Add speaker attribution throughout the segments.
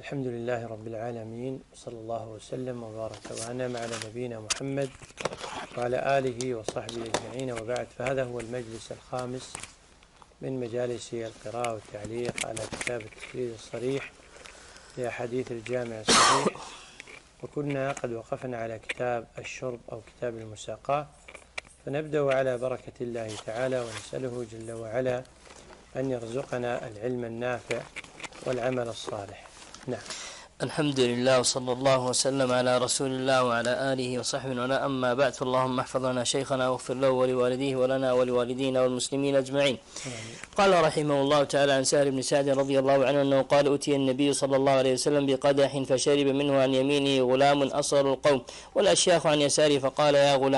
Speaker 1: الحمد لله رب العالمين، صلى الله وسلم وبارك وأنعم على نبينا محمد وعلى آله وصحبه أجمعين، وبعد. فهذا هو المجلس الخامس من مجالس القراءة والتعليق على كتاب التجريد الصريح لأحاديث الجامع الصحيح، وكنا قد وقفنا على كتاب الشرب أو كتاب المساقاة، فنبدأ على بركة الله تعالى ونسأله جل وعلا أن يرزقنا العلم النافع والعمل الصالح. نعم.
Speaker 2: الحمد لله وصلى الله وسلم على رسول الله وعلى آله وصحبه ولا أما بعد، فاللهم احفظ لنا شيخنا واغفر له ولوالديه ولنا ولوالدينا والمسلمين أجمعين. قال رحمه الله تعالى عن سهل بن سعد رضي الله عنه أنه قال: أتي النبي صلى الله عليه وسلم بقدح فشرب منه عن يمينه غلام أصغر القوم والأشياخ عن يساره، فقال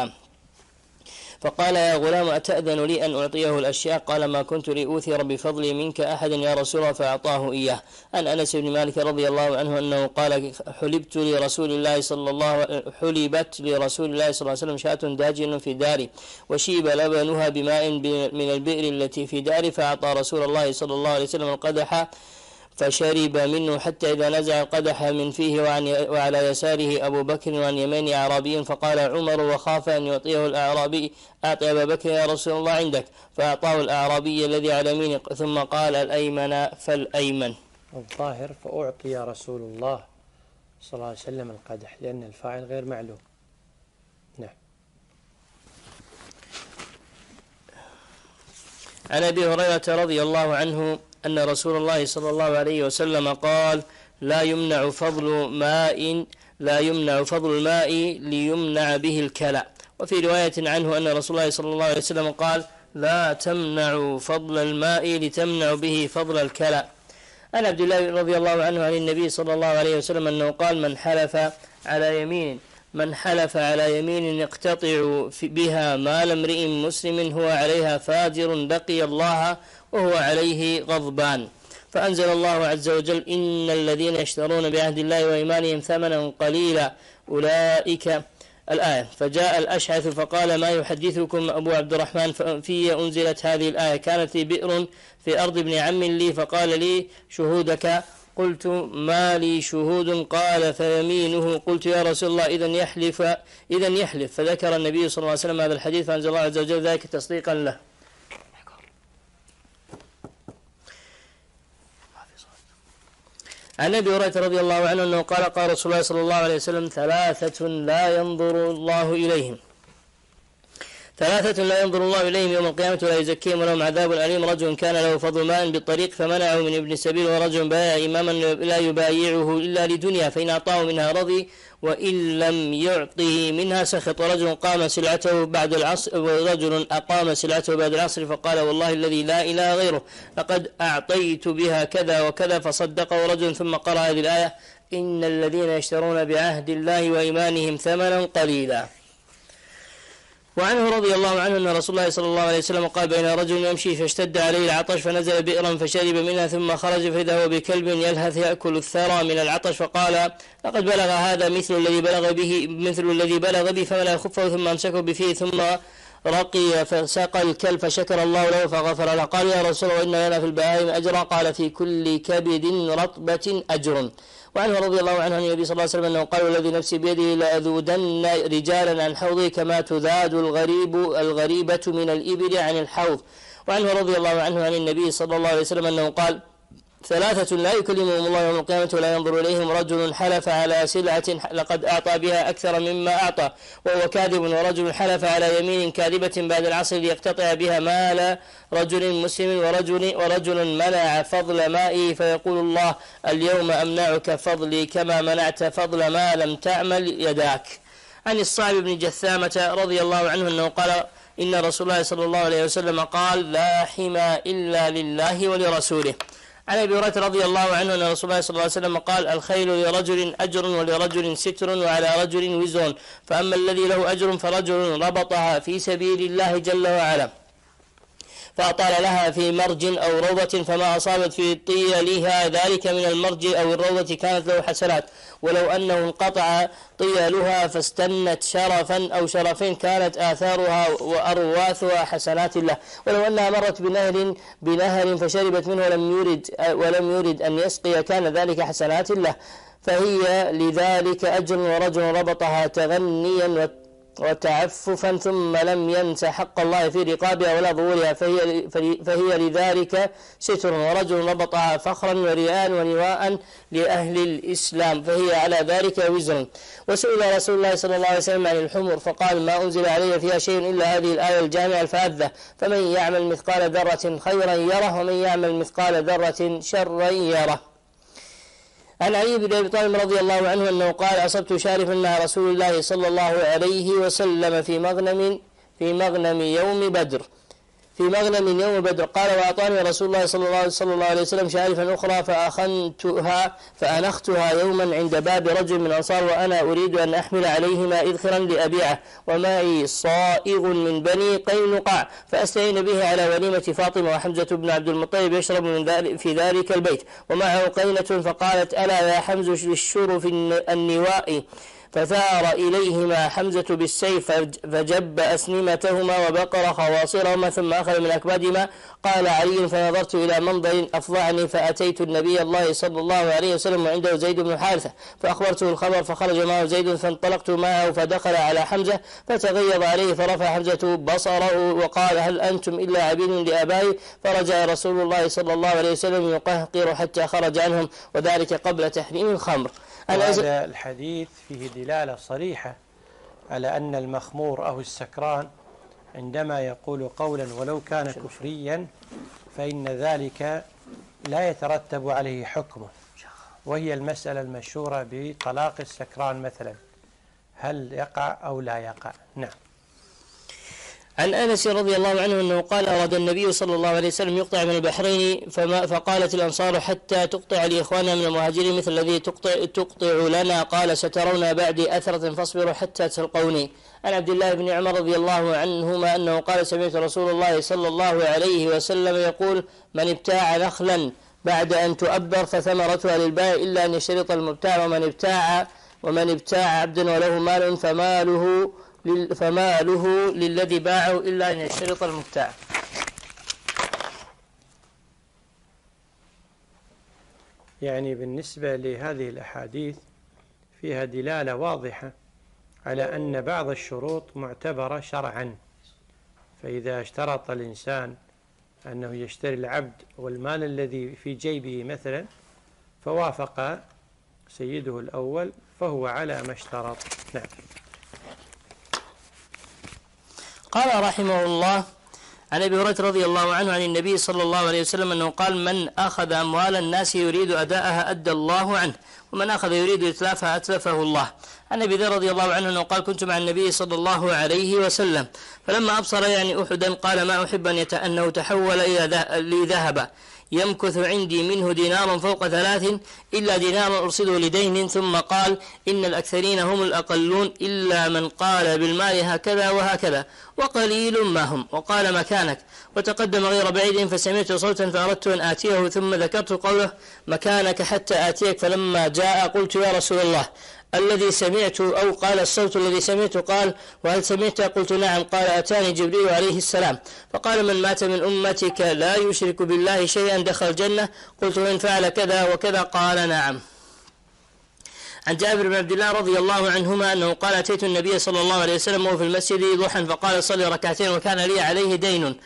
Speaker 2: يا غلام أتأذن لي أن أعطيه الأشياء؟ قال: ما كنت لأوثر بفضلي منك أحدا يا رسول الله، فأعطاه إياه. عن أنس بن مالك رضي الله عنه أنه قال: حلبت لرسول الله صلى الله عليه وسلم شاة داجن في داري، وشيب لبنها بماء من البئر التي في داري، فأعطى رسول الله صلى الله عليه وسلم القدح فشرب منه حتى إذا نزع القدح من فيه، وعلى يساره أبو بكر وعن يمين أعرابي، فقال عمر وخاف أن يعطيه الأعرابي: أعطي أبا بكر يا رسول الله عندك، فأعطاه الأعرابي الذي على يمينه، ثم قال: الأيمن فالأيمن.
Speaker 1: الظاهر فأعطي رسول الله صلى الله عليه وسلم القدح، لأن الفاعل غير معلوم. نعم.
Speaker 2: عن أبي هريرة رضي الله عنه أن رسول الله صلى الله عليه وسلم قال: لا يمنع فضل الماء ليمنع به الكلى. وفي رواية عنه أن رسول الله صلى الله عليه وسلم قال: لا تمنع فضل الماء لتمنع به فضل الكلى. عن عبد الله رضي الله عنه عن النبي صلى الله عليه وسلم أنه قال: من حلف على يمين يقتطع بها مال امرئ مسلم هو عليها فاجر لقي الله وهو عليه غضبان. فأنزل الله عز وجل: إن الذين يشترون بعهد الله وإيمانهم ثمنا قليلا أولئك الآية. فجاء الأشعث فقال: ما يحدثكم أبو عبد الرحمن في أنزلت هذه الآية؟ كانت لي بئر في أرض ابن عم لي، فقال لي: شهودك؟ قلت: ما لي شهود؟ قال: فيمينه. قلت: يا رسول الله إذن يحلف. فذكر النبي صلى الله عليه وسلم هذا الحديث، فأنزل الله عز وجل ذلك تصديقا له. عن أبي هريرة رضي الله عنه أنه قال: قال رسول الله صلى الله عليه وسلم: ثلاثة لا ينظر الله إليهم يوم القيامة ولا يزكيهم ولهم عذاب أليم: رجل كان له فضل ماء بالطريق فمنعه من ابن السبيل، ورجل بايع إماما لا يبايعه إلا لدنيا، فإن أعطاه منها رضي وإن لم يعطه منها سخط. ورجل أقام سلعته بعد العصر فقال: والله الذي لا إله غيره لقد أعطيت بها كذا وكذا، فصدقه رجل، ثم قرأ هذه الآية: إن الذين يشترون بعهد الله وإيمانهم ثمنا قليلا. وعنه رضي الله عنه أن رسول الله صلى الله عليه وسلم قال: بين رجل يمشي فاشتد عليه العطش فنزل بئرا فشرب منها، ثم خرج فإذا هو بكلب يلهث يأكل الثرى من العطش، فقال: لقد بلغ هذا مثل الذي بلغ به، فملأ خفه ثم أمسكه بفيه، ثم رقي فساق الكلب فشكر الله له فغفر له. قال: يا رسول الله، وإن لنا في البهائم أجرا؟ قال: في كل كبد رطبة أجر. وعنه رضي الله عنه عن النبي صلى الله عليه وسلم أنه قال: والذي نفسي بيده لأذودن رجالا عن حوضي كما تذاد الغريبة من الإبل عن الحوض. وعنه رضي الله عنه عن النبي صلى الله عليه وسلم أنه قال: ثلاثة لا يكلمهم الله يوم القيامة ولا ينظر إليهم: رجل حلف على سلعة لقد أعطى بها أكثر مما أعطى وهو كاذب، ورجل حلف على يمين كاذبة بعد العصر ليقتطع بها مال رجل مسلم، ورجل منع فضل مائه فيقول الله: اليوم أمنعك فضلي كما منعت فضل ما لم تعمل يداك. عن الصعب بن جثامة رضي الله عنه أنه قال: إن رسول الله صلى الله عليه وسلم قال: لا حمى إلا لله ولرسوله. عن أبي هريرة رضي الله عنه أن رسول الله صلى الله عليه وسلم قال: الخيل لرجل أجر ولرجل ستر وعلى رجل وزر، فأما الذي له أجر فرجل ربطها في سبيل الله جل وعلا فأطال لها في مرج أو روضة فما أصابت في طيلها ذلك من المرج أو الروضة كانت له حسنات، ولو أنه انقطع طيلها فاستنت شرفا أو شرفين كانت آثارها وأرواثها حسنات له، ولو أنها مرت بنهر فشربت منه ولم يرد أن يسقي كان ذلك حسنات له، فهي لذلك أجر. ورجل ربطها تغنيا وتعففا ثم لم ينس حق الله في رقابها ولا ظهورها فهي لذلك ستر. ورجل ربطها فخرا ورياء ونواء لأهل الإسلام فهي على ذلك وزر. وسئل رسول الله صلى الله عليه وسلم عن الحمر فقال ما أنزل علي فيها شيء إلا هذه الآية الجامعة الفاذة، فمن يعمل مثقال ذرة خيرا يره ومن يعمل مثقال ذرة شرا يره. عن علي بن أبي طالب رضي الله عنه أنه قال أصبت شارفا مع رسول الله صلى الله عليه وسلم في مغنم يوم بدر قال وأعطاني رسول الله صلى الله عليه وسلم شارفا أخرى فأنختها يوما عند باب رجل من الأنصار وأنا أريد أن أحمل عليهما إذخرا لأبيعه ومعي صائغ من بني قينقاع فأستعين به على وليمة فاطمة وحمزة بن عبد المطلب يشرب في ذلك البيت ومعه قينة فقالت ألا يا حمز للشرف النواء فثار إليهما حمزة بالسيف فجب أسنمتهما وبقر خواصرهما ثم أخذ من أكبادهما. قال علي فنظرت إلى منظر أفظعني فأتيت النبي الله صلى الله عليه وسلم وعنده زيد بن حارثة فأخبرته الخبر فخرج معه زيد فانطلقت معه فدخل على حمزة فتغيظ عليه فرفع حمزة بصره وقال هل أنتم إلا عبيد لآبائي؟ فرجع رسول الله صلى الله عليه وسلم يقهقر حتى خرج عنهم وذلك قبل تحريم الخمر.
Speaker 1: هذا الحديث فيه دلالة صريحة على أن المخمور أو السكران عندما يقول قولا ولو كان كفريا فإن ذلك لا يترتب عليه حكمه، وهي المسألة المشهورة بطلاق السكران مثلا، هل يقع أو لا يقع؟ نعم.
Speaker 2: عن أنس رضي الله عنه أنه قال أراد النبي صلى الله عليه وسلم يقطع من البحرين فقالت الأنصار حتى تقطع لإخواننا من المهاجرين مثل الذي تقطع لنا قال سترون بعدي أثرة فاصبروا حتى تلقوني. عن عبد الله بن عمر رضي الله عنهما أنه قال سمعت رسول الله صلى الله عليه وسلم يقول من ابتاع نخلا بعد أن تؤبر فثمرتها للبائع إلا أن يشترط المبتاع ومن ابتاع عبدا وله مال فماله للذي باعه إلا أن يشترط المبتاع.
Speaker 1: يعني بالنسبة لهذه الأحاديث فيها دلالة واضحة على أن بعض الشروط معتبرة شرعا، فإذا اشترط الإنسان أنه يشتري العبد والمال الذي في جيبه مثلا فوافق سيده الأول فهو على ما اشترط. نعم.
Speaker 2: قال رحمه الله عن أبي هريرة رضي الله عنه عن النبي صلى الله عليه وسلم أنه قال من أخذ أموال الناس يريد أداءها أدى الله عنه ومن أخذ يريد إتلافها أتلفه الله. عن أبي ذر رضي الله عنه أنه قال كنت مع النبي صلى الله عليه وسلم فلما أبصر أحدا قال ما أحب أنه تحول لي ذهبا يمكث عندي منه دينار فوق 3 إلا دينار أرصده لدين ثم قال إن الأكثرين هم الأقلون إلا من قال بالمال هكذا وهكذا وقليل ما هم وقال مكانك وتقدم غير بعيد فسمعت صوتا فأردت أن آتيه ثم ذكرت قوله مكانك حتى آتيك فلما جاء قلت يا رسول الله الذي سمعت أو قال الصوت الذي سمعت قال وهل سمعت؟ قلت نعم. قال أتاني جبريل عليه السلام فقال من مات من أمتك لا يشرك بالله شيئا دخل الجنة. قلت إن فعل كذا وكذا قال نعم. عن جابر بن عبد الله رضي الله عنهما أنه قال أتيت النبي صلى الله عليه وسلم وهو في المسجد ضحى فقال صلي ركعتين وكان لي عليه دين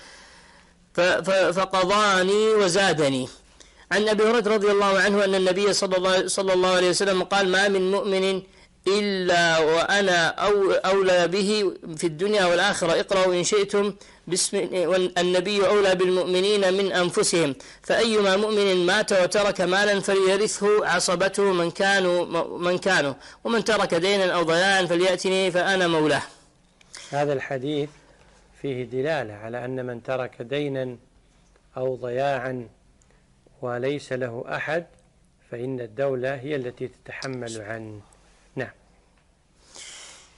Speaker 2: فقضاني وزادني. عن أبي هريرة رضي الله عنه أن النبي صلى الله عليه وسلم قال ما من مؤمن إلا وأنا أولى به في الدنيا والآخرة اقرأوا إن شئتم والنبي أولى بالمؤمنين من أنفسهم فأيما مؤمن مات وترك مالا فليرثه عصبته من كانوا ومن ترك دينا أو ضياعا فليأتني فأنا مولاه.
Speaker 1: هذا الحديث فيه دلالة على أن من ترك دينا أو ضياعا وليس له أحد فإن الدولة هي التي تتحمل عنه. نعم.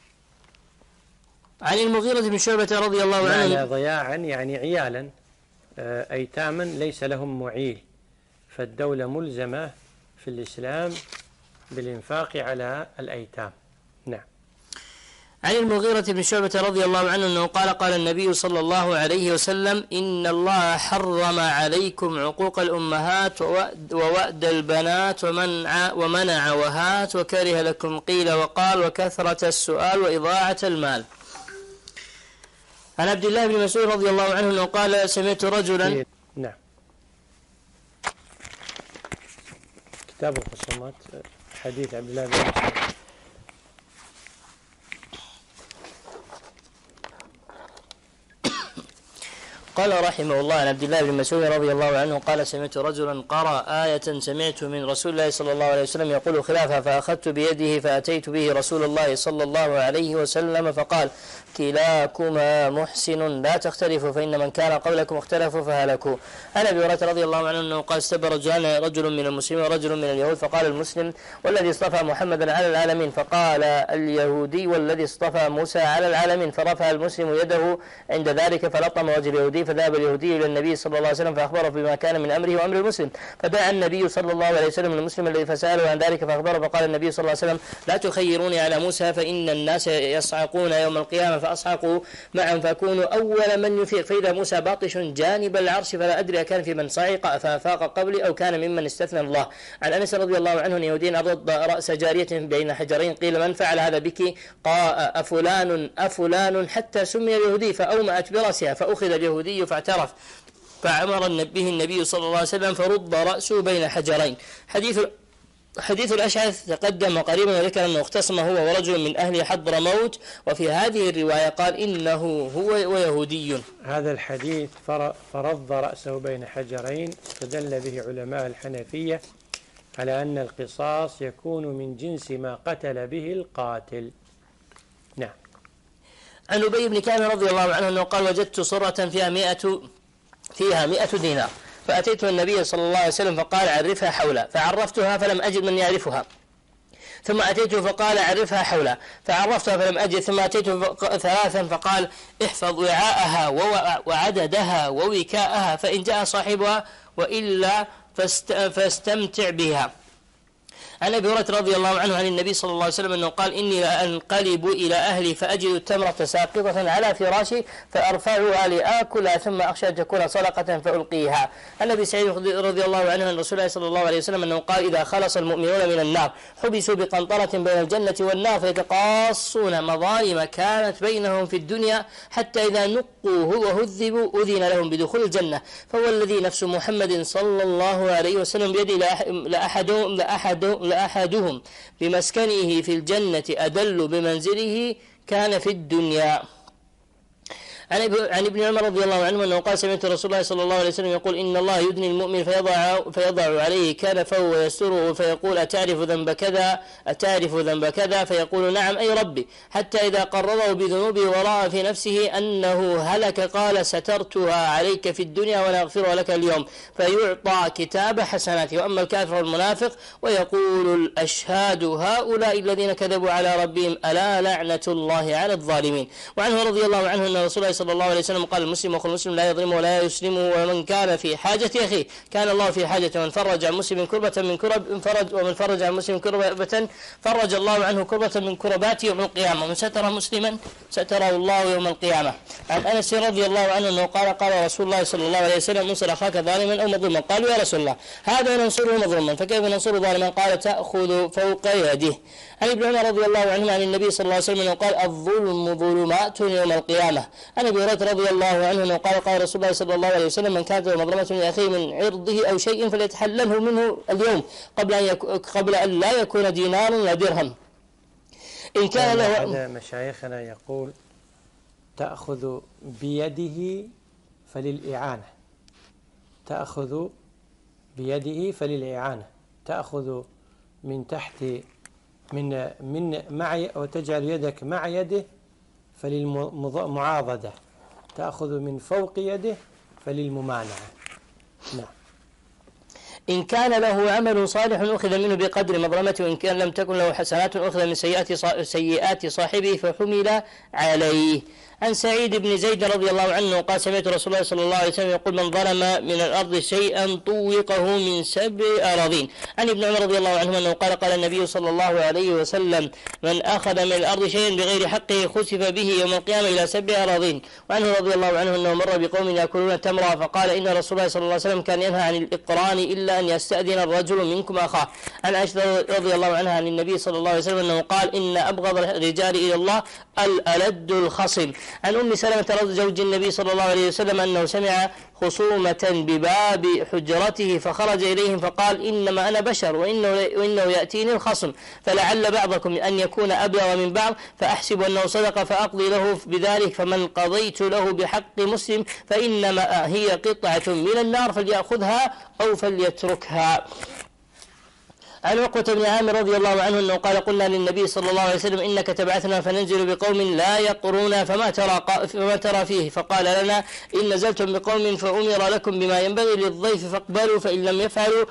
Speaker 2: عن المغيرة بن شعبة رضي الله عنه
Speaker 1: ضياعا يعني عيالا أيتاما ليس لهم معيل، فالدولة ملزمة في الإسلام بالإنفاق على الأيتام. نعم.
Speaker 2: عن المغيرة بن شعبة رضي الله عنه أنه قال قال النبي صلى الله عليه وسلم: إن الله حرم عليكم عقوق الأمهات ووأد البنات ومنع وهات وكره لكم قيل وقال وكثرة السؤال وإضاعة المال. عن عبد الله بن مسعود رضي الله عنه أنه قال: سمعت رجلا.
Speaker 1: نعم. كتاب الخصومات حديث عبد الله بن مسعود.
Speaker 2: قال رحمه الله عن عبد الله بن مسعود رضي الله عنه قال: سمعت رجلا قرأ آية سمعت من رسول الله صلى الله عليه وسلم يقول خلافها، فأخذت بيده فأتيت به رسول الله صلى الله عليه وسلم فقال: كلاكما محسن لا تختلفوا فإن من كان قبلكم اختلفوا فهلكوا. عن أبي هريرة رضي الله عنه أنه قال: استبى رجل من المسلمين ورجل من اليهود، فقال المسلم: والذي اصطفى محمدا على العالمين، فقال اليهودي: والذي اصطفى موسى على العالمين، فرفع المسلم يده عند ذلك فلطم وجه اليهودي، فذهب اليهودي إلى النبي صلى الله عليه وسلم فأخبره بما كان من أمره وأمر المسلم، فدعا النبي صلى الله عليه وسلم المسلم الذي فسأله عن ذلك فأخبره، فقال النبي صلى الله عليه وسلم: لا تخيروني على موسى فإن الناس يصعقون يوم القيامة فأصعقوا معهم فأكونوا أول من يفيق، فإذا موسى باطش جانب العرش فلا أدري أكان في من صعق فأفاق قبلي أو كان ممن استثنى الله. عن أنس رضي الله عنه أن يهوديا أرد رأس جارية بين حجرين، قيل: من فعل هذا بك؟ قال: أفلان حتى سمي اليهودي، فأومأت برأسها، فأخذ اليهودي فاعترف، فأمر به النبي صلى الله عليه وسلم فرد رأسه بين حجرين. حديث الأشعث تقدم قريبا وذكر أنه اختصم هو ورجل من أهل حضرموت، وفي هذه الرواية قال إنه هو ويهودي.
Speaker 1: هذا الحديث فرض رأسه بين حجرين استدل به علماء الحنفية على أن القصاص يكون من جنس ما قتل به القاتل. نعم.
Speaker 2: عن أبي بن كعب رضي الله عنه أنه قال: وجدت صرة فيها 100 دينار، فأتيت النبي صلى الله عليه وسلم فقال: عرفها حولا، فعرفتها فلم أجد من يعرفها، ثم أتيته فقال: عرفها حولا، فعرفتها فلم أجد، ثم أتيته ثلاثا فقال: احفظ وعاءها وعددها ووكاءها، فإن جاء صاحبها وإلا فاستمتع بها. عن أبي هريرة رضي الله عنه عن النبي صلى الله عليه وسلم أنه قال: إني لأنقلب إلى أهلي فأجد التمرة ساقطة على فراشي فأرفعها لآكلها ثم أخشى أن تكون صدقة فألقيها. عن أبي سعيد رضي الله عنه أن رسول الله صلى الله عليه وسلم أنه قال: إذا خلص المؤمنون من النار حبسوا بقنطرة بين الجنة والنار فيتقاصون مظالم كانت بينهم في الدنيا، حتى إذا نقوا وهذبوا أذن لهم بدخول الجنة، فهو الذي نفس محمد صلى الله عليه وسلم بيده لأحدهم بمسكنه في الجنة أدل بمنزله كان في الدنيا. عن ابن عمر رضي الله عنه أنه قال: سمعت رسول الله صلى الله عليه وسلم يقول: إن الله يدني المؤمن فيضع عليه كنفه ويستره فيقول: أتعرف ذنب كذا؟ فيقول: نعم أي ربي، حتى إذا قرره بذنوبه ورأى في نفسه أنه هلك قال: سترتها عليك في الدنيا ولا أغفرها لك اليوم، فيعطى كتاب حسناته. وأما الكافر والمنافق ويقول الأشهاد هؤلاء الذين كذبوا على ربهم ألا لعنة الله على الظالمين. وعنه رضي الله عنه أن رسول الله صلى الله عليه وسلم قال: المسلم أخو المسلم لا يظلمه ولا يسلمه، ومن كان في حاجة أخيه كان الله في حاجة، ومن فرج عن مسلم كربة من كرب ومن فرج عن مسلم كربة فرج الله عنه كربة من كربات يوم القيامة، ومن ستر مسلما ستره الله يوم القيامة. عن أنس رضي الله عنه أنه قال رسول الله صلى الله عليه وسلم: انصر أخاك ظالما أو مظلوما. قالوا: يا رسول الله هذا ننصره مظلوما، فكيف ننصره ظالما؟ قال: تأخذ فوق يده. عن ابن عمر رضي الله عنه عن النبي صلى الله عليه وسلم أنه قال: الظلم ظلمات يوم القيامة. عن أبي هريرة رضي الله عنه أنه قال رسول الله صلى الله عليه وسلم: من كانت مظلمة لأخيه من عرضه أو شيء فليتحلله منه اليوم قبل أن لا يكون دينار ولا درهم. إن كان له
Speaker 1: هذا مشايخنا يقول: تأخذ بيده فللإعانة، تأخذ بيده فللإعانة، تأخذ من تحت من معي وتجعل يدك مع يده فللمعاضدة، تأخذ من فوق يده فللممانعة. نعم.
Speaker 2: إن كان له عمل صالح أخذ منه بقدر مظلمته، وإن كان لم تكن له حسنات أخذ من سيئات صاحبه فحمل عليه. عن سعيد بن زيد رضي الله عنه قال سمعت رسول الله صلى الله عليه وسلم يقول من ظلم من الأرض شيئا طوقه من 7 أراضين. عن ابن عمر رضي الله عنه أنه قال قال النبي صلى الله عليه وسلم من أخذ من الأرض شيئا بغير حقه خسف به يوم القيامة إلى 7 أراضين. وعنه رضي الله عنه أنه مر بقوم يأكلون تمرا فقال إن رسول الله صلى الله عليه وسلم كان ينهى عن الإقران إلا أن يستأذن الرجل منكم أخاه. عن عائشة رضي الله عنها عن النبي صلى الله عليه وسلم أنه قال إن أبغض الرجال إلى الله الألد الخصم. عن أم سلمة زوج النبي صلى الله عليه وسلم أنه سمع خصومة بباب حجرته فخرج إليهم فقال إنما أنا بشر وإنه يأتيني الخصم فلعل بعضكم أن يكون أبلغ من بعض فأحسب أنه صدق فأقضي له بذلك فمن قضيت له بحق مسلم فإنما هي قطعة من النار فليأخذها أو فليتركها. عن عقبة بن عامر رضي الله عنه أنه قال قلنا للنبي صلى الله عليه وسلم إنك تبعثنا فننزل بقوم لا يقرون فما ترى فيه فقال لنا إن نزلتم بقوم فأمر لكم بما ينبغي للضيف فاقبلوا فإن لم يفعلوا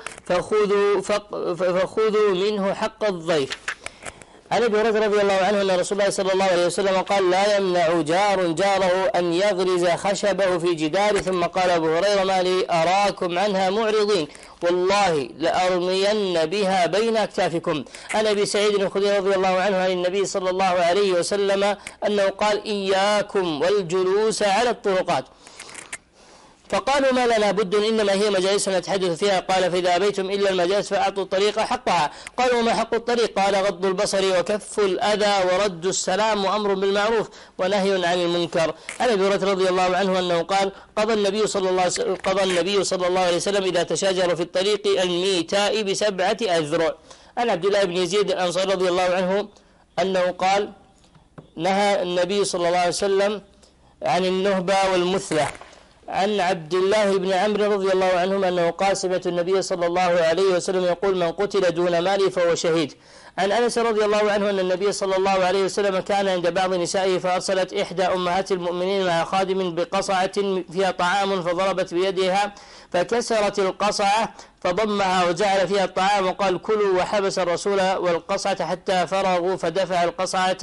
Speaker 2: فخذوا منه حق الضيف. عن ابي هريرة رضي الله عنه أن رسول الله صلى الله عليه وسلم قال لا يمنع جار جاره أن يغرز خشبه في جدار ثم قال أبو هريرة ما لي أراكم عنها معرضين والله لأرمين بها بين أكتافكم. عن أبي سعيد الخدري رضي الله عنه عن النبي صلى الله عليه وسلم أنه قال إياكم والجلوس على الطرقات فقالوا ما لنا بد إنما هي مجالس نتحدث فيها قال فإذا أبيتم إلا المجالس فأعطوا الطريق حقها. قالوا وما حق الطريق قال غض البصر وكف الأذى ورد السلام وأمر بالمعروف ونهي عن المنكر. عن أبي هريرة رضي الله عنه أنه قال قضى النبي صلى الله عليه وسلم إذا تشاجروا في الطريق الميتاء ب7 أذرع. عن عبد الله بن يزيد الأنصاري رضي الله عنه أنه قال نهى النبي صلى الله عليه وسلم عن النهبة والمثلة. عن عبد الله بن عمرو رضي الله عنهما أنه قال سمعت النبي صلى الله عليه وسلم يقول من قتل دون ماله فهو شهيد. عن أنس رضي الله عنه أن النبي صلى الله عليه وسلم كان عند بعض نسائه فأرسلت إحدى أمهات المؤمنين مع خادم بقصعة فيها طعام فضربت بيدها فكسرت القصعة فضمها وجعل فيها الطعام وقال كلوا وحبس الرسول والقصعة حتى فرغوا فدفع القصعة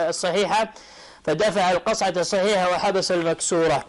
Speaker 2: الصحيحة وحبس المكسورة.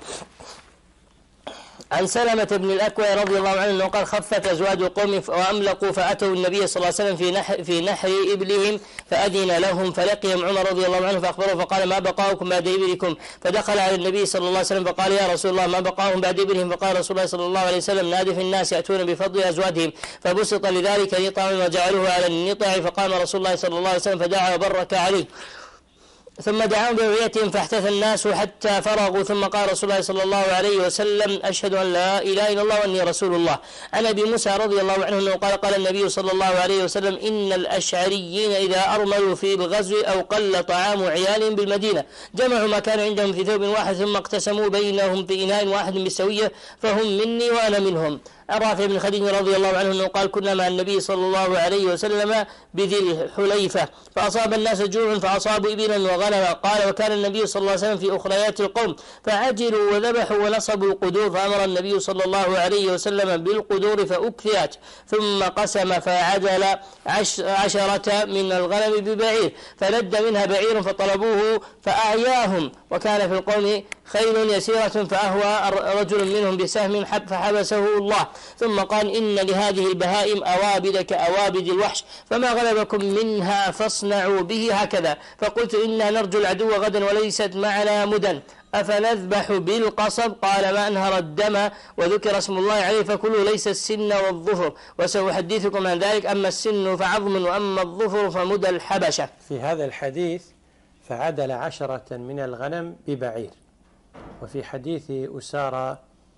Speaker 2: عن سلمة بن الأكوع رضي الله عنه أنه قال خفت أزواج قوم وأملقوا فأتوا النبي صلى الله عليه وسلم في نحر إبلهم فأذن لهم فلقيهم عمر رضي الله عنه فأخبره فقال ما بقاؤكم بعد إبلكم فدخل على النبي صلى الله عليه وسلم فقال يا رسول الله ما بقاؤهم بعد إبلهم فقال رسول الله صلى الله عليه وسلم نادي في الناس يأتون بفضل أزواجهم فبسط لذلك نطع وجعلوه على النطع فقام رسول الله صلى الله عليه وسلم فدعا وبرك عليه ثم دعاهم بأوعيتهم فاحتث الناس حتى فرغوا ثم قال رسول الله صلى الله عليه وسلم أشهد أن لا إله إلا الله وأني رسول الله. عن أبي موسى رضي الله عنه أنه قال النبي صلى الله عليه وسلم إن الأشعريين إذا أرملوا في الغزو أو قل طعام عيالهم بالمدينة جمعوا ما كان عندهم في ثوب واحد ثم اقتسموا بينهم في إناء واحد بالسوية فهم مني وأنا منهم. عن رافع بن خديج رضي الله عنه أنه قال كنا مع النبي صلى الله عليه وسلم بذي الحليفة فأصاب الناس جوع فأصابوا إبلا وغنما قال وكان النبي صلى الله عليه وسلم في أخريات القوم فعجلوا وذبحوا ونصبوا القدور فأمر النبي صلى الله عليه وسلم بالقدور فأكثرت ثم قسم فعدل 10 من الغنم ببعير فلد منها بعير فطلبوه فأعياهم وكان في القوم خيل يسيرة فأهوى رجل منهم بسهم فحبسه الله ثم قال إن لهذه البهائم أوابد كأوابد الوحش فما غلبكم منها فاصنعوا به هكذا فقلت إنا نرجو العدو غدا وليست معنا مدن أفنذبح بالقصب قال ما أنهر الدم وذكر اسم الله عليه فكلوا ليس السن والظفر وسأحدثكم عن ذلك أما السن فعظم وأما الظفر فمدى الحبشة.
Speaker 1: في هذا الحديث فعدل 10 من الغنم ببعير. وفي حديث أسارة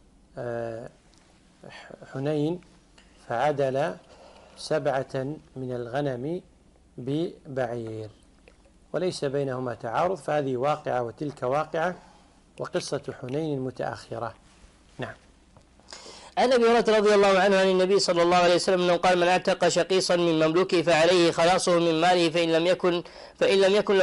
Speaker 1: حنين فعدل 7 من الغنم ببعير وليس بينهما تعارض فهذه واقعة وتلك واقعة وقصة حنين متأخرة. نعم.
Speaker 2: عن ابي هريره رضي الله عنه عن النبي صلى الله عليه وسلم انه قال: من اعتق شقيصا من مملوكه فعليه خلاصه من ماله، فإن لم يكن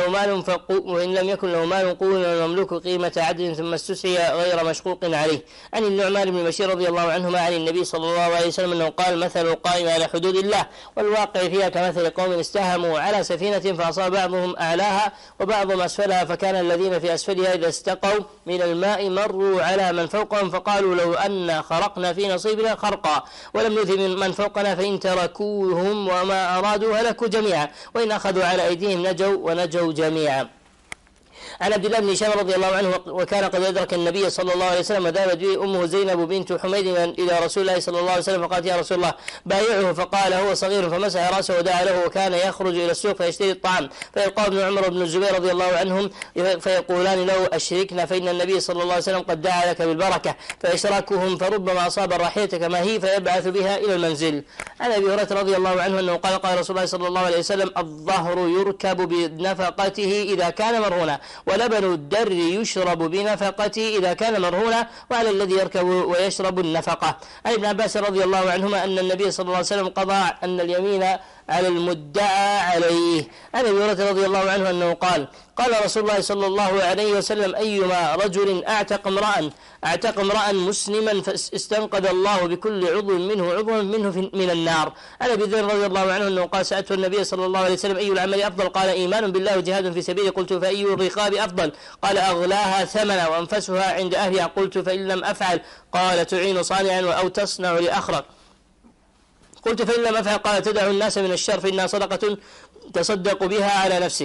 Speaker 2: له مال قول المملوك قيمة عدل ثم استسعي غير مشقوق عليه. عن النعمان بن بشير رضي الله عنهما عن النبي صلى الله عليه وسلم انه قال: مثل القائم على حدود الله والواقع فيها كمثل قوم استهموا على سفينة فأصاب بعضهم أعلاها وبعضهم أسفلها، فكان الذين في أسفلها إذا استقوا من الماء مروا على من فوقهم فقالوا: لو أن خرقنا في نصيبنا خرقا ولم نؤذ من فوقنا، فإن تركوهم وما أرادوا هلكوا جميعا، وإن أخذوا على أيديهم ونجوا جميعا. عن عبد الله بن هشام رضي الله عنه وكان قد أدرك النبي صلى الله عليه وسلم وذهبت به أمه زينب بنت حميد إلى رسول الله صلى الله عليه وسلم فقالت: يا رسول الله بايعه، فقال: هو صغير، فمسح رأسه ودعا له، وكان يخرج إلى السوق فيشتري الطعام، فيلقاه ابن عمر وابن الزبير رضي الله عنهم فيقولان له: أشركنا، فإن النبي صلى الله عليه وسلم قد دعا لك بالبركة، فيشركهم فربما أصاب الراحلة كما هي فيبعث بها إلى المنزل. عن أبي هريرة رضي الله عنه أنه قال: قال رسول الله صلى الله عليه وسلم: الظهر يركب بنفقته إذا كان مرهونا، ولبن الدر يشرب بنفقته إذا كان مرهونا، وعلى الذي يركب ويشرب النفقة. عن ابن عباس رضي الله عنهما أن النبي صلى الله عليه وسلم قضى أن اليمين على المدعى عليه. عن ابي هريرة رضي الله عنه أنه قال: قال رسول الله صلى الله عليه وسلم: أيما رجل أعتق امرأ مسلما فاستنقذ الله بكل عضو منه من النار. عن ابي ذر رضي الله عنه أنه قال: سألت النبي صلى الله عليه وسلم: أي العمل أفضل؟ قال: إيمان بالله وجهاد في سبيله. قلت: فأي الرقاب أفضل؟ قال: أغلاها ثمنا وأنفسها عند أهلها. قلت: فإن لم أفعل؟ قال: تعين صانعا أو تصنع لأخرق. قلت: فإن لم أفعل؟ قال: تدع الناس من الشر فإنها صدقة تصدق بها على نفسك.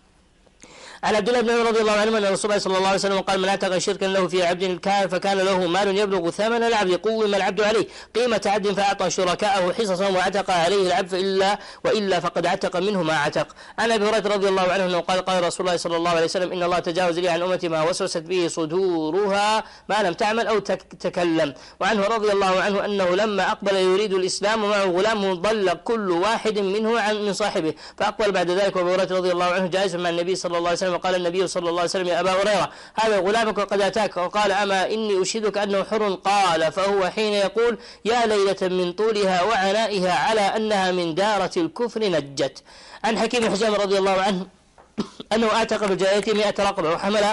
Speaker 2: عن عبد الله بن عمر رضي الله عنه أن رسول الله صلى الله عليه وسلم قال: من اعتق شركا له في عبد فكان له مال يبلغ ثمن العبد قوم العبد عليه قيمة عبد فأعطى شركاءه حصصا واعتق عليه العبد وإلا فقد اعتق منه ما اعتق. عن أبي هريرة رضي الله عنه أنه قال: قال رسول الله صلى الله عليه وسلم: إن الله تجاوز لي عن أمتي ما وسوست به صدورها ما لم تعمل أو تتكلم. وعنه رضي الله عنه أنه لما أقبل يريد الإسلام ومعه غلام ضل كل واحد منه من صاحبه، فأقبل بعد ذلك. وأبو هريرة رضي الله عنه جالس مع النبي صلى الله عليه وسلم، وقال النبي صلى الله عليه وسلم: يا أبا هريرة هذا غلامك وقد أتاك. وقال: أما إني أشهدك أنه حر. قال: فهو حين يقول: يا ليلة من طولها وعنائها على أنها من دارة الكفر نجت. عن حكيم بن حزام رضي الله عنه أنه أعتق في الجاهلية 100 رقبة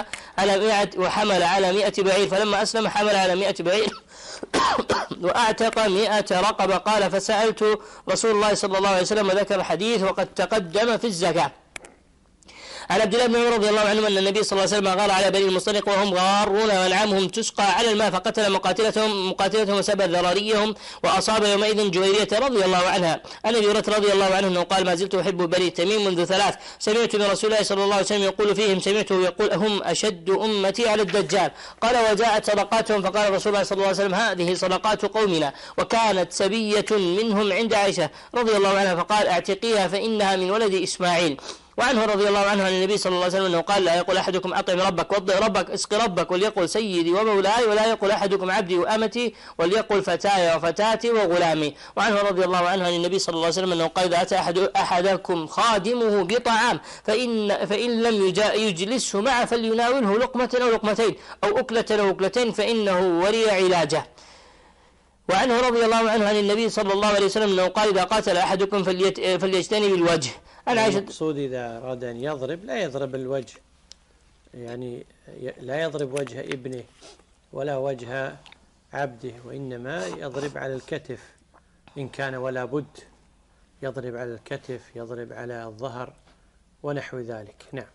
Speaker 2: وحمل على 100 بعير، فلما أسلم حمل على 100 بعير وأعتق 100 رقبة. قال: فسألت رسول الله صلى الله عليه وسلم وذكر الحديث وقد تقدم في الزكاة. عن عبد الله بن عمر رضي الله عنه أن النبي صلى الله عليه وسلم غار على بني المصطلق وهم غارون وأنعامهم تسقى على الماء، فقتل مقاتلتهم وسبى ذراريهم وأصاب يومئذ جويرية رضي الله عنها. عن أبي هريرة رضي الله عنه أنه قال: ما زلت أحب بني تميم منذ 3 سمعت من رسول الله صلى الله عليه وسلم يقول فيهم، سمعته يقول: هم أشد أمتي على الدجال. قال: وجاءت صدقاتهم، فقال رسول الله صلى الله عليه وسلم: هذه صدقات قومنا. وكانت سبية منهم عند عائشة رضي الله عنها، فقال: اعتقيها فإنها من ولد إسماعيل. وعنه رضي الله عنه عن النبي صلى الله عليه وسلم أنه قال: لا يقول أحدكم أطعم ربك وضئ ربك اسق ربك وليقل سيدي ومولاي، ولا يقول أحدكم عبدي وأمتي وليقل فتاي وفتاتي وغلامي. وعنه رضي الله عنه عن النبي صلى الله عليه وسلم أنه قال: إذا أتى أحدكم خادمه بطعام فإن لم يجلسه معه فليناوله لقمة أو لقمتين أو أكلة أو أكلتين فإنه ولي علاجه. وعنه رضي الله عنه عن النبي صلى الله عليه وسلم أنه قال: إذا قاتل أحدكم فليجتنب الوجه.
Speaker 1: المقصود إذا أراد أن يضرب لا يضرب الوجه، يعني لا يضرب وجه ابنه ولا وجه عبده، وإنما يضرب على الكتف إن كان ولا بد، يضرب على الكتف، يضرب على الظهر ونحو ذلك. نعم.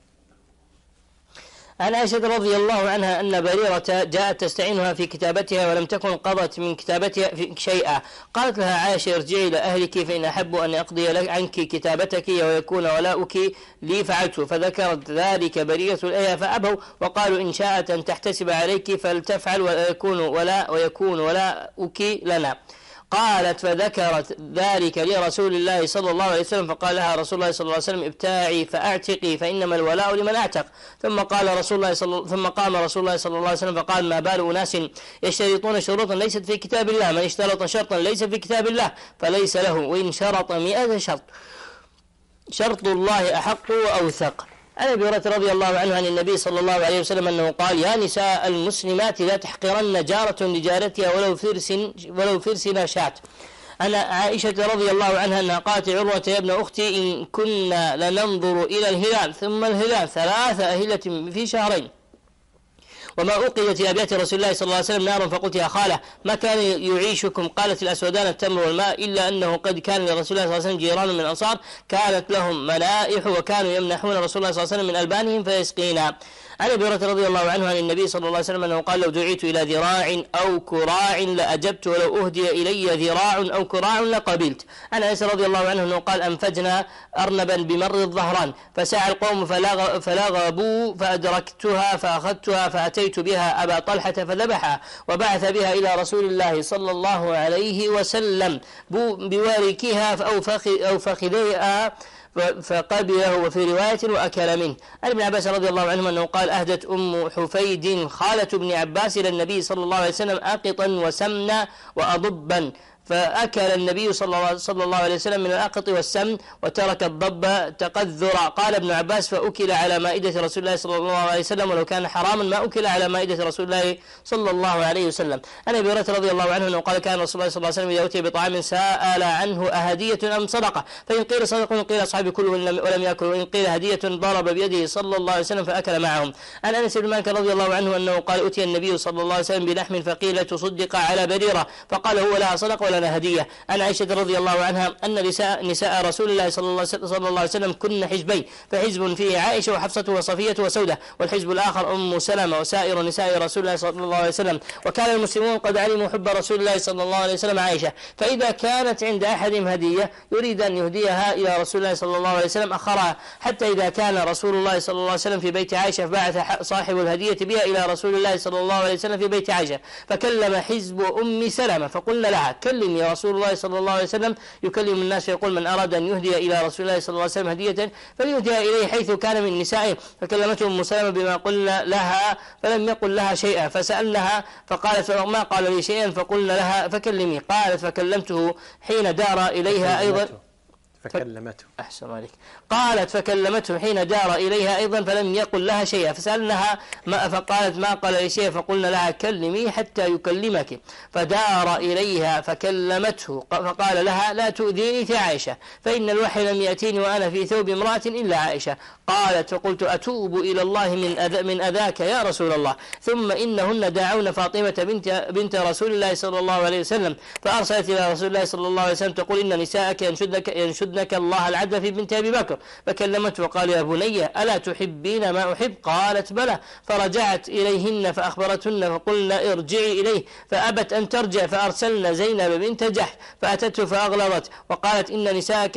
Speaker 2: عن عائشة رضي الله عنها أن بريرة جاءت تستعينها في كتابتها ولم تكن قضت من كتابتها شيئا. قالت لها عائشة: ارجعي إلى أهلك فإن أحب أن أقضي عنك كتابتك ويكون ولاؤك لي فعلت. فذكرت ذلك بريرة الآية فأبوا وقالوا: إن شاءت أن تحتسب عليك فلتفعل ويكون ولاؤك لنا. قالت: فذكرت ذلك لرسول الله صلى الله عليه وسلم، فقال لها رسول الله صلى الله عليه وسلم: ابتاعي فأعتقي فإنما الولاء لمن أعتق. ثم قام رسول الله صلى الله عليه وسلم فقال: ما بال أناس يشترطون شروطا ليست في كتاب الله، من اشترط شرطا ليس في كتاب الله فليس له، وإن شرط 100 شرط الله أحق وأوثق. عن أبي هريرة رضي الله عنه عن النبي صلى الله عليه وسلم أنه قال: يا نساء المسلمات لا تحقرن جارة لجارتها ولو فرس شاة. عن عائشة رضي الله عنها أنها قالت: عروة يا ابن أختي إن كنا لننظر إلى الهلال ثم الهلال 3 أهلة في شهرين وما أوقدت في أبيات رسول الله صلى الله عليه وسلم نار، فقلت: يا خالة ما كان يعيشكم؟ قالت: الأسودان التمر والماء، إلا أنه قد كان لرسول الله صلى الله عليه وسلم جيران من الأنصار كانت لهم منائح وكانوا يمنحون رسول الله صلى الله عليه وسلم من ألبانهم فيسقينا. عن أبي هريرة رضي الله عنه عن النبي صلى الله عليه وسلم أنه قال: لو دعيت إلى ذراع أو كراع لأجبت، ولو أهدي إلي ذراع أو كراع لقبلت. عن أنس رضي الله عنه أنه قال: أنفجنا أرنبا بمر الظهران فسعى القوم فلغبوا فأدركتها فأخذتها فأتيت بها أبا طلحة فذبحها وبعث بها إلى رسول الله صلى الله عليه وسلم بواركها أو فخذيها فقبله، وفي رواية وأكل منه. عن ابن عباس رضي الله عنه أنه قال: أهدت أم حفيد خالة ابن عباس إلى النبي صلى الله عليه وسلم أقطا وسمنا وأضبا، فأكل النبي صلى الله عليه وسلم من الأقط والسمن وترك الضب تقذرا. قال ابن عباس: فأكل على مائدة رسول الله صلى الله عليه وسلم، ولو كان حراما ما أكل على مائدة رسول الله صلى الله عليه وسلم. عن أبي هريرة رضي الله عنه أنه قال: كان رسول الله صلى الله عليه وسلم إذا أتي بطعام سأل عنه أهدية أم صدقة، فإن قيل صدقة وإن قيل أصحابي كلوا ولم يأكلوا، وإن قيل هدية ضرب بيده صلى الله عليه وسلم فأكل معهم. عن أنس بن مالك رضي الله عنه أنه قال: أتي النبي صلى الله عليه وسلم بلحم فقيل تصدق على بريرة، فقال: هو لها صدقة ولنا هدية. عن عائشة رضي الله عنها أن نساء رسول الله صلى الله عليه وسلم كن حزبين، فحزب فيه عائشة وحفصة وصفية وسودة، والحزب الآخر أم سلمة وسائر نساء رسول الله صلى الله عليه وسلم. وكان المسلمون قد علموا حب رسول الله صلى الله عليه وسلم عائشة، فإذا كانت عند أحدهم هدية يريد أن يهديها إلى رسول الله صلى الله عليه وسلم أخرها، حتى إذا كان رسول الله صلى الله عليه وسلم في بيت عائشة فبعث صاحب الهدية بها إلى رسول الله صلى الله عليه وسلم في بيت عائشة، فكلم حزب أم سلمة فقلنا لها: كلم يا رسول الله صلى الله عليه وسلم يكلم الناس فيقول: من أراد أن يهدي إلى رسول الله صلى الله عليه وسلم هدية فليهديها إليه حيث كان من نسائه. فكلمته أم سلمة بما قلنا لها فلم يقل لها شيئا، فسألناها فقالت: ما قال لي شيئا، فقلنا لها: فكلمي. قالت: فكلمته حين دار إليها أيضا
Speaker 1: فكلمته.
Speaker 2: أحسن عليك. قالت: فكلمته حين دار إليها أيضا فلم يقل لها شيئا، فسألناها فقالت: ما قال لي شيئا، فقلنا لها: كلمي حتى يكلمك. فدار إليها فكلمته فقال لها: لا تؤذيني في عائشة، فإن الوحي لم يأتيني وأنا في ثوب امرأة إلا عائشة. قالت: فقلت: أتوب إلى الله من أذاك يا رسول الله. ثم إنهن داعون فاطمة بنت رسول الله صلى الله عليه وسلم، فأرسلت إلى رسول الله صلى الله عليه وسلم تقول: إن نساءك ينشدنك الله العدل في بنت أبي بكر. فكلمته وقال: يا بني ألا تحبين ما أحب؟ قالت: بلى. فرجعت إليهن فأخبرتهن فقلنا: ارجعي إليه، فأبت أن ترجع، فأرسلنا زينب بنت جحش فأتته فأغلظت وقالت: إن نساءك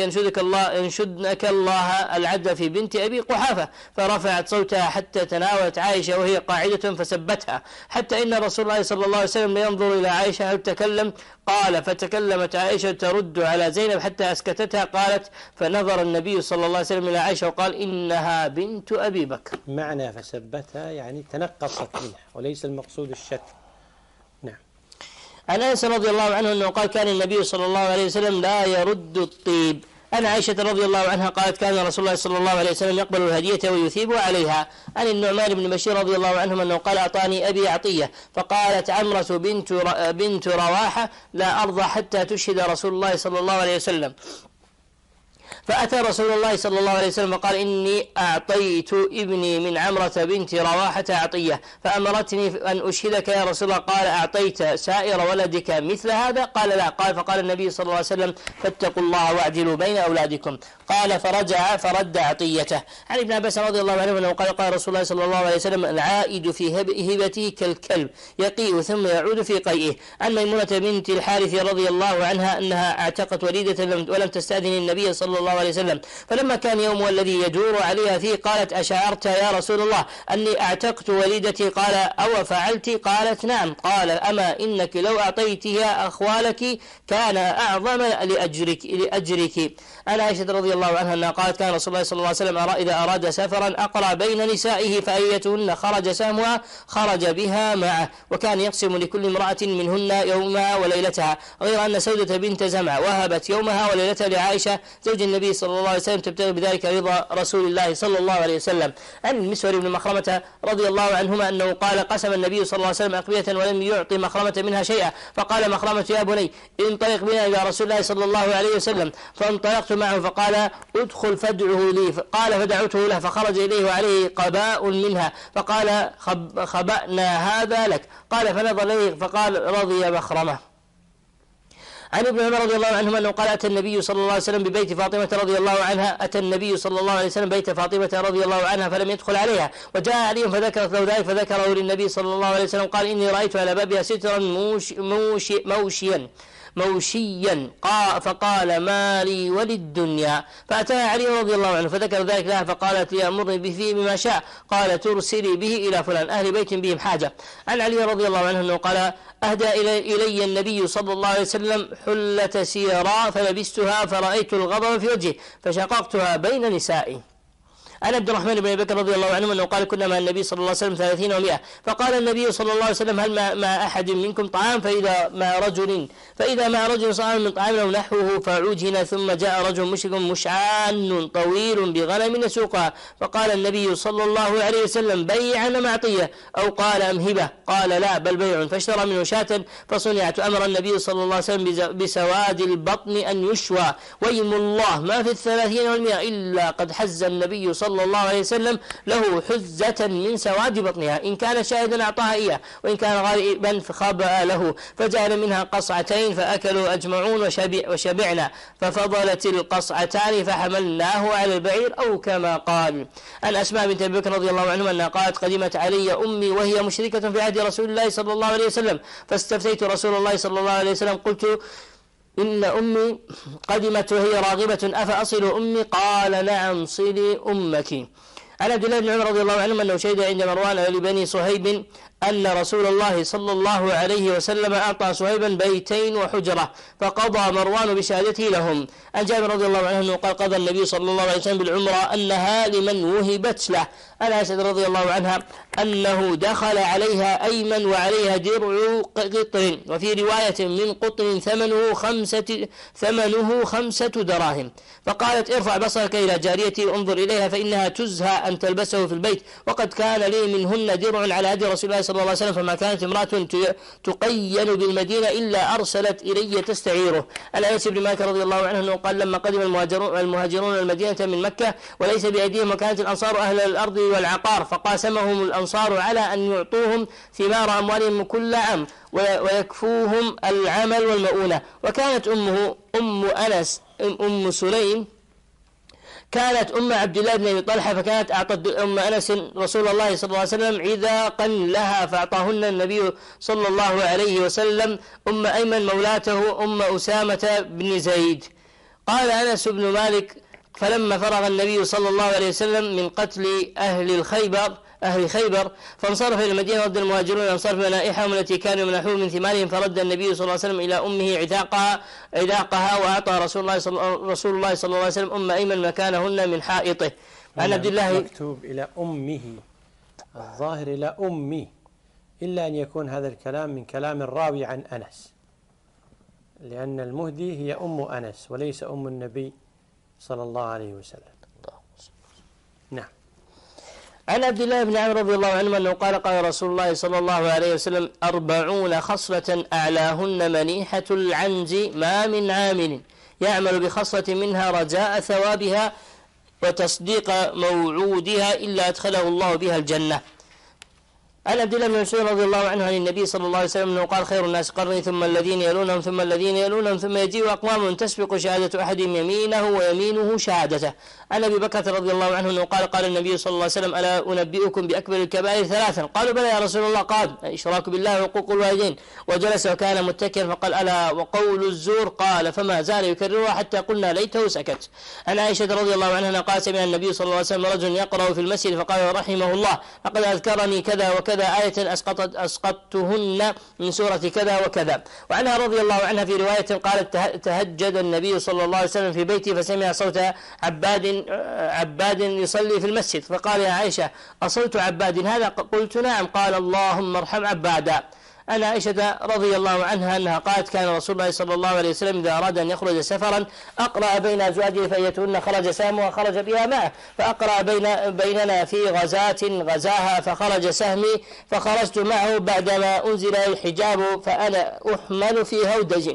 Speaker 2: ينشدنك الله العدل في بنت أبي قحافة. فرفعت صوتها حتى تناولت عائشة وهي قاعدة فسبتها، حتى إن رسول الله صلى الله عليه وسلم ينظر إلى عائشة هل تكلم. قال: فتكلمت عائشة ترد على زينب حتى أسكتتها. قالت: فنظر النبي صلى الله عليه وسلم إلى عائشة وقال: إنها بنت أبي بكر.
Speaker 1: معنى فسبتها يعني تنقصت منها، وليس المقصود الشتم. نعم.
Speaker 2: عن أنس رضي الله عنه أنه قال: كان النبي صلى الله عليه وسلم لا يرد الطيب. عن عائشة رضي الله عنها قالت: كان رسول الله صلى الله عليه وسلم يقبل الهدية ويثيب عليها. عن النعمان بن بشير رضي الله عنه أنه قال: أعطاني أبي عطية. فقالت عمرة بنت رواحة: لا أرضى حتى تشهد رسول الله صلى الله عليه وسلم. فأتى رسول الله صلى الله عليه وسلم وقال: إني أعطيت ابني من عمرة بنت رواحة عطية، فأمرتني أن أشهدك يا رسول الله. قال: أعطيت سائر ولدك مثل هذا؟ قال: لا. قال: فقال النبي صلى الله عليه وسلم: فاتقوا الله واعدلوا بين أولادكم. قال: فرجع فرد عطيته. عن ابن عباس رضي الله عنه أنه قال: قال رسول الله صلى الله عليه وسلم: العائد في هبته كالكلب يقيء ثم يعود في قيئه. عن ميمونة بنت الحارث رضي الله عنها أنها اعتقت وليدة ولم تستأذن النبي صلى الله عليه وسلم، فلما كان يوم الذي يدور عليها فيه قالت: أشعرت يا رسول الله أني اعتقت وليدتي؟ قال: أو فعلت؟ قالت: نعم. قال: أما إنك لو أعطيتها أخوالك كان أعظم لأجرك. عن عائشة رضي الله عنها أنها قالت: كان رسول الله صلى الله عليه وسلم إذا أراد سفرا أقرأ بين نسائه فأيتهن خرج سهمها خرج بها معه، وكان يقسم لكل امرأة منهن يومها وليلتها، غير أن سودة بنت زمعة وهبت يومها وليلتها لعائشة زوج النبي النبي صلى الله عليه وسلم تبتغي بذلك رضا رسول الله صلى الله عليه وسلم. عن المسور بن مخرمة رضي الله عنهما أنه قال قسم النبي صلى الله عليه وسلم أقبية ولم يعطي مخرمة منها شيئا، فقال مخرمة يا بني انطلق بنا إلى رسول الله صلى الله عليه وسلم، فانطلقت معه فقال ادخل فادعه لي، قال فدعوته له فخرج إليه وعليه قباء منها، فقال خبأنا هذا لك، قال فنظر إليه فقال رضي مخرمة. عن ابن عمر رضي الله عنهما أنه قال أتى النبي صلى الله عليه وسلم ببيت فاطمة رضي الله عنها، أتى النبي صلى الله عليه وسلم بيت فاطمة رضي الله عنها فلم يدخل عليها، وجاء علي فذكرت له ذلك فذكره للنبي صلى الله عليه وسلم، قال إني رأيت على بابها سترا موشيا فقال ما لي وللدنيا، فأتاها علي رضي الله عنه فذكر ذلك لها فقالت لي أمرني به بما شاء، قال ترسلي به إلى فلان أهل بيت بهم حاجة. عن علي رضي الله عنه أنه قال أهدى إلي النبي صلى الله عليه وسلم حلة سيراء فلبستها فرأيت الغضب في وجهه فشققتها بين نسائي. عن عبد الرحمن بن أبي بكر رضي الله عنه أنه قال كنا مع النبي صلى الله عليه وسلم 30 و100، فقال النبي صلى الله عليه وسلم هل مع أحد منكم طعام؟ فإذا مع رجل صائم من طعام أو نحوه فعجن، ثم جاء رجل مشرك مشعان طويل بغنم يسوقها، فقال النبي صلى الله عليه وسلم بيعا معطية، أو قال أمهبة، قال لا بل بيع، فاشترى منه شاة فصنعت. أمر النبي صلى الله عليه وسلم بسواد البطن أن يشوى، ويم الله ما في 30 و100 إلا قد حز النبي صلى الله عليه وسلم له حزة من سواد بطنها، إن كان شاهدا أعطاها إياه، وإن كان غائبا فخبأ له، فجعل منها قصعتين فأكلوا أجمعون وشبعنا، ففضلت القصعتان فحملناه على البعير أو كما قال. عن أسماء بنت أبي بكر رضي الله عنهما أنها قالت قدمت علي أمي وهي مشركة في عهد رسول الله صلى الله عليه وسلم، فاستفتيت رسول الله صلى الله عليه وسلم قلت إن أمي قدمت وهي راغبة أفأصل أمي؟ قال نعم صلي أمك. عن عبد الله بن عمر رضي الله عنه أنه شهد عند مروان لبني صهيب أن رسول الله صلى الله عليه وسلم أعطى صهيبا بيتين وحجرة، فقضى مروان بشهادته لهم. عن جابر رضي الله عنه قال قضى النبي صلى الله عليه وسلم بالعمرة أنها لمن وهبت له. عن عائشة رضي الله عنها أنه دخل عليها أيمن وعليها درع قطر، وفي رواية من قطر ثمنه 5 دراهم، فقالت ارفع بصرك إلى جاريتي انظر إليها فإنها تزهى أن تلبسه في البيت، وقد كان لي منهن درع على هدي رسول الله صلى الله عليه وسلم، فما كانت امرأة تقين بالمدينة إلا أرسلت إلي تستعيره. عن أنس بن مالك رضي الله عنه قال لما قدم المهاجرون المدينة من مكة وليس بأيديهم، وكانت الأنصار أهل الأرض والعقار، فقاسمهم الأنصار على أن يعطوهم ثمار أموالهم كل عام ويكفوهم العمل والمؤونة. وكانت أم أنس أم سليم كانت أم عبد الله بن أبي طلحة، فكانت أعطت أم أنس رسول الله صلى الله عليه وسلم عذاقا لها، فأعطاهن النبي صلى الله عليه وسلم أم أيمن مولاته أم أسامة بن زيد. قال أنس بن مالك فلما فرغ النبي صلى الله عليه وسلم من قتل أهل خيبر فانصرف إلى المدينة، رد المهاجرون الأنصار بمنائحهم التي كانوا يمنحون من ثمارهم، فرد النبي صلى الله عليه وسلم إلى أمه عذاقها، وأعطى رسول الله صلى الله عليه وسلم أم أيمن مكانهن من حائطه. عن عبد الله
Speaker 1: مكتوب إلى أمه، الظاهر إلى أمي، إلا أن يكون هذا الكلام من كلام الراوي عن أنس، لأن المهدي هي أم أنس وليس أم النبي صلى الله عليه وسلم. نعم.
Speaker 2: عن عبد الله بن عمرو رضي الله عنه أنه قال قال رسول الله صلى الله عليه وسلم 40 خصلة أعلاهن منيحة العنز ما من عامل يعمل بخصلة منها رجاء ثوابها وتصديق موعودها إلا أدخله الله بها الجنة. عن عبد الله بن مسعود رضي الله عنه عن النبي صلى الله عليه وسلم أنه قال خير الناس قرني ثم الذين يلونهم ثم الذين يلونهم ثم يجيء أقوام تسبق شهادة أحدهم يمينه ويمينه شهادته. عن أبي بكر رضي الله عنه أنه قال النبي صلى الله عليه وسلم ألا أنبئكم بأكبر الكبائر 3؟ قالوا بلى يا رسول الله، قال الإشراك بالله وحقوق الوالدين. وجلس وكان متكئا فقال ألا وقول الزور؟ قال فما زال يكررها حتى قلنا ليته سكت. عن عائشة رضي الله عنها قال سمع النبي صلى الله عليه وسلم رجل يقرأ في المسجد فقال رحمه الله لقد أذكرني كذا وكذا آية أسقطتهن من سورة كذا وكذا. وعنها رضي الله عنها في رواية قالت تهجد النبي صلى الله عليه وسلم في بيتي فسمع صوت عباد يصلي في المسجد، فقال يا عائشة أصوت عباد هذا؟ قلت نعم. قال اللهم ارحم عبادا. عن عائشة رضي الله عنها أنها قالت كان رسول الله صلى الله عليه وسلم إذا أراد أن يخرج سفرا أقرأ بين أزواجه فأيتهن خرج سهمه وخرج بها معه، فأقرأ بيننا في غزاة غزاها فخرج سهمي فخرجت معه بعدما أنزل الحجاب فأنا أحمل في هودج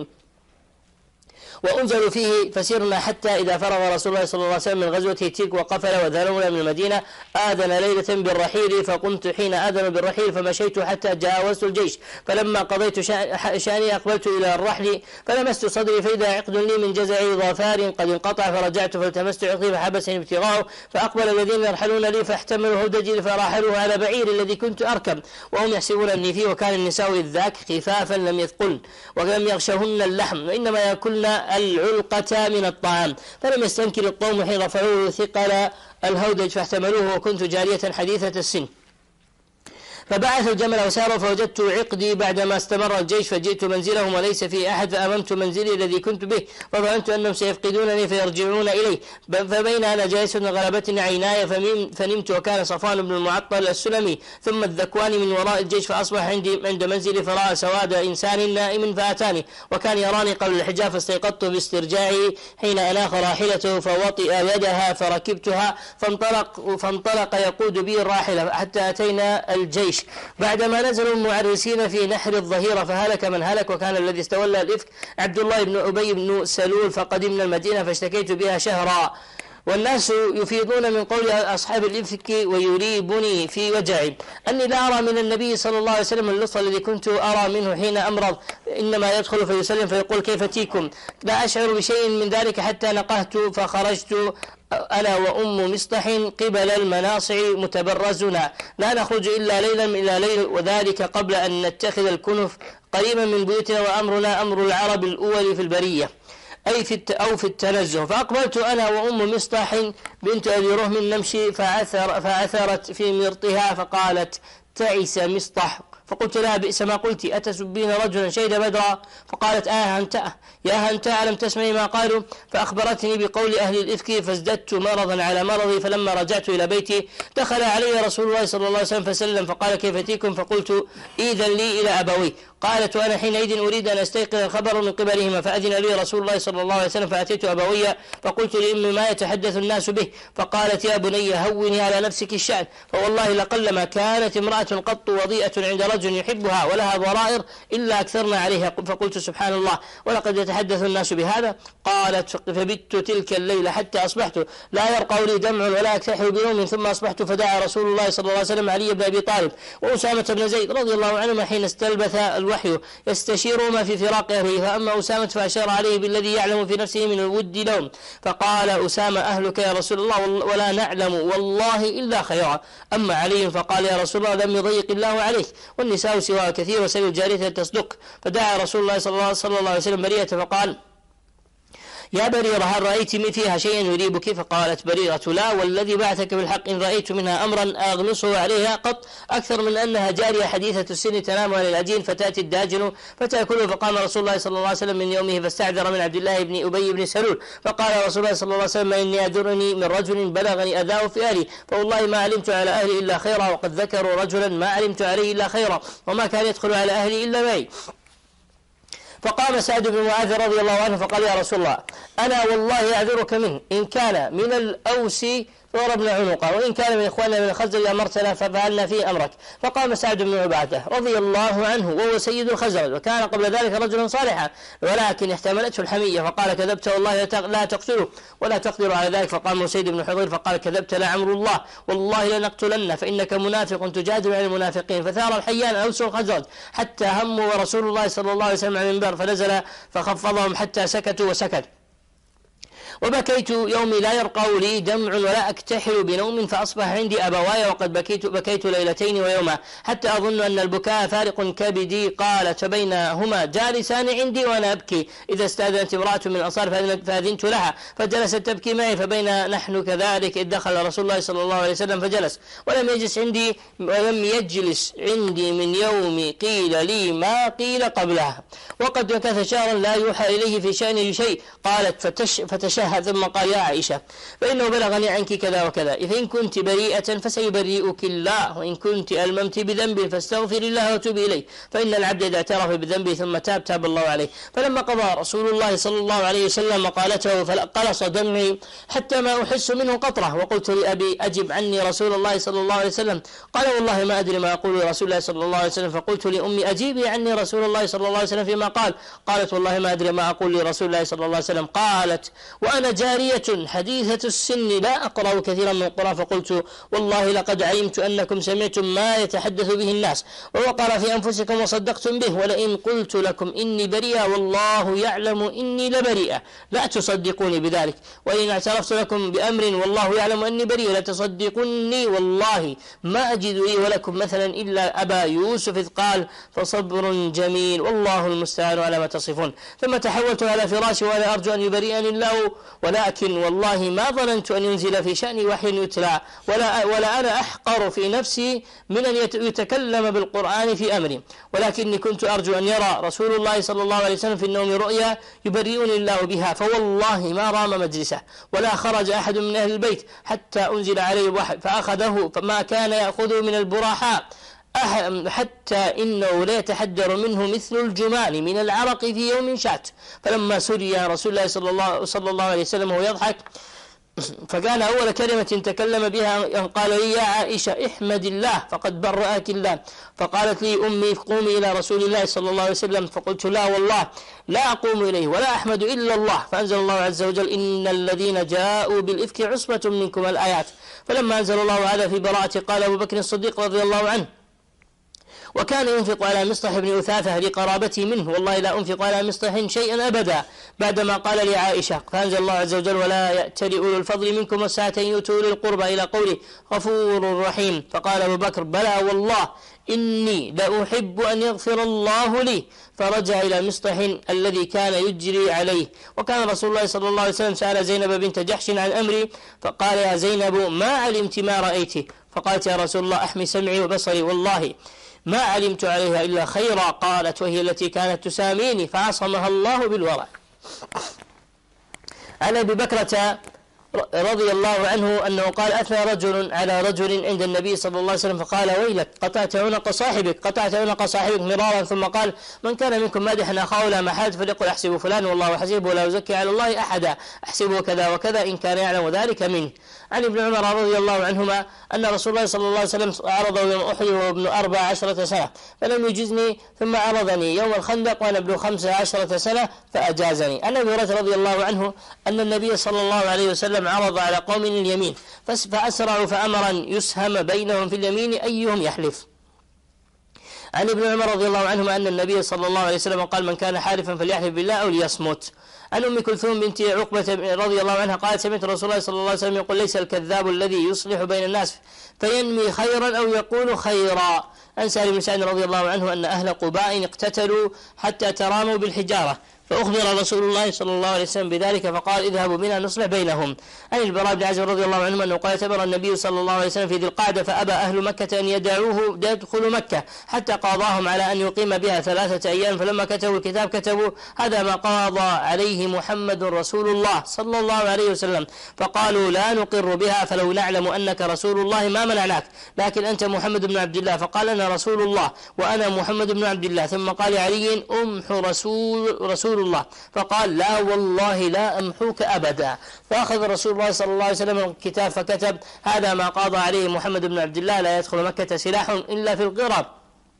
Speaker 2: وأنزل فيه، فسرنا حتى إذا فرغ رسول الله صلى الله عليه وسلم من غزوة تيك وقفل وذهبنا من المدينة آذن ليلة بالرحيل، فقمت حين آذن بالرحيل فمشيت حتى جاوزت الجيش، فلما قضيت شأني أقبلت إلى الرحل فلمست صدري فإذا عقد لي من جزع ظفار قد انقطع، فرجعت فالتمست عقدي فحبسني ابتغاؤه، فأقبل الذين يرحلون لي فاحتملوا هودجي فراحلوه على بعير الذي كنت أركب وهم يحسبون أني فيه، وكان النساء إذ ذاك خفافا لم يثقلن ولم يغشهن اللحم وإنما يأكلن العلقة من الطعام، فلم يستنكر القوم حين رفعوه ثقل الهودج فاحتملوه، وكنت جارية حديثة السن. فبعث الجمل وساروا فوجدت عقدي بعدما استمر الجيش، فجئت منزلهم وليس فيه أحد، فأممت منزلي الذي كنت به فظننت أنهم سيفقدونني فيرجعون إلي، فبين أنا جالس غلبتني عيناي فنمت، وكان صفوان بن المعطل السلمي ثم الذكوان من وراء الجيش، فأصبح عند منزلي فرأى سواد إنسان نائم فأتاني، وكان يراني قبل الحجاب فاستيقظت باسترجاعي حين أناخ راحلته فوطئ يدها فركبتها فانطلق يقود بي الراحلة حتى أتينا الجيش، بعدما نزلوا المعرسين في نحر الظهيرة فهلك من هلك، وكان الذي استولى الإفك عبد الله بن أبي بن سلول، فقدمنا المدينة فاشتكيت بها شهرا، والناس يفيضون من قول أصحاب الإفك ويريبني في وجعي أني لا أرى من النبي صلى الله عليه وسلم اللطف الذي كنت أرى منه حين أمرض، إنما يدخل فيسلم فيقول كيف تيكم، لا أشعر بشيء من ذلك حتى نقهت فخرجت أنا وأم مصطح قبل المناصع متبرزنا، لا نخرج إلا ليلا إلى ليل، وذلك قبل أن نتخذ الكنف قريبا من بيوتنا، وأمرنا أمر العرب الأول في البرية أي في التنزه. فأقبلت أنا وأم مصطح بنت أبي رهم نمشي فعثرت في مرطها فقالت تعس مصطح، فقلت لها بئس ما قلت أتسبين رجلا شهد بدرا، فقالت يا هنتاء ألم تسمعي ما قالوا، فأخبرتني بقول أهل الإفك فازددت مرضا على مرضي، فلما رجعت إلى بيتي دخل علي رسول الله صلى الله عليه وسلم فسلم فقال كيف تيكم، فقلت إذن لي إلى أبوي، قالت وأنا حينئذ أريد أن أستيقظ الخبر من قبلهما، فأذن لي رسول الله صلى الله عليه وسلم فأتيت أبوي فقلت لأمي ما يتحدث الناس به، فقالت يا بني هوني على نفسك الشأن، فوالله لقلما كانت امرأة قط وضيئة عند رجل يحبها ولها ضرائر إلا أكثرنا عليها، فقلت سبحان الله ولقد يتحدث الناس بهذا، قالت فبت تلك الليلة حتى أصبحت لا يرقى لي دمع ولا أكتحل بنوم، ثم أصبحت فدعا رسول الله صلى الله عليه وسلم علي بن أبي طالب وأسامة بن زيد رضي الله عنهما حين استلبث الوحي يستشيرهما في فراق أهله، فأما أسامة فأشار عليه بالذي يعلم في نفسه من الود لهم، فقال أسامة أهلك يا رسول الله ولا نعلم والله إلا خيرا، أما علي فقال يا رسول الله لم يضيق الله عليك والنساء سواء كثير وسيل الجارية تصدق، فدعا رسول الله صلى الله عليه وسلم بريرة فقال يا بريرة هل رأيت فيها شيئا يريبك؟ فقالت بريرة لا والذي بعثك بالحق إن رأيت منها أمرا أغمصه عليها قط أكثر من أنها جارية حديثة السن تنام على العجين فتأتي الداجن فتأكله، فقام رسول الله صلى الله عليه وسلم من يومه فاستعذر من عبد الله بن أبي بن سلول، فقال رسول الله صلى الله عليه وسلم إني أدرني من رجل بلغني أذاه في أهلي، فوالله ما علمت على أهلي إلا خيرا، وقد ذكروا رجلا ما علمت عليه إلا خيرا وما كان يدخل على أهلي إلا معي. فقام سعد بن معاذ رضي الله عنه فقال يا رسول الله أنا والله أعذرك منه، إن كان من الأوس فضربنا عنقه، وإن كان من إخواننا من الخزرج أمرتنا ففعلنا فيه أمرك. فقام سعد بن عبادة رضي الله عنه وهو سيد الخزرج، وكان قبل ذلك رجلا صالحا ولكن احتملته الحمية، فقال كذبت والله لا تقتله ولا تقدر على ذلك. فقام سيد بن حضير فقال كذبت لعمر الله والله لنقتلن فإنك منافق تجادل عن المنافقين. فثار الحيان أوس الخزرج حتى هموا ورسول الله صلى الله عليه وسلم على المنبر فنزل فخفضهم حتى سكتوا وسكت. وبكيت يومي لا يرقى لي دمع ولا أكتحل بنوم، فأصبح عندي أبواي وقد بكيت ليلتين ويوما حتى أظن أن البكاء فارق كبدي. قالت فبينهما جالسان عندي وأنا أبكي إذا استأذنت امرأة من الأنصار فأذنت لها فجلست تبكي معي، فبين نحن كذلك إذ دخل رسول الله صلى الله عليه وسلم فجلس ولم يجلس عندي من يوم قيل لي ما قيل قبلها، وقد مكث شهرا لا يوحى إليه في شأنه شيء. قالت فتشهد لها ثم قال يا عائشة فإنه بلغني عنك كذا وكذا، فإن كنت بريئة فسيبرئك الله، وإن كنت ألممت بذنب فاستغفر الله وتوب إليه، فإن العبد إذا اعترف بذنبه ثم تاب الله عليه. فلما قضى رسول الله صلى الله عليه وسلم مقالته فقلص دمعي حتى ما أحس منه قطرة، وقلت لأبي أجب عني رسول الله صلى الله عليه وسلم، قال والله ما أدري ما أقول لرسول الله صلى الله عليه وسلم. فقلت لأمي أجيبي عني رسول الله صلى الله عليه وسلم فيما قال، قالت والله ما أدري ما أقول لرسول الله صلى الله عليه وسلم. قالت وأنا جارية حديثة السن لا أقرأ كثيرا من القرآن، فقلت والله لقد علمت أنكم سمعتم ما يتحدث به الناس ووقر في أنفسكم وصدقتم به، ولئن قلت لكم إني بريئة والله يعلم إني لبريئة لا تصدقوني بذلك، وإن اعترفت لكم بأمر والله يعلم أني بريئة لا تصدقوني، والله ما أجد لي ولكم مثلا إلا أبا يوسف إذ قال فصبر جميل والله المستعان على ما تصفون. ثم تحولت على فراشي وأنا أرجو أن يبرئني الله، ولكن والله ما ظننت أن ينزل في شأني وحي يتلى، ولا أنا أحقر في نفسي من أن يتكلم بالقرآن في أمري، ولكني كنت أرجو أن يرى رسول الله صلى الله عليه وسلم في النوم رؤيا يبرئني الله بها، فوالله ما رام مجلسه ولا خرج أحد من أهل البيت حتى أنزل عليه الوحي فأخذه فما كان يأخذه من البراحاء حتى إنه لا يتحدر منه مثل الجمال من العرق في يوم شات. فلما سري رسول الله صلى الله عليه وسلم وهو يضحك، فكان أول كلمة تكلم بها أن قال لي يا عائشة احمد الله فقد برأك الله. فقالت لي أمي قومي إلى رسول الله صلى الله عليه وسلم، فقلت لا والله لا أقوم إليه ولا أحمد إلا الله. فأنزل الله عز وجل إن الذين جاءوا بالإفك عصبة منكم الآيات. فلما أنزل الله هذا في براءة قال أبو بكر الصديق رضي الله عنه وكان ينفق على مصطح بن أثاثة لقرابتي منه، والله لا أنفق على مصطح شيئا أبدا، بعدما قال لعائشة. فأنزل الله عز وجل ولا يأتل أولو الفضل منكم والسعة أن يؤتوا أولي القربى إلى قوله غفور رحيم. فقال أبو بكر بلى والله إني لأحب أن يغفر الله لي، فرجع إلى مصطح الذي كان يجري عليه. وكان رسول الله صلى الله عليه وسلم سأل زينب بنت جحش عن أمري فقال يا زينب ما علمت ما رأيت؟ فقالت يا رسول الله أحمي سمعي وبصري والله ما علمت عليها إلا خيرا. قالت وهي التي كانت تساميني فعصمها الله بالورع. عن أبي بكرة رضي الله عنه أنه قال أثنى رجل على رجل عند النبي صلى الله عليه وسلم فقال ويلك قطعت عنق صاحبك مرارا، ثم قال من كان منكم مادحا أخاه لا محال فليقل أحسب فلان والله حسيبه ولا يزكي على الله أحدا، أحسبه كذا وكذا إن كان يعلم ذلك منه. عن ابن عمر رضي الله عنهما أن رسول الله صلى الله عليه وسلم عرضه يوم أحد وابن 14 سنة فلم يجزني، ثم عرضني يوم الخندق وأنا ابن 15 سنة فأجازني. عن أبي هريرة رضي الله عنه أن النبي صلى الله عليه وسلم عرض على قوم اليمين فأسرعوا فأمر أن يسهم بينهم في اليمين أيهم يحلف. عن ابن عمر رضي الله عنهما أن النبي صلى الله عليه وسلم قال من كان حالفا فليحلف بالله أو ليصمت. عن أم كلثوم بنت عقبة رضي الله عنها قالت سمعت رسول الله صلى الله عليه وسلم يقول ليس الكذاب الذي يصلح بين الناس فينمي خيرا أو يقول خيرا. عن سالم بن سعد رضي الله عنه أن أهل قباء اقتتلوا حتى تراموا بالحجارة فأخبر رسول الله صلى الله عليه وسلم بذلك فقال اذهبوا بنا نصلح بينهم. عن البراء بن عازب رضي الله عنه أنه قال اعتبر النبي صلى الله عليه وسلم في ذي القعدة فأبى أهل مكة أن يدعوه يدخل مكة حتى قاضاهم على أن يقيم بها 3 أيام، فلما كتبوا الكتاب كتبوا هذا ما قاضى عليه محمد رسول الله صلى الله عليه وسلم، فقالوا لا نقر بها فلو نعلم أنك رسول الله ما منعناك، لكن أنت محمد بن عبد الله. فقال أنا رسول الله وأنا محمد بن عبد الله. ثم قال علي أمحو رسول الله، فقال لا والله لا أمحوك أبدا. فأخذ رسول الله صلى الله عليه وسلم الكتاب فكتب هذا ما قاضى عليه محمد بن عبد الله لا يدخل مكة سلاح إلا في القرب،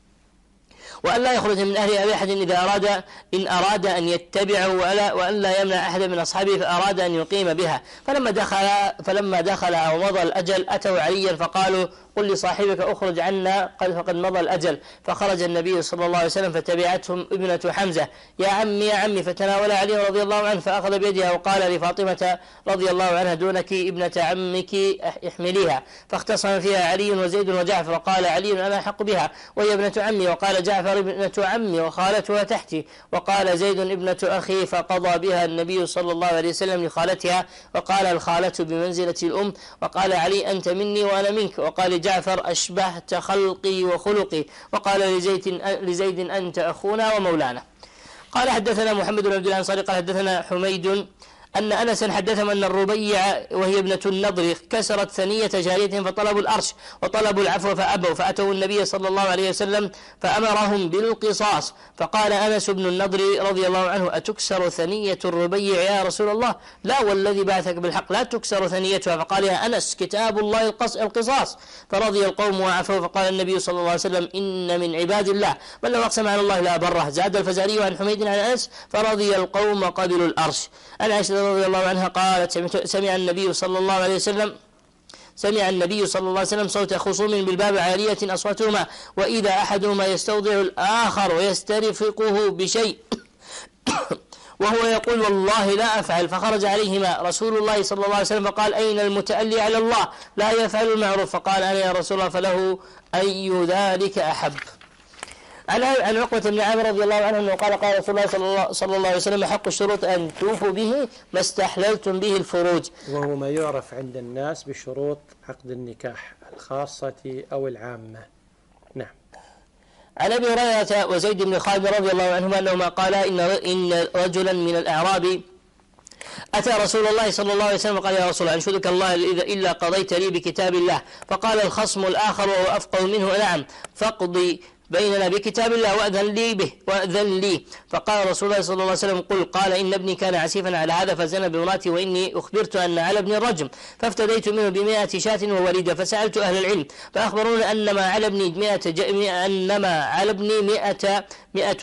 Speaker 2: وأن لا يخرج من أهل أحد إن أراد أن يتبعه وأن لا يمنع أحد من أصحابه فأراد أن يقيم بها. فلما دخل أو مضى الأجل أتوا عليا فقالوا قل لصاحبك أخرج عنا فقد مضى الأجل. فخرج النبي صلى الله عليه وسلم فتبعتهم ابنة حمزة يا عمي فتناول علي رضي الله عنه فأخذ بيدها وقال لفاطمة رضي الله عنها دونك ابنة عمك احمليها. فاختصم فيها علي وزيد وجعفر وقال علي أنا أحق بها وهي ابنة عمي، وقال جعفر ابنة عمي وخالتها تحتي، وقال زيد ابنة أخي. فقضى بها النبي صلى الله عليه وسلم لخالتها وقال الخالة بمنزلة الأم، وقال علي أنت مني وأنا منك، وقال جعفر أشبهت خلقي وخلقي، وقال لزيد أنت أخونا ومولانا. قال حدثنا محمد بن عبد الله الأنصاري قال حدثنا حميد أن أنسا حدثهم أن الربيع وهي ابنة النضر كسرت ثنية جارية فطلبوا الأرش وطلبوا العفو فأبوا، فأتوا النبي صلى الله عليه وسلم فأمرهم بالقصاص، فقال أنس بن النضر رضي الله عنه: أتكسر ثنية الربيع يا رسول الله؟ لا والذي بعثك بالحق لا تكسر ثنيتها. فقال: يا أنس كتاب الله القصاص. فرضي القوم وعفوا. فقال النبي صلى الله عليه وسلم: إن من عباد الله من لو أقسم على الله لا بره. زاد الفزاري عن حميد عن أنس: فرضي القوم وقبلوا الأرش. عن عائشة رضي الله عنها قالت: سمع النبي صلى الله عليه وسلم صوت خصوم بالباب عالية أصواتهما، وإذا أحدهما يستوضع الآخر ويسترفقه بشيء وهو يقول: والله لا أفعل. فخرج عليهما رسول الله صلى الله عليه وسلم فقال: أين المتألي على الله لا يفعل المعروف؟ فقال: أنا يا رسول الله. فله أي ذلك أحب. عن عقبة بن عامر رضي الله عنه أنه قال: قال رسول الله صلى الله عليه وسلم: حق الشروط أن توفوا به ما استحللتم به الفروج.
Speaker 1: وهو ما يعرف عند الناس بشروط عقد النكاح الخاصة أو العامة. نعم.
Speaker 2: عن أبي هريرة وزيد بن خالد رضي الله عنهما أنهما قالا: إن رجلا من الأعراب أتى رسول الله صلى الله عليه وسلم وقال: يا رسول الله أنشدك الله إلا قضيت لي بكتاب الله. فقال الخصم الآخر وهو أفقه منه: نعم، فاقضي بيننا بكتاب الله وأذن لي. فقال رسول الله صلى الله عليه وسلم: قال إن ابني كان عسيفا على هذا فزنى بامرأتي، وإني أخبرت أن على ابني الرجم، فافتديت منه ب100 شاة ووليدة. فسألت أهل العلم فأخبروني أنما على ابني 100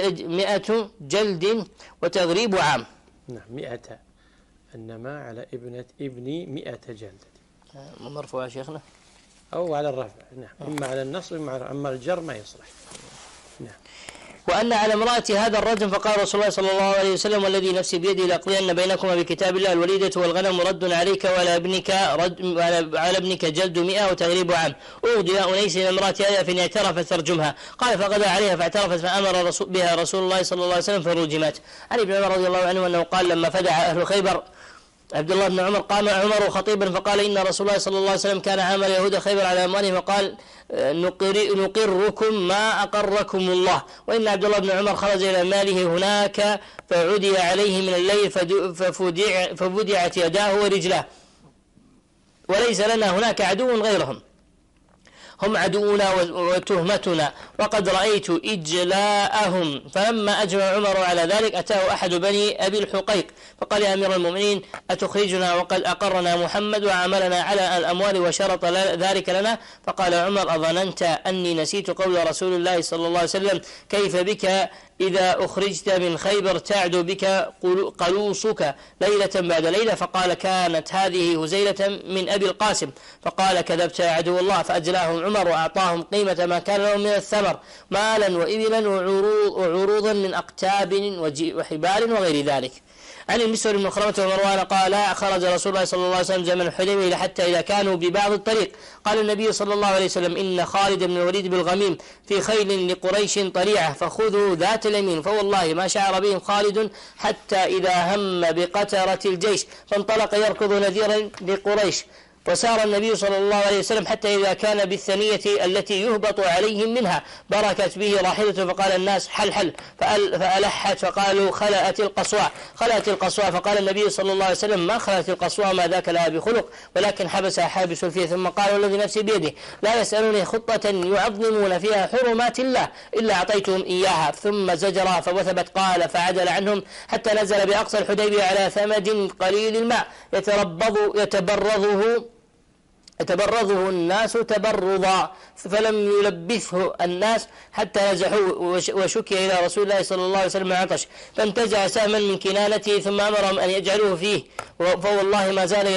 Speaker 2: جلد وتغريب عام.
Speaker 1: نعم 100. أنما على ابني 100 جلدة.
Speaker 2: مرفوع يا شيخنا
Speaker 1: أو على الرفع. نعم. إما على النصب أما الجر ما يصلح. نعم.
Speaker 2: وأن على امرأة هذا الرجم. فقال رسول الله صلى الله عليه وسلم: والذي نفسي بيدي لأقضين بينكما بكتاب الله الوليدة والغنم رد عليك وعلى ابنك جلد 100 وتغريب عام. أوضي أنيس امرأة هذا فإن اعترفت فارجمها. قال: فغدا عليها فاعترفت فأمر بها رسول الله صلى الله عليه وسلم فرجمت. عن ابن عمر رضي الله عنه أنه قال: لما فدع أهل خيبر عبد الله بن عمر قام عمر خطيبا فقال: إن رسول الله صلى الله عليه وسلم كان عامل يهود خيبر على أموالهم، وقال: نقركم ما أقركم الله. وإن عبد الله بن عمر خرج إلى ماله هناك فعدي عليه من الليل فبدعت يداه ورجلاه، وليس لنا هناك عدو غيرهم، هم عدونا وتهمتنا، وقد رأيت إجلاءهم. فلما أجمع عمر على ذلك أتاه أحد بني أبي الحقيق فقال: يا أمير المؤمنين أتخرجنا وقد أقرنا محمد وعملنا على الأموال وشرط ذلك لنا؟ فقال عمر: أظننت أني نسيت قول رسول الله صلى الله عليه وسلم: كيف بك إذا أخرجت من خيبر تعد بك قلوصك ليلة بعد ليلة؟ فقال: كانت هذه هزيلة من أبي القاسم. فقال: كذبت يا عدو الله. فأجلاهم عمر وأعطاهم قيمة ما كان لهم من الثمر مالا وإبلا وعروضا من أقتاب وحبال وغير ذلك. عن المسور بن خرمة ومروان قال: خرج رسول الله صلى الله عليه وسلم زمن الحديبية حتى إذا كانوا ببعض الطريق قال النبي صلى الله عليه وسلم: إن خالد بن الوليد بالغميم في خيل لقريش طليعة فخذوا ذات اليمين. فوالله ما شعر بهم خالد حتى إذا هم بقترة الجيش فانطلق يركض نذيرا لقريش. وسار النبي صلى الله عليه وسلم حتى إذا كان بالثنية التي يهبط عليهم منها بركت به راحلته، فقال الناس: حل فألحت، فقالوا: خلأت القصواء. فقال النبي صلى الله عليه وسلم: ما خلأت القصواء، ما ذاك لها بخلق، ولكن حبسها حابس الفيل. ثم قال: والذي نفسي بيده لا يسألوني خطة يعظمون فيها حرمات الله إلا أعطيتهم إياها. ثم زجر فوثبت. قال: فعدل عنهم حتى نزل بأقصى الحديبية على ثمد قليل الماء يتبرضه الناس تبرضا، فلم يلبثه الناس حتى نزحوه، وشكي إلى رسول الله صلى الله عليه وسلم عطش فانتزع سهما من كنانته ثم أمرهم أن يجعلوه فيه، فوالله ما زال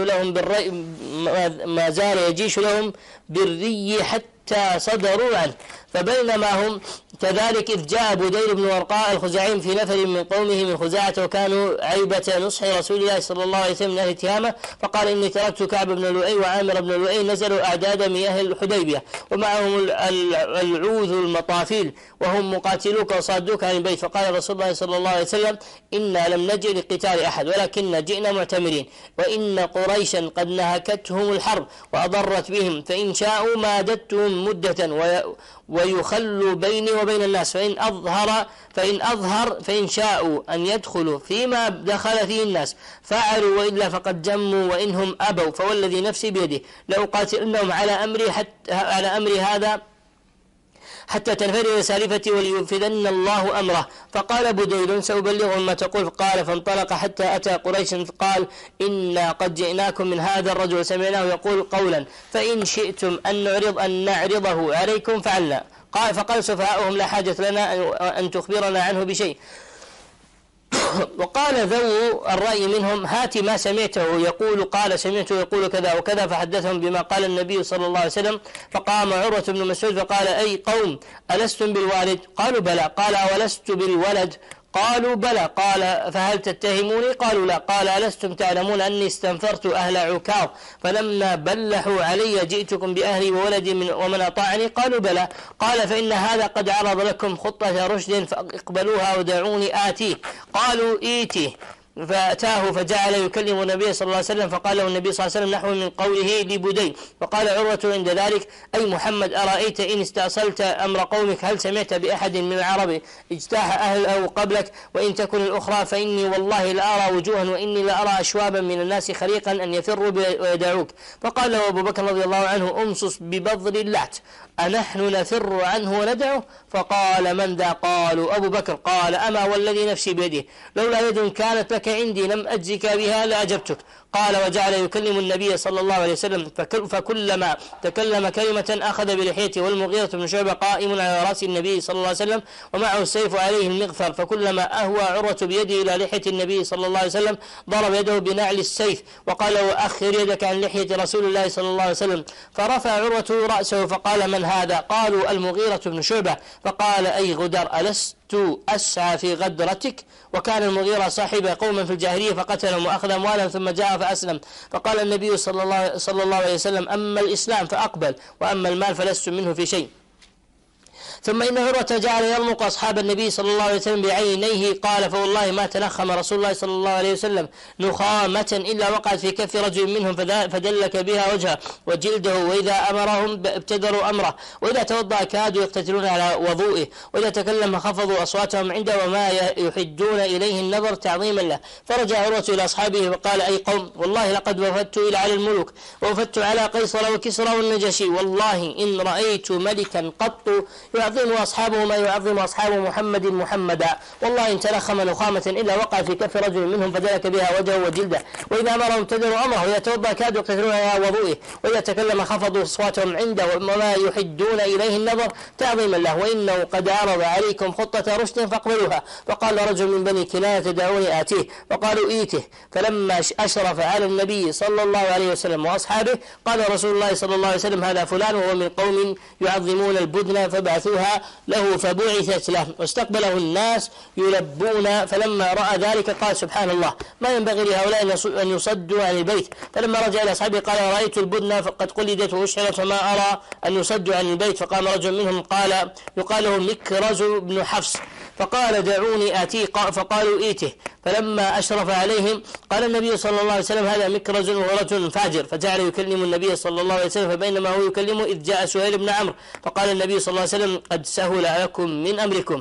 Speaker 2: يجيش لهم بالري حتى صدروا عنه. فبينما هم كذلك إذ جاء بدير بن ورقاء الخزاعي في نفر من قومه من خزاعة وكانوا عيبة نصح رسول الله صلى الله عليه وسلم من أهل تهامة، فقال: إني تركت كعب بن لؤي وعامر بن لؤي نزلوا أعداد مياه الحديبية ومعهم العوذ المطافيل وهم مقاتلوك وصادوك عن البيت. فقال رسول الله صلى الله عليه وسلم: إنا لم نجئ لقتال أحد ولكن جئنا معتمرين، وإن قريشا قد نهكتهم الحرب وأضرت بهم، فإن شاءوا مادتهم مدة فيخلوا بيني وبين الناس، فإن شاءوا أن يدخلوا فيما دخل فيه الناس فعلوا، وإلا فقد جموا، وإنهم أبوا فوالذي نفسي بيده لأقاتلنهم على أمري هذا حتى تنفرد سالفتي ولينفذن الله أمره. فقال بديل سأبلغهم ما تقول. قال فانطلق حتى أتى قريش قال إنا قد جئناكم من هذا الرجل سمعناه يقول قولا فإن شئتم أن نعرضه عليكم فعلنا. فقال سفهاؤهم لا حاجة لنا أن تخبرنا عنه بشيء. وقال ذو الرأي منهم هات ما سمعته يقول. قال سمعته يقول كذا وكذا، فحدثهم بما قال النبي صلى الله عليه وسلم. فقام عروة بن مسعود فقال أي قوم ألستم بالوالد؟ قالوا بلى. قال أولست بالولد؟ قالوا بلى. قال فهل تتهموني؟ قالوا لا. قال ألستم تعلمون أني استنفرت أهل عكاظ فلما بلحوا علي جئتكم بأهلي وولدي ومن أطاعني؟ قالوا بلى. قال فإن هذا قد عرض لكم خطة رشد فاقبلوها ودعوني آتيه. قالوا إيتيه. فأتاه فجعل يكلم النبي صلى الله عليه وسلم. فقال له النبي صلى الله عليه وسلم نحو من قوله لبديل. فقال عروة عند ذلك أي محمد أرأيت إن استأصلت أمر قومك هل سمعت بأحد من العرب اجتاح أهله قبلك؟ وإن تكن الأخرى فإني والله لأرى وجوها وإني لأرى أشوابا من الناس خريقا أن يفروا ويدعوك. فقال له أبو بكر رضي الله عنه أمصص ببذر اللات أنحن نفر عنه وندعه؟ فقال من ذا؟ قالوا أبو بكر. قال أما والذي نفسي بيده لولا يد كانت لك عندي لم أجزك بها لأجبتك. قال وجعل يكلم النبي صلى الله عليه وسلم فكلما تكلم كلمة أخذ بلحيته. والمغيرة بن شعبة قائم على رأس النبي صلى الله عليه وسلم ومعه السيف عليه المغفر، فكلما أهوى عروة بيده إلى لحية النبي صلى الله عليه وسلم ضرب يده بنعل السيف وقال وأخر يدك عن لحية رسول الله صلى الله عليه وسلم. فرفع عروة رأسه فقال من هذا؟ قالوا المغيرة بن شعبة. فقال أي غدر ألست أسعى في غدرتك؟ وكان المغيرة صاحب قوما في الجاهلية فقتلهم وأخذ أموالهم ثم جاء فأسلم. فقال النبي صلى الله عليه وسلم أما الإسلام فأقبل وأما المال فلست منه في شيء. ثم إن عروة جعل يرمق أصحاب النبي صلى الله عليه وسلم بعينيه. قال فوالله ما تنخم رسول الله صلى الله عليه وسلم نخامة إلا وقعت في كف رجل منهم فدلك بها وجهه وجلده، وإذا أمرهم ابتدروا أمره، وإذا توضأ كادوا يقتتلون على وضوئه، وإذا تكلم خفضوا أصواتهم عنده وما يحدون إليه النظر تعظيما له. فرجع عروة إلى أصحابه وقال أي قوم والله لقد وفدت إلى على الملوك ووفدت على قيصر وكسرى والنجاشي، والله إن رأيت ملكا قط يعظم أصحابه ما يعظم أصحاب محمدا، والله إن تلخم نخامة إلا وقع في كف رجل منهم فدلك بها وجهه وجلده، وإذا أمرهم ابتدروا أمره، وإذا توضأ كادوا يقتتلون على وضوئه، وإذا تكلم خفضوا أصواتهم عنده وما يحدون إليه النظر تعظيما له، وإنه قد عرض عليكم خطة رشد فاقبلوها. فقال رجل من بني كنانة دعوني آتيه، فقالوا إيته. فلما أشرف على النبي صلى الله عليه وسلم وأصحابه قال رسول الله صلى الله عليه وسلم هذا فلان وهو من قوم يعظمون البدن فبعثوها له فبعثت له، واستقبله الناس يلبون. فلما رأى ذلك قال سبحان الله ما ينبغي لهؤلاء أن يصدوا عن البيت. فلما رجع إلى أصحابه قال رأيت البدن فقد قلدت وأشعرت فما أرى أن يصدوا عن البيت. فقام رجل منهم يقال له مكرز بن حفص فقال دعوني آتيه، فقالوا إيته. فلما أشرف عليهم قال النبي صلى الله عليه وسلم هذا مكرز وهو رجل فاجر، فجعل يكلم النبي صلى الله عليه وسلم. فبينما هو يكلمه إذ جاء سهيل بن عمرو فقال النبي صلى الله عليه وسلم قد سهل لكم من أمركم.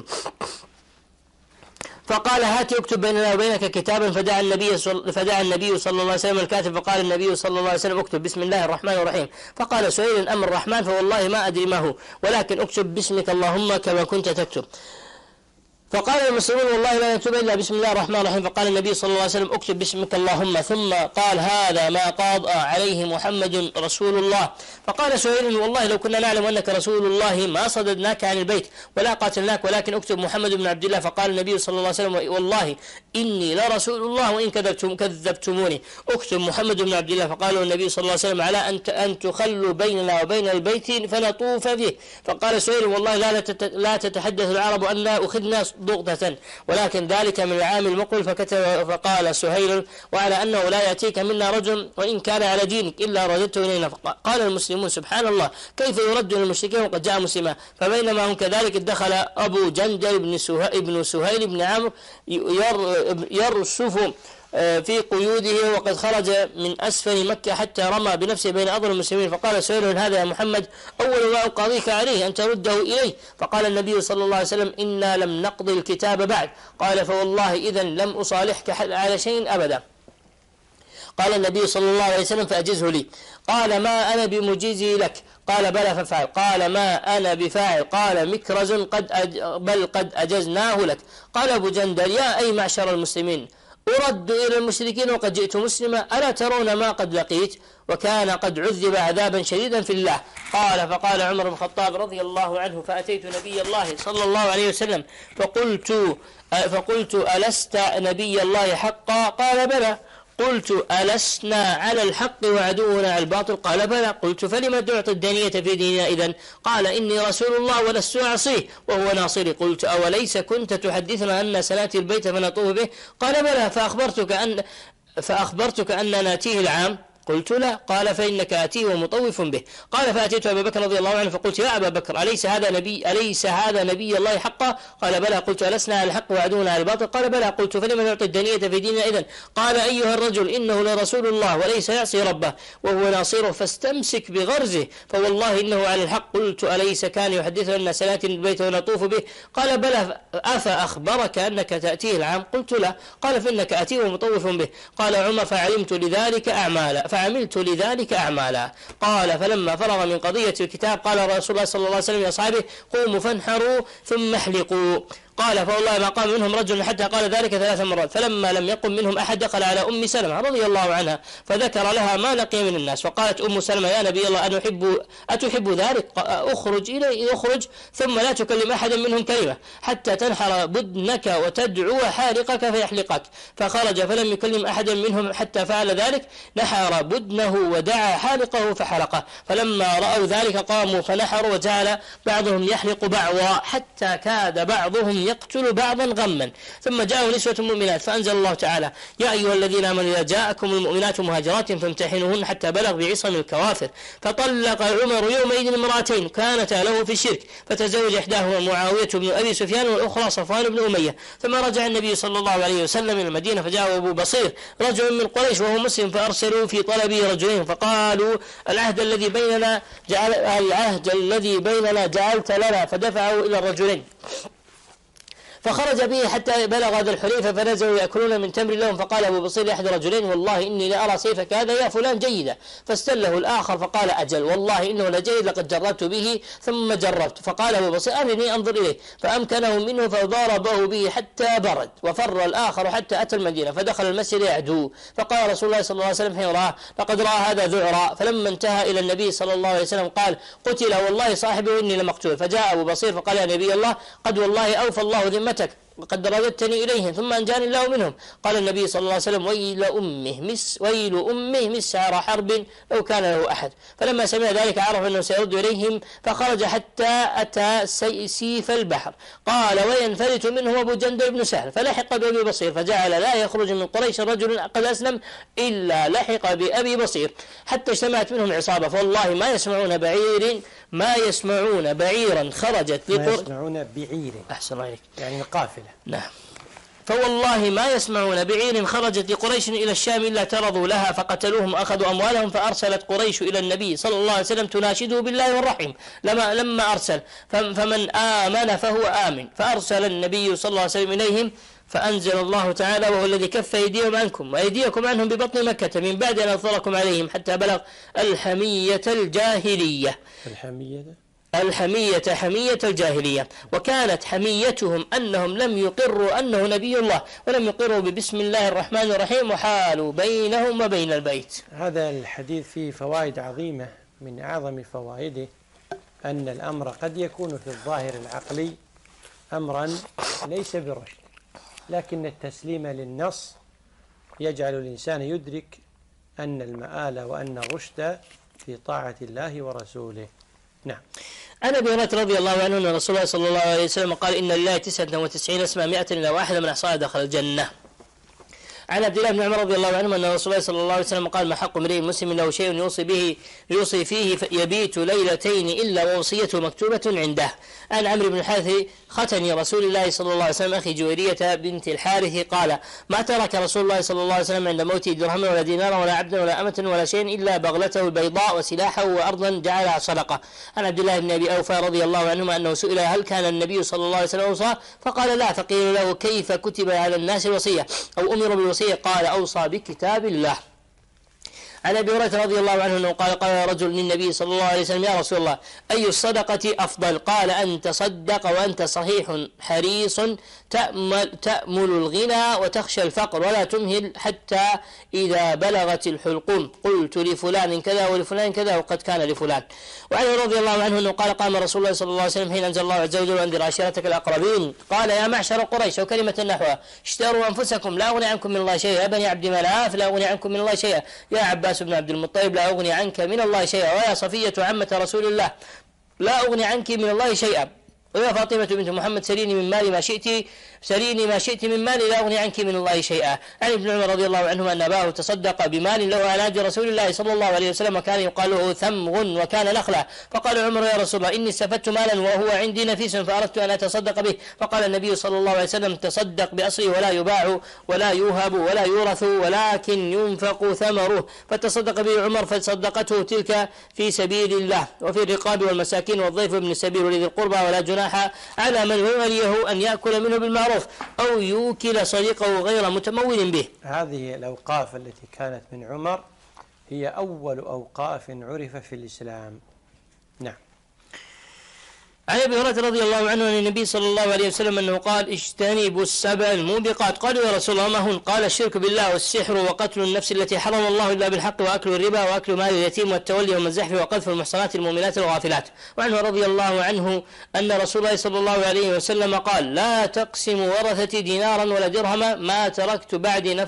Speaker 2: فقال هات اكتب بيننا وبينك كتابا. فدعا النبي صلى الله عليه وسلم الكاتب، فقال النبي صلى الله عليه وسلم اكتب بسم الله الرحمن الرحيم. فقال سهيل أما الرحمن فوالله ما أدري ما هو، ولكن اكتب باسمك اللهم كما كنت تكتب. فقال المسلمون والله لا نكتب إلا بسم الله الرحمن الرحيم. فقال النبي صلى الله عليه وسلم اكتب باسمك اللهم، ثم قال هذا ما قاضى عليه محمد رسول الله. فقال سهيل والله لو كنا نعلم أنك رسول الله ما صددناك عن البيت ولا قاتلناك، ولكن اكتب محمد بن عبد الله. فقال النبي صلى الله عليه وسلم والله إني لرسول الله وإن كذبتموني، اكتب محمد بن عبد الله. فقال النبي صلى الله عليه وسلم على أن تخلوا بيننا وبين البيت فنطوف فيه. فقال سهيل والله لا تتحدث العرب أن أخذنا ضغطة، ولكن ذلك من العام المقبل. فقال سهيل وعلى أنه لا يأتيك منا رجل وإن كان على دينك إلا رددته إلينا. قال المسلمون سبحان الله كيف يرد للمشركين وقد جاء مسلما. فبينما هم كذلك دخل أبو جندل بن سهيل بن عمرو يرسف في قيوده وقد خرج من أسفل مكة حتى رمى بنفسه بين أظهر المسلمين، فقال سؤال هذا يا محمد أول ما أقاضيك عليه أن ترده إليه، فقال النبي صلى الله عليه وسلم إنا لم نقضي الكتاب بعد، قال فوالله إذا لم أصالحك على شيء أبدا. قال النبي صلى الله عليه وسلم فأجزه لي. قال ما أنا بمجيزي لك، قال بلى ففعل. قال ما أنا بفاعل، قال مكرز بل قد أجزناه لك. قال أبو جندل يا أي معشر المسلمين أرد إلى المشركين وقد جئت مسلما، ألا ترون ما قد لقيت؟ وكان قد عذب عذابا شديدا في الله. قال فقال عمر بن الخطاب رضي الله عنه فأتيت نبي الله صلى الله عليه وسلم فقلت ألست نبي الله حقا؟ قال بلى. قلت ألسنا على الحق وعدونا على الباطل؟ قال بلى. قلت فلما تعطي الدنية في ديننا إذن؟ قال إني رسول الله ولست أعصيه وهو ناصري. قلت أوليس كنت تحدثنا أن سنأتي البيت فنطوف به؟ قال بلى. فأخبرتك أن نأتيه العام؟ قلت لا. قال فإنك آتيه ومطوف به. قال فأتيت أبا بكر رضي الله عنه فقلت يا أبا بكر أليس هذا نبي الله حقا؟ قال بلى. قلت ألسنا على الحق وعدونا على الباطل؟ قال بلى. قلت فلما نعطي الدنية في ديننا إذن؟ قال أيها الرجل إنه لرسول الله وليس يعصي ربه وهو ناصره فاستمسك بغرزه فوالله إنه على الحق. قلت أليس كان يحدثنا أن سنأتي البيت ونطوف به؟ قال بلى. أفأخبرك أنك تأتيه العام؟ قلت لا. قال فإنك آتيه ومطوف به. قال عمر فعملت لذلك أعمالا. قال فلما فرغ من قضية الكتاب قال رسول الله صلى الله عليه وسلم لأصحابه قوموا فانحروا ثم احلقوا. قال فوالله ما قام منهم رجل حتى قال ذلك 3 مرات، فلما لم يقم منهم أحد دخل على أم سلمة رضي الله عنها فذكر لها ما لقي من الناس، فقالت أم سلمة يا نبي الله أتحب ذلك؟ أخرج ثم لا تكلم أحدا منهم كلمة حتى تنحر بدنك وتدعو حالقك فيحلقك. فخرج فلم يكلم أحدا منهم حتى فعل ذلك، نحر بدنه ودعا حالقه فحلقه. فلما رأوا ذلك قاموا فنحروا وجعل بعضهم يحلق بعضا حتى كاد بعضهم يقتل بعضا غما. ثم جاءوا نسوة مؤمنات فأنزل الله تعالى يا أيها الذين آمنوا إذا جاءكم المؤمنات مهاجرات فامتحنوهن حتى بلغ بعصم الكوافر. فطلق عمر يومئذ امرأتين كانتا له في الشرك، فتزوج إحداهما معاوية بن أبي سفيان والأخرى صفوان بن أمية. ثم رجع النبي صلى الله عليه وسلم إلى المدينة فجاء أبو بصير رجل من قريش وهو مسلم فأرسلوا في طلبه رجلين فقالوا العهد الذي بيننا جعلت لنا، فدفعوا إلى الرجلين فخرج به حتى بلغ هذا الحليفة فنزلوا يأكلون من تمر لهم. فقال أبو بصير لأحد رجلين والله إني لأرى سيفك هذا يا فلان جيدا، فاستله الآخر فقال أجل والله إنه لجيد لقد جربت به ثم جربت. فقال أبو بصير أرني أنظر إليه، فأمكنه منه فضربه به حتى برد، وفر الآخر حتى أتى المدينة فدخل المسجد يعدو. فقال رسول الله صلى الله عليه وسلم حين رآه لقد رأى هذا ذعرا. فلما انتهى إلى النبي صلى الله عليه وسلم قال قتل والله صاحبه إني لمقتول. فجاء أبو بصير فقال يا نبي الله قد والله أوفى الله ذمتك وقد رددتني إليهم ثم أنجاني الله منهم. قال النبي صلى الله عليه وسلم ويل أمه مسعر حرب لو كان له أحد. فلما سمع ذلك عرف أنه سيرد إليهم فخرج حتى أتى سيف البحر. قال وينفلت منه أبو جندل بن سهل فلحق بأبي بصير، فجعل لا يخرج من قريش رجل قد أسلم إلا لحق بأبي بصير حتى اجتمعت منهم عصابة، فوالله ما يسمعون بعيرا خرجت
Speaker 1: بعير
Speaker 2: أحسن عليك
Speaker 1: يعني قافلة.
Speaker 2: نعم. فوالله ما يسمعون بعير خرجت لقريش إلى الشام إلا ترضوا لها فقتلوهم وأخذوا أموالهم. فأرسلت قريش إلى النبي صلى الله عليه وسلم تناشده بالله والرحم لما أرسل، فمن آمن فهو آمن. فأرسل النبي صلى الله عليه وسلم إليهم فأنزل الله تعالى وهو الذي كف أيديهم عنكم وأيديكم عنهم ببطن مكة من بعد أن أظفركم عليهم حتى بلغ الحمية الجاهلية. حمية الجاهلية. وكانت حميتهم أنهم لم يقروا أنه نبي الله ولم يقروا ببسم الله الرحمن الرحيم وحالوا بينهم وبين البيت.
Speaker 1: هذا الحديث فيه فوائد عظيمة، من أعظم فوائده أن الأمر قد يكون في الظاهر العقلي أمرا ليس برشد، لكن التسليم للنص يجعل الإنسان يدرك أن المآل وأن الرشد في طاعة الله ورسوله. نعم.
Speaker 2: عن أبي هريرة رضي الله عنه أن رسول الله صلى الله عليه وسلم قال إن لله 99 اسما 100 إلا واحدة من أحصاها دخل الجنة. عن عبد الله بن عمر رضي الله عنه أن رسول الله صلى الله عليه وسلم قال ما حق امرئ مسلم له شيء يوصي فيه يبيت ليلتين إلا ووصيته مكتوبة عنده. عن عمرو بن الحارث ختن رسول الله صلى الله عليه وسلم أخي جويرية بنت الحارث قال: ما ترك رسول الله صلى الله عليه وسلم عند موته درهما ولا دينارا ولا عبدا ولا أمة ولا شيء إلا بغلته البيضاء وسلاحه وأرضا جعلها صدقة. عن عبد الله بن أبي أوفى رضي الله عنهما أنه سئل: هل كان النبي صلى الله عليه وسلم أوصى؟ فقال: لا. فقيل له: كيف كتب على الناس الوصية أو أمر بالوصية؟ قال: أوصى بكتاب الله. عن ابي هريره رضي الله عنه انه قال رجل للنبي صلى الله عليه وسلم: يا رسول الله، اي الصدقه افضل؟ قال: ان تصدق وانت صحيح حريص تأمل الغنى وتخشى الفقر ولا تمهل حتى اذا بلغت الحلقوم. قلت: لفلان كذا ولفلان كذا وقد كان لفلان. وعنه رضي الله عنه انه قال: قام رسول الله صلى الله عليه وسلم حين انزل الله عز وجل: وانذر عشيرتك الاقربين. قال: يا معشر قريش، وكلمه نحوها: اشتروا انفسكم لا اغني عنكم من الله شيئا. يا بني عبد مناف لا اغني عنكم من الله شيئا. يا عباس بن عبد المطلب لا أغني عنك من الله شيئا. ويا صفية عمة رسول الله لا أغني عنك من الله شيئا. ويا فاطمة بنت محمد سليني من مالي ما شئت، سليني ما شئت من مالي لا أغني عنك من الله شيئا. عن ابن عمر رضي الله عنهما أن أباه تصدق بمال له على يد رسول الله صلى الله عليه وسلم وكان يقال له ثمغ وكان نخلة. فقال عمر: يا رسول الله، إني استفدت مالا وهو عندي نفيس فأردت أن أتصدق به. فقال النبي صلى الله عليه وسلم: تصدق بأصله ولا يباع ولا يوهب ولا يورث ولكن ينفق ثمره. فتصدق به عمر فصدقته تلك في سبيل الله وفي الرقاب والمساكين والضيف وابن السبيل ولذي القربى، ولا جناح على من وليه أن يأكل منه بالمعروف أو يوكل صديقه غير متمول به.
Speaker 1: هذه الأوقاف التي كانت من عمر هي أول أوقاف عرف في الإسلام. نعم.
Speaker 2: عن ابي هريره رضي الله عنه عن النبي صلى الله عليه وسلم انه قال: اجتنبوا السبع الموبقات. قالوا: يا رسول الله، ما هن؟ قال: الشرك بالله والسحر وقتل النفس التي حرم الله الا بالحق واكل الربا واكل مال اليتيم والتولي والمزحف وقذف المحصنات المؤمنات الغافلات. وعنه رضي الله عنه ان رسول الله صلى الله عليه وسلم قال: لا تقسم ورثتي دينارا ولا درهما ما تركت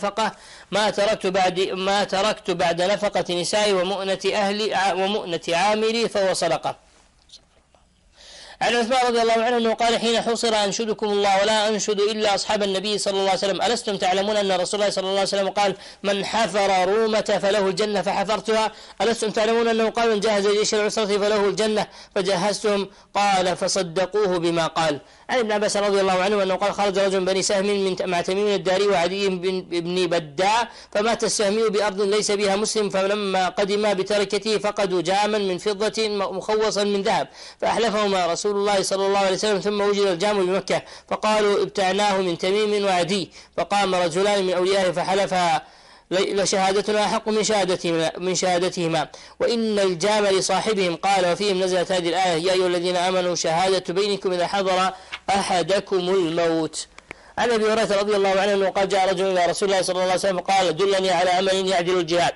Speaker 2: بعد نفقة نسائي ومؤنة أهلي ومؤنة عاملي فهو صدقة. عن عثمان رضي الله عنه أنه قال: حين حصر: أنشدكم الله ولا أنشد إلا أصحاب النبي صلى الله عليه وسلم. ألستم تعلمون أن رسول الله صلى الله عليه وسلم قال: من حفر رومة فله الجنة فحفرتها؟ ألستم تعلمون أنه قال: من جهز جيش العسرة فله الجنة فجهزتهم؟ قال: فصدقوه بما قال. عن ابن عباس رضي الله عنه أنه قال: خرج رجل بني سهم مع تميم الداري وعدي بن بداع فمات السهمي بأرض ليس بها مسلم، فلما قدما بتركته فقدوا جاما من فضة مخوصا من ذهب فأحلفهما رسول الله صلى الله عليه وسلم، ثم وجد الجام بمكة فقالوا: ابتعناه من تميم وعدي. فقام رجلان من أوليائه فحلفا: لشهادتنا أحق من شهادتهما وإن الجام لصاحبهم. قال: وفيهم نزلت هذه الآية: يا أيها الذين آمنوا شهادة بينكم إذا حضر أحدكم الموت. عن أبي هريرة رضي الله عنه أنه قال: جاء رجل إلى رسول الله صلى الله عليه وسلم قال: دلني على عمل يعدل الجهاد.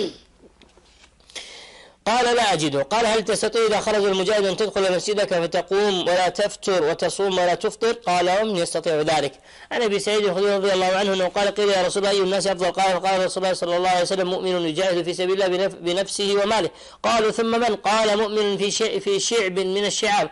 Speaker 2: قال: لا أجده. قال: هل تستطيع إذا خرج المجاهد أن تدخل مسجدك فتقوم ولا تفتر وتصوم ولا تفطر؟ قال: ومن يستطيع ذلك. عن أبي سعيد الخدري رضي الله عنه أنه قال: قيل: يا رسول الله، أي الناس أفضل؟ قال رسول الله صلى الله عليه وسلم: مؤمن يجاهد في سبيل الله بنفسه وماله. قالوا: ثم من؟ قال: مؤمن في شعب من الشعاب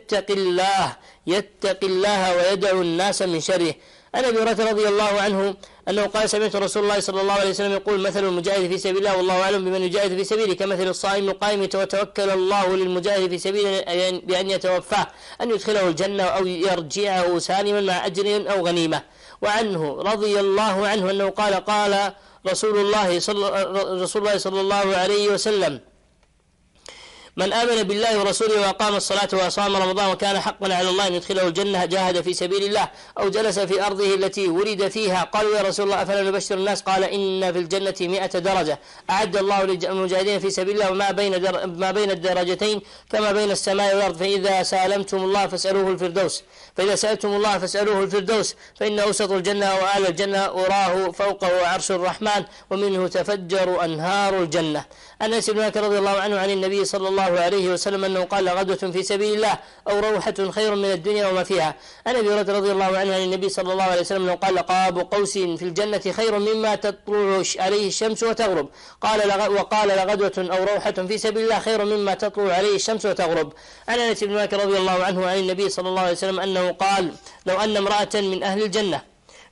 Speaker 2: يتقي الله ويدعو الناس من شره. عن أبي هريرة رضي الله عنه أنه قال: سمعت رسول الله صلى الله عليه وسلم يقول: مثل المجاهد في سبيل الله والله أعلم بمن يجاهد في سبيله كمثل الصائم القائم وتوكل الله للمجاهد في سبيله بأن يتوفاه أن يدخله الجنة أو يرجعه سالما مع أجر أو غنيمة. وعنه رضي الله عنه أنه قال رسول الله صلى الله عليه وسلم: من آمن بالله ورسوله وأقام الصلاة وصام رمضان وكان حقا على الله أن يدخله الجنة جاهد في سبيل الله أو جلس في أرضه التي ولد فيها. قالوا: يا رسول الله، أفلا نبشر الناس؟ قال: إن في الجنة 100 درجة أعد الله للمجاهدين في سبيل الله وما بين الدرجتين كما بين السماء والأرض. فإذا سألتم الله فاسألوه الفردوس فإن أوسط الجنة وأعلى الجنة أراه فوقه عرش الرحمن ومنه تفجر أنهار الجنة. عن أنس بن مالك رضي الله عنه عن النبي صلى الله عليه وسلم أنه قال: غدوة في سبيل الله أو روحة خير من الدنيا وما فيها. عن أبي هريرة رضي الله عنه عن النبي صلى الله عليه وسلم أنه قال: قاب قوس في الجنة خير مما تطلع عليه الشمس وتغرب. وقال: لغدوة أو روحة في سبيل الله خير مما تطلع عليه الشمس وتغرب. عن أنس بن مالك رضي الله عنه عن النبي صلى الله عليه وسلم أنه قال: لو أن امرأة من أهل الجنة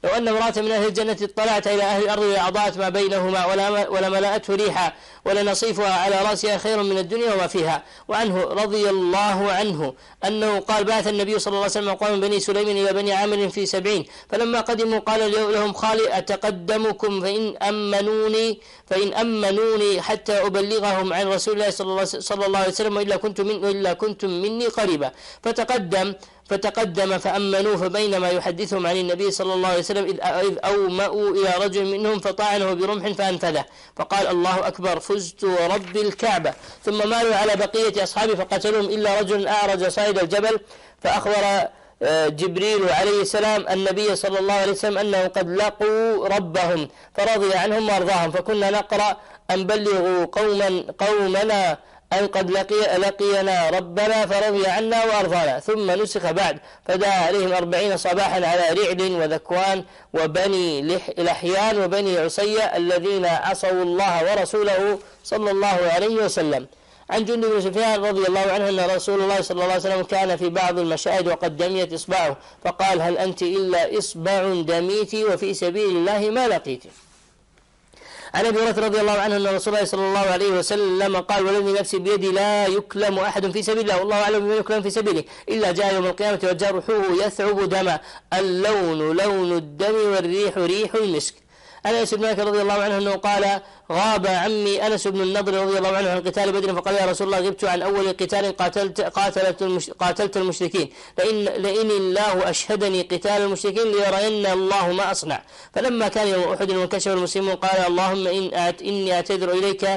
Speaker 2: لو أن امرأة من أهل الجنة اطلعت إلى أهل الأرض لأضاءت ما بينهما ولملأته ريحا ولنصيفها على رأسها خير من الدنيا وما فيها. وعنه رضي الله عنه أنه قال: بعث النبي صلى الله عليه وسلم أقوام بني سليم إلى بني عامر في 70، فلما قدموا قال لهم خالي: أتقدمكم فإن أمنوني حتى أبلغهم عن رسول الله صلى الله عليه وسلم وإلا كنتم مني قريبا. فتقدم فأمنوه، فبينما يحدثهم عن النبي صلى الله عليه وسلم إذ أومأوا إلى رجل منهم فطعنه برمح فأنفذه، فقال: الله أكبر، فزت ورب الكعبة. ثم مالوا على بقية أصحابه فقتلهم إلا رجل أعرج صعد الجبل، فأخبر جبريل عليه السلام النبي صلى الله عليه وسلم أنه قد لقوا ربهم فرضي عنهم وارضاهم. فكنا نقرأ: أن بلغوا قومنا أن قد لقينا ربنا فرضي عنا وأرضانا. ثم نسخ بعد فدعا عليهم 40 صباحا على رعل وذكوان وبني لحيان وبني عصية الذين عصوا الله ورسوله صلى الله عليه وسلم. عن جندب بن سفيان رضي الله عنه أن رسول الله صلى الله عليه وسلم كان في بعض المشاهد وقد دميت إصبعه، فقال: هل أنت إلا إصبع دميت وفي سبيل الله ما لقيت. عن ابي هريره رضي الله عنه ان رسول الله صلى الله عليه وسلم قال: والذي نفسي بيدي لا يكلم احد في سبيل الله والله اعلم بمن يكلم في سبيله الا جاء يوم القيامه وجرحه يثعب دما، اللون لون الدم والريح ريح المسك. عن انس بن مالك رضي الله عنه انه قال: غاب عمي انس بن النضر رضي الله عنه عن قتال بدر، فقال: يا رسول الله، غبت عن اول قتال قاتلت المشركين، لئن الله اشهدني قتال المشركين ليرين الله ما اصنع. فلما كان يوم احد وانكشف المسلمون قال: اللهم اني اعتذر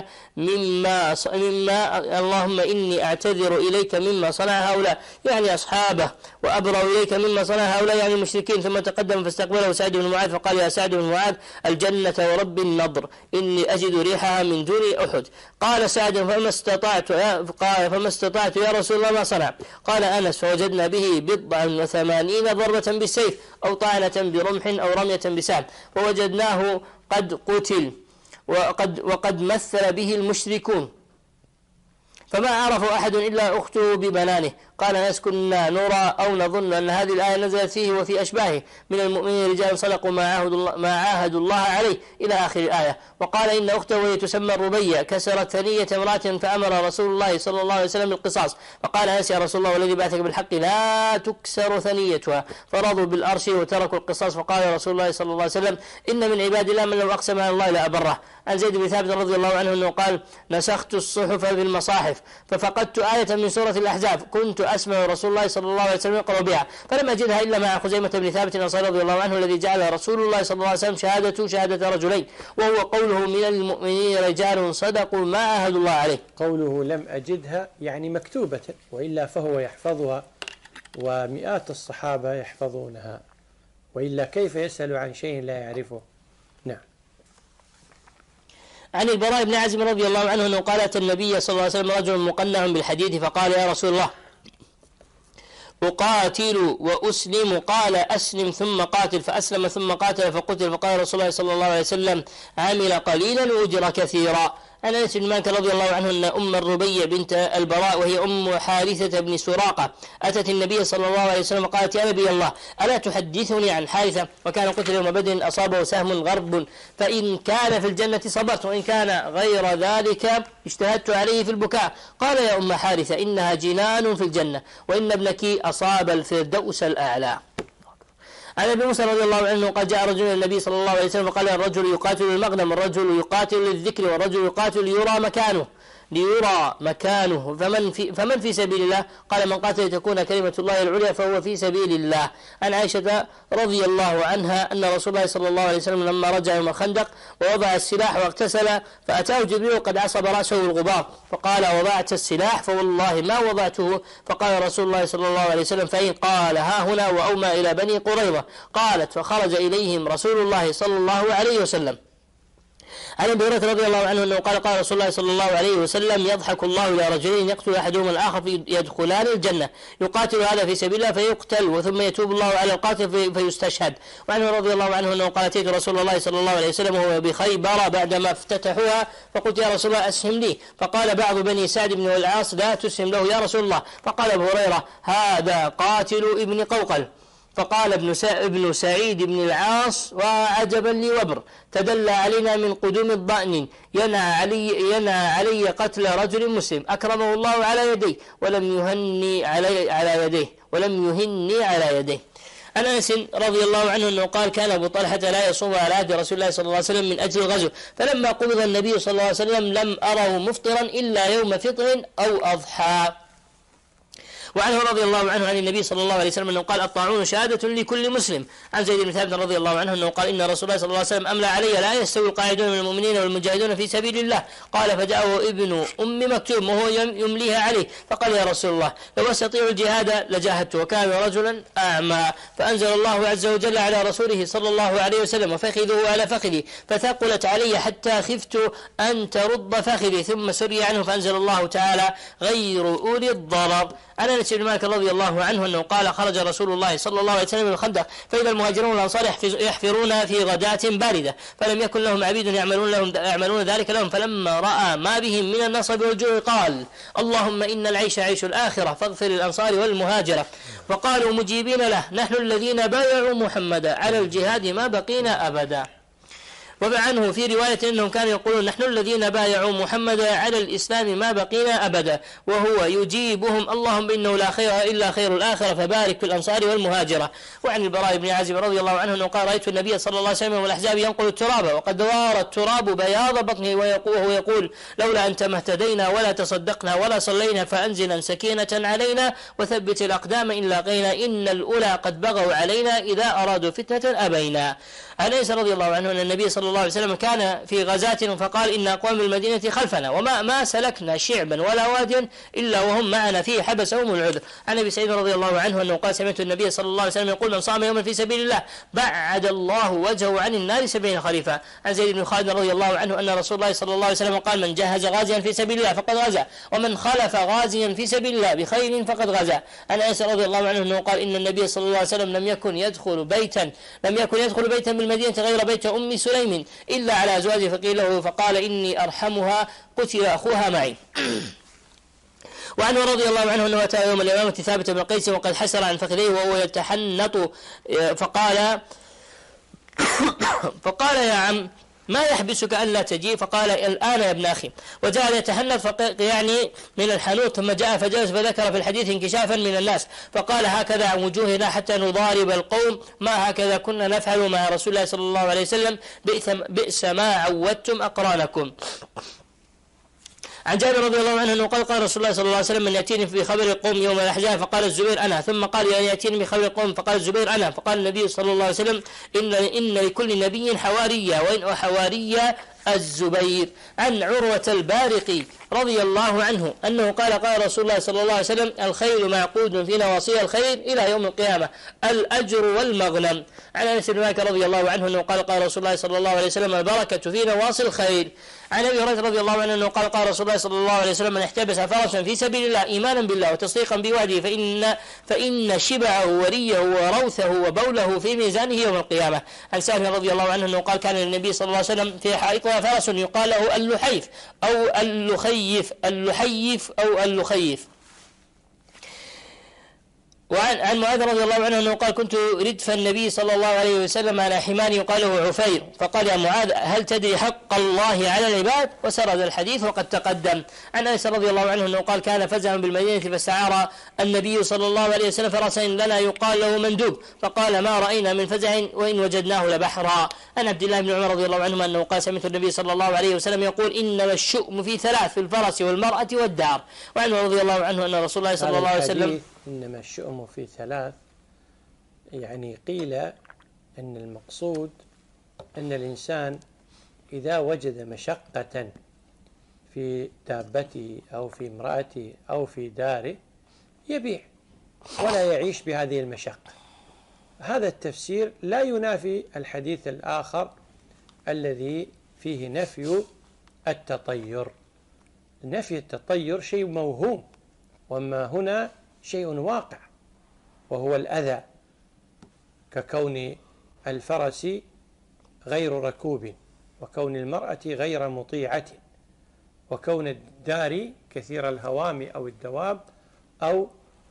Speaker 2: اليك مما صنع هؤلاء، يعني اصحابه، وابرأ اليك مما صنع هؤلاء، يعني المشركين. ثم تقدم فاستقبله سعد بن معاذ فقال: يا سعد بن معاذ، الجنة ورب النضر إني أجد ريحها من دون أحد. قال سعد: فما استطعت يا رسول الله ما صنع. قال أنس: فوجدنا به 80 ضربة بالسيف أو طعنة برمح أو رمية بسهم، فوجدناه قد قتل وقد مثل به المشركون، فما عرف أحد إلا أخته ببنانه. قال أنس: كنا نرى أو نظن أن هذه الآية نزلت فيه وفي أشباهه من المؤمنين رجال صدقوا ما عاهدوا الله عليه إلى آخر الآية. وقال: إن أخته وهي تسمى الربيع كسرت ثنية امرأة فأمر رسول الله صلى الله عليه وسلم بالقصاص، فقال أنس: يا رسول الله والذي بعثك بالحق لا تكسر ثنيتها، فرضوا بالأرش وتركوا القصاص. فقال رسول الله صلى الله عليه وسلم: إن من عباد الله من لو أقسم على الله لأبره. عن زيد بن ثابت رضي الله عنه أنه قال: نسخت الصحف في المصاحف ففقدت آية من سورة الأحزاب كنت أسمع رسول الله صلى الله عليه وسلم يقرأ بها، فلم أجدها إلا مع خزيمة بن ثابت الأنصاري رضي الله عنه الذي جعل رسول الله صلى الله عليه وسلم شهادة رجلين، وهو قوله: من المؤمنين رجال صدقوا ما عاهدوا الله عليه.
Speaker 1: قوله لم أجدها يعني مكتوبة، وإلا فهو يحفظها ومئات الصحابة يحفظونها، وإلا كيف يسأل عن شيء لا يعرفه؟ نعم.
Speaker 2: عن البراء بن عازب رضي الله عنه أنه قال: أتى النبي صلى الله عليه وسلم رجل مقنع بالحديد فقال: يا رسول الله، أقاتل وأسلم؟ قال: أسلم ثم قاتل. فأسلم ثم قاتل فقتل. فقال رسول الله صلى الله عليه وسلم: عمل قليلا وأجر كثيرا. عن أنس بن مالك رضي الله عنه أن أم الربيع بنت البراء وهي أم حارثة بن سراقة أتت النبي صلى الله عليه وسلم قالت: يا نبي الله، ألا تحدثني عن حارثة وكان قتل يوم بدر أصابه سهم غرب، فإن كان في الجنة صبرت وإن كان غير ذلك اجتهدت عليه في البكاء. قال: يا أم حارثة، إنها جنان في الجنة وإن ابنك أصاب الفردوس الأعلى. عن ابي موسى رضي الله عنه قال: جاء رجل الى النبي صلى الله عليه وسلم فقال: الرجل يقاتل للمغنم، والرجل يقاتل للذكر، والرجل يقاتل ليرى مكانه فمن في سبيل الله؟ قال: من قاتل تكون كلمة الله العليا فهو في سبيل الله. عن عائشة رضي الله عنها أن رسول الله صلى الله عليه وسلم لما رجع يوم الخندق ووضع السلاح واغتسل فأتاه جبريل قد عصب رأسه الغبار، فقال: وضعت السلاح؟ فوالله ما وضعته. فقال رسول الله صلى الله عليه وسلم: فإن؟ قال: ها هنا، وأومى إلى بني قريظة. قالت: فخرج إليهم رسول الله صلى الله عليه وسلم. عن ابي هريره رضي الله عنه انه قال: رسول الله صلى الله عليه وسلم: يضحك الله الى رجلين يقتل احدهما الاخر يدخلان الجنه، يقاتل هذا في سبيل الله فيقتل وثم يتوب الله على القاتل فيستشهد. وعنه رضي الله عنه انه قال: اتيت رسول الله صلى الله عليه وسلم وهو بخيبر بعدما افتتحوها فقلت: يا رسول الله، اسهم لي. فقال بعض بني سعد بن العاص: لا تسهم له يا رسول الله. فقال ابو هريره: هذا قاتل ابن قوقل. فقال ابن سعيد بن العاص: وعجبا لي وبر، تدلى علينا من قدوم الضأن ينهى علي قتل رجل مسلم أكرمه الله على يديه ولم يهني على يديه. عن أنس رضي الله عنه أنه قال: كان أبو طلحة لا يصوم على عهد رسول الله صلى الله عليه وسلم من أجل الغزو، فلما قبض النبي صلى الله عليه وسلم لم أره مفطرا إلا يوم فطر أو أضحى. وعنه رضي الله عنه عن النبي صلى الله عليه وسلم أنه قال: الطاعون شهادة لكل مسلم. عن زيد بن ثابت رضي الله عنه أنه قال: إن رسول الله صلى الله عليه وسلم أملى علي: لا يستوي القاعدون من المؤمنين والمجاهدون في سبيل الله. قال: فجاءه ابن مكتوم وهو يمليها عليه، فقال: يا رسول الله، لو أستطيع الجهاد لجاهدت، وكان رجلا أعمى. فأنزل الله عز وجل على رسوله صلى الله عليه وسلم: وفخذه على فخذي، فثقلت علي حتى خفت أن ترد فخذي، ثم سري عنه، فأنزل الله تعالى: غير أولي الضرر. عن أنس بن مالك رضي الله عنه أنه قال: خرج رسول الله صلى الله عليه وسلم من الخندق، فإذا المهاجرون والأنصار يحفرون في غداة باردة، فلم يكن لهم عبيد يعملون ذلك لهم، فلما رأى ما بهم من النصب والجوع قال: اللهم إن العيش عيش الآخرة، فاغفر للأنصار والمهاجرة. فقالوا مجيبين له: نحن الذين بايعوا محمدا على الجهاد ما بقينا أبدا. وعنه في رواية أنهم كانوا يقولون: نحن الذين بايعوا محمدا على الإسلام ما بقينا أبدا، وهو يجيبهم: اللهم إنه لا خير إلا خير الآخرة، فبارك في الأنصار والمهاجرة. وعن البراء بن عازب رضي الله عنه أنه قال: رأيت النبي صلى الله عليه وسلم والأحزاب ينقل التراب، وقد وار التراب بياض بطنه، وهو يقول: لولا أنت ما اهتدينا ولا تصدقنا ولا صلينا، فأنزلا سكينة علينا وثبت الأقدام إن لاقينا، إن الأولى قد بغوا علينا إذا أرادوا فتنة أبينا. عن أنس رضي الله عنه أن النبي صلى الله عليه وسلم كان في غزاة فقال: إن أقوام المدينة خلفنا، وما سلكنا شعبا ولا واديا إلا وهم معنا فيه حبسهم العذر. عن أبي سعيد رضي الله عنه أنه قال: سمعت النبي صلى الله عليه وسلم يقول: من صام يوما في سبيل الله بعد الله وجهه عن النار 70 خريفا. عن زيد بن خالد رضي الله عنه أن رسول الله صلى الله عليه وسلم قال: من جهز غازيا في سبيل الله فقد غزا، ومن خلف غازيا في سبيل الله بخير فقد غزا. عن أنس رضي الله عنه أنه قال: إن النبي صلى الله عليه وسلم لم يكن يدخل بيتا بالمدينة غير بيت أم سليم إلا على أزواجه، فقيل له فقال: إني أرحمها، قتل أخوها معي. وعنه رضي الله عنه أنه أتى يوم الإمامة ثابت بن قيس وقد حسر عن فخذيه وهو يتحنط، فقال: يا عم، ما يحبسك أن لا تجي؟ فقال: الآن يا ابن أخي. وجاء يتحنط يعني من الحنوط، ثم جاء فجلس فذكر في الحديث انكشافا من الناس، فقال: هكذا عن وجوهنا حتى نضارب القوم، ما هكذا كنا نفعل مع رسول الله صلى الله عليه وسلم، بئس ما عودتم أقرانكم. عن جابر رضي الله عنه أنه قال: رسول الله صلى الله عليه وسلم: من يأتيني بخبر القوم يوم الأحزاب؟ فقال الزبير: أنا. ثم قال: يأتيني بخبر القوم؟ فقال الزبير: أنا. فقال النبي صلى الله عليه وسلم: إن لكل نبي حواريا، وإن حواريا الزبير. عن عروة البارقي رضي الله عنه أنه قال: قال رسول الله صلى الله عليه وسلم: الخيل معقود في نواصي الخير إلى يوم القيامة، الأجر والمغنم. عن أنس بن مالك رضي الله عنه أنه قال: قال رسول الله صلى الله عليه وسلم: البركة في نواصي الخير. عن أبي هريرة رضي الله عنه أنه قال: قال رسول الله صلى الله عليه وسلم: من احتبس فرسا في سبيل الله إيمانا بالله وتصديقا بوعده فإن شبعه وريه وروثه وبوله في ميزانه يوم القيامة. عن سالم رضي الله عنه أنه قال: كان للنبي صلى الله عليه وسلم في حائطها فرس يقال له اللحيف أو اللخيف. وعن معاذ رضي الله عنه أنه قال: كنت ردف النبي صلى الله عليه وسلم على حمار يقال له عفير، فقال: يا معاذ، هل تدري حق الله على العباد؟ وسرد الحديث وقد تقدم. عن أنس رضي الله عنه أنه قال: كان فزعا بالمدينة فاستعار النبي صلى الله عليه وسلم فرسين لنا يقال له مندوب، فقال: ما رأينا من فزع وإن وجدناه لبحرا. عن عبد الله بن عمر رضي الله عنهما أنه قال: سمعت النبي صلى الله عليه وسلم يقول: إنما الشؤم في ثلاث: في الفرس والمرأة والدار. وعنه رضي الله عنه أن رسول الله صلى الله عليه وسلم:
Speaker 1: إنما الشؤم في ثلاث، يعني قيل أن المقصود أن الإنسان إذا وجد مشقة في دابته أو في امرأته أو في داره يبيع ولا يعيش بهذه المشقة. هذا التفسير لا ينافي الحديث الآخر الذي فيه نفي التطير. نفي التطير شيء موهوم، وما هنا شيء واقع، وهو الأذى، ككون الفرس غير ركوب، وكون المرأة غير مطيعة، وكون الدار كثير الهوام أو الدواب أو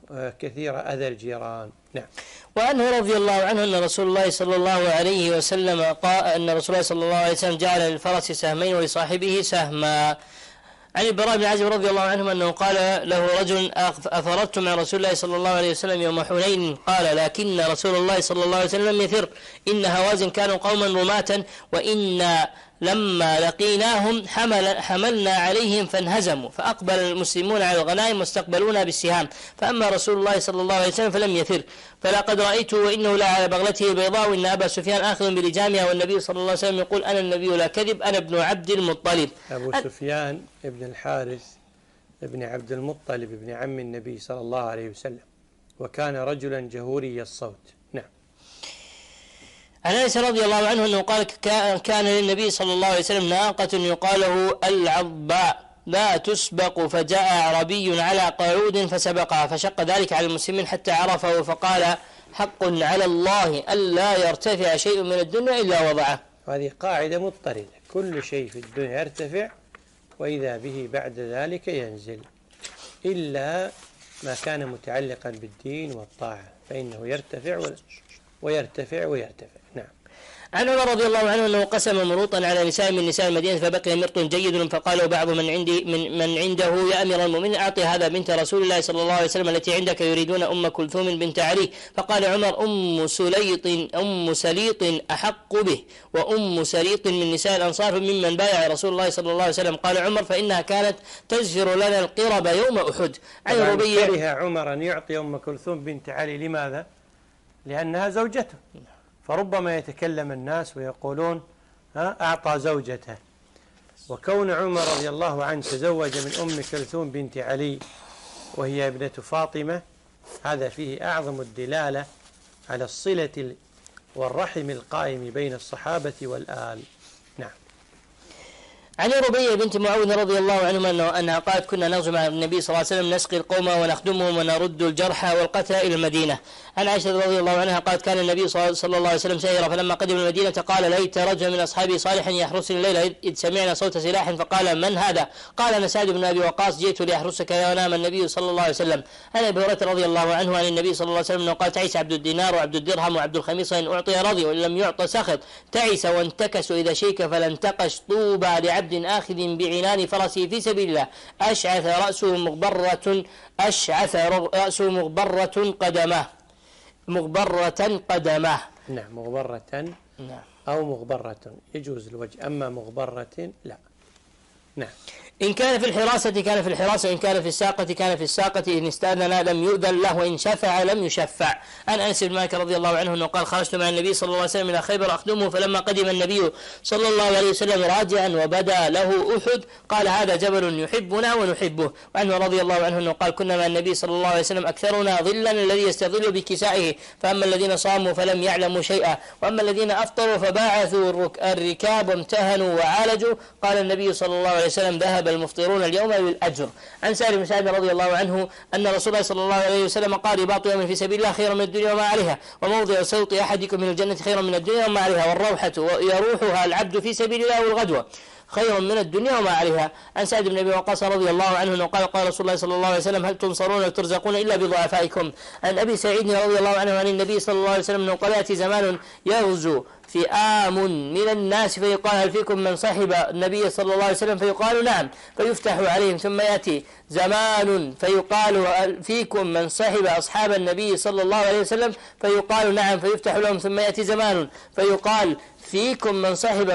Speaker 1: كثير أذى الجيران. نعم.
Speaker 2: وعنه رضي الله عنه أن رسول الله صلى الله عليه وسلم قال أن رسول الله صلى الله عليه وسلم جعل للفرس سهمين ولصاحبه سهما. عن البراء بن عازب رضي الله عنه أنه قال له رجل: أفرضت مع رسول الله صلى الله عليه وسلم يوم حنين؟ قال: لكن رسول الله صلى الله عليه وسلم لم يفر، إن هوازن كانوا قوما رماة، وإنا لما لقيناهم حملنا عليهم فانهزموا، فأقبل المسلمون على الغنائم واستقبلونا بالسهام، فأما رسول الله صلى الله عليه وسلم فلم يفر، فلقد رأيته وإنه لا على بغلته البيضاء، وإن أبا سفيان آخذ بلجامها، والنبي صلى الله عليه وسلم يقول: أنا النبي لا كذب، أنا ابن عبد المطلب.
Speaker 1: أبو سفيان ابن الحارث ابن عبد المطلب ابن عم النبي صلى الله عليه وسلم، وكان رجلا جهوري الصوت. نعم.
Speaker 2: عن أنس رضي الله عنه أنه قال: كان للنبي صلى الله عليه وسلم ناقة يقال له العضباء لا تسبق، فجاء أعرابي على قعود فسبقها، فشق ذلك على المسلمين حتى عرفه، فقال: حق على الله ألا يرتفع شيء من الدنيا إلا وضعه.
Speaker 1: هذه قاعدة مضطردة، كل شيء في الدنيا يرتفع وإذا به بعد ذلك ينزل، إلا ما كان متعلقا بالدين والطاعة فإنه يرتفع ويرتفع ويرتفع. نعم.
Speaker 2: عن عمر رضي الله عنه أنه قسم مروطا على نساء من نساء المدينة، فبقي مرط جيد، فقال بعض من عنده: يا أمير المؤمنين، أعطي هذا بنت رسول الله صلى الله عليه وسلم التي عندك، يريدون أم كلثوم بنت علي. فقال عمر: أم سليط أحق به، وأم سليط من نساء الأنصار ممن بايع رسول الله صلى الله عليه وسلم. قال عمر: فإنها كانت تزفر لنا القرب يوم أحد. عن ربيع:
Speaker 1: كره عمر أن يعطي أم كلثوم بنت علي. لماذا؟ لأنها زوجته، فربما يتكلم الناس ويقولون أعطى زوجته. وكون عمر رضي الله عنه تزوج من أم كلثوم بنت علي وهي ابنة فاطمة، هذا فيه أعظم الدلالة على الصلة والرحم القائم بين الصحابة والآل. نعم.
Speaker 2: عن ربيع بنت معاوية رضي الله عنهما أنها قالت: كنا نغزو مع النبي صلى الله عليه وسلم، نسقي القوم ونخدمهم ونرد الجرحى والقتلى إلى المدينة. عن عائشة رضي الله عنها قالت: كان النبي صلى الله عليه وسلم سيرا، فلما قدم المدينة قال: ليت رجل من أصحابي صالحا يحرسني الليلة، إذ سمعنا صوت سلاح، فقال: من هذا؟ قال: أنا سعد بن أبي وقاص، جئت لأحرسك ونام النبي صلى الله عليه وسلم. عن أبي هريرة رضي الله عنه عن النبي صلى الله عليه وسلم قال: تعس عبد الدينار وعبد الدرهم وعبد الخميصة، إن أعطي رضي وإن لم يعط سخط، تعس وانتكس إذا شيك فلن تقش، طوبى لعبد آخذ بعنان فرسه في سبيل الله، أشعث رأسه مغبرة قدماه.
Speaker 1: نعم. مغبرة أو مغبرة يجوز الوجه، أما مغبرة لا. نعم.
Speaker 2: إن كان في الحراسة كان في الحراسة، إن كان في الساقة كان في الساقة، إن استأذن لم يؤذن له، وإن شفع لم يشفع. عن أنس بن مالك رضي الله عنه أنه قال: خرجت مع النبي صلى الله عليه وسلم إلى خيبر أخدمه، فلما قدم النبي صلى الله عليه وسلم راجعا وبدا له أحد، قال: هذا جبل يحبنا ونحبه. وعنه رضي الله عنه أنه قال: كنا مع النبي صلى الله عليه وسلم أكثرنا ظلا الذي يستظل بكسائه، فأما الذين صاموا فلم يعلموا شيئا، وأما الذين أفطروا فباعثوا الركاب وامتهنوا وعالجوا. قال النبي صلى الله عليه وسلم: ذهب المفطرون اليوم بالأجر. عن سالم بن سعد رضي الله عنه أن رسول الله صلى الله عليه وسلم قال: رباط يوم في سبيل الله خير من الدنيا وما عليها، وموضع صوت أحدكم من الجنة خير من الدنيا وما عليها، والروحة يروحها العبد في سبيل الله والغدوة خير من الدنيا وما عليها. عن سعد بن أبي وقاص رضي الله عنه أنه قال: قال رسول الله صلى الله عليه وسلم: هل تنصرون وترزقون إلا بضعفائكم. عن أبي سعيد رضي الله عنه عن النبي صلى الله عليه وسلم أنه قال: يأتي زمان يغزو فئام من الناس، فيقال: هل فيكم من صاحب النبي صلى الله عليه وسلم؟ فيقال: نعم، فيفتح عليهم. ثم يأتي زمان فيقال: هل فيكم من صاحب أصحاب النبي صلى الله عليه وسلم؟ فيقال: نعم، فيفتح لهم. ثم يأتي زمان فيقال: فيكم من صاحب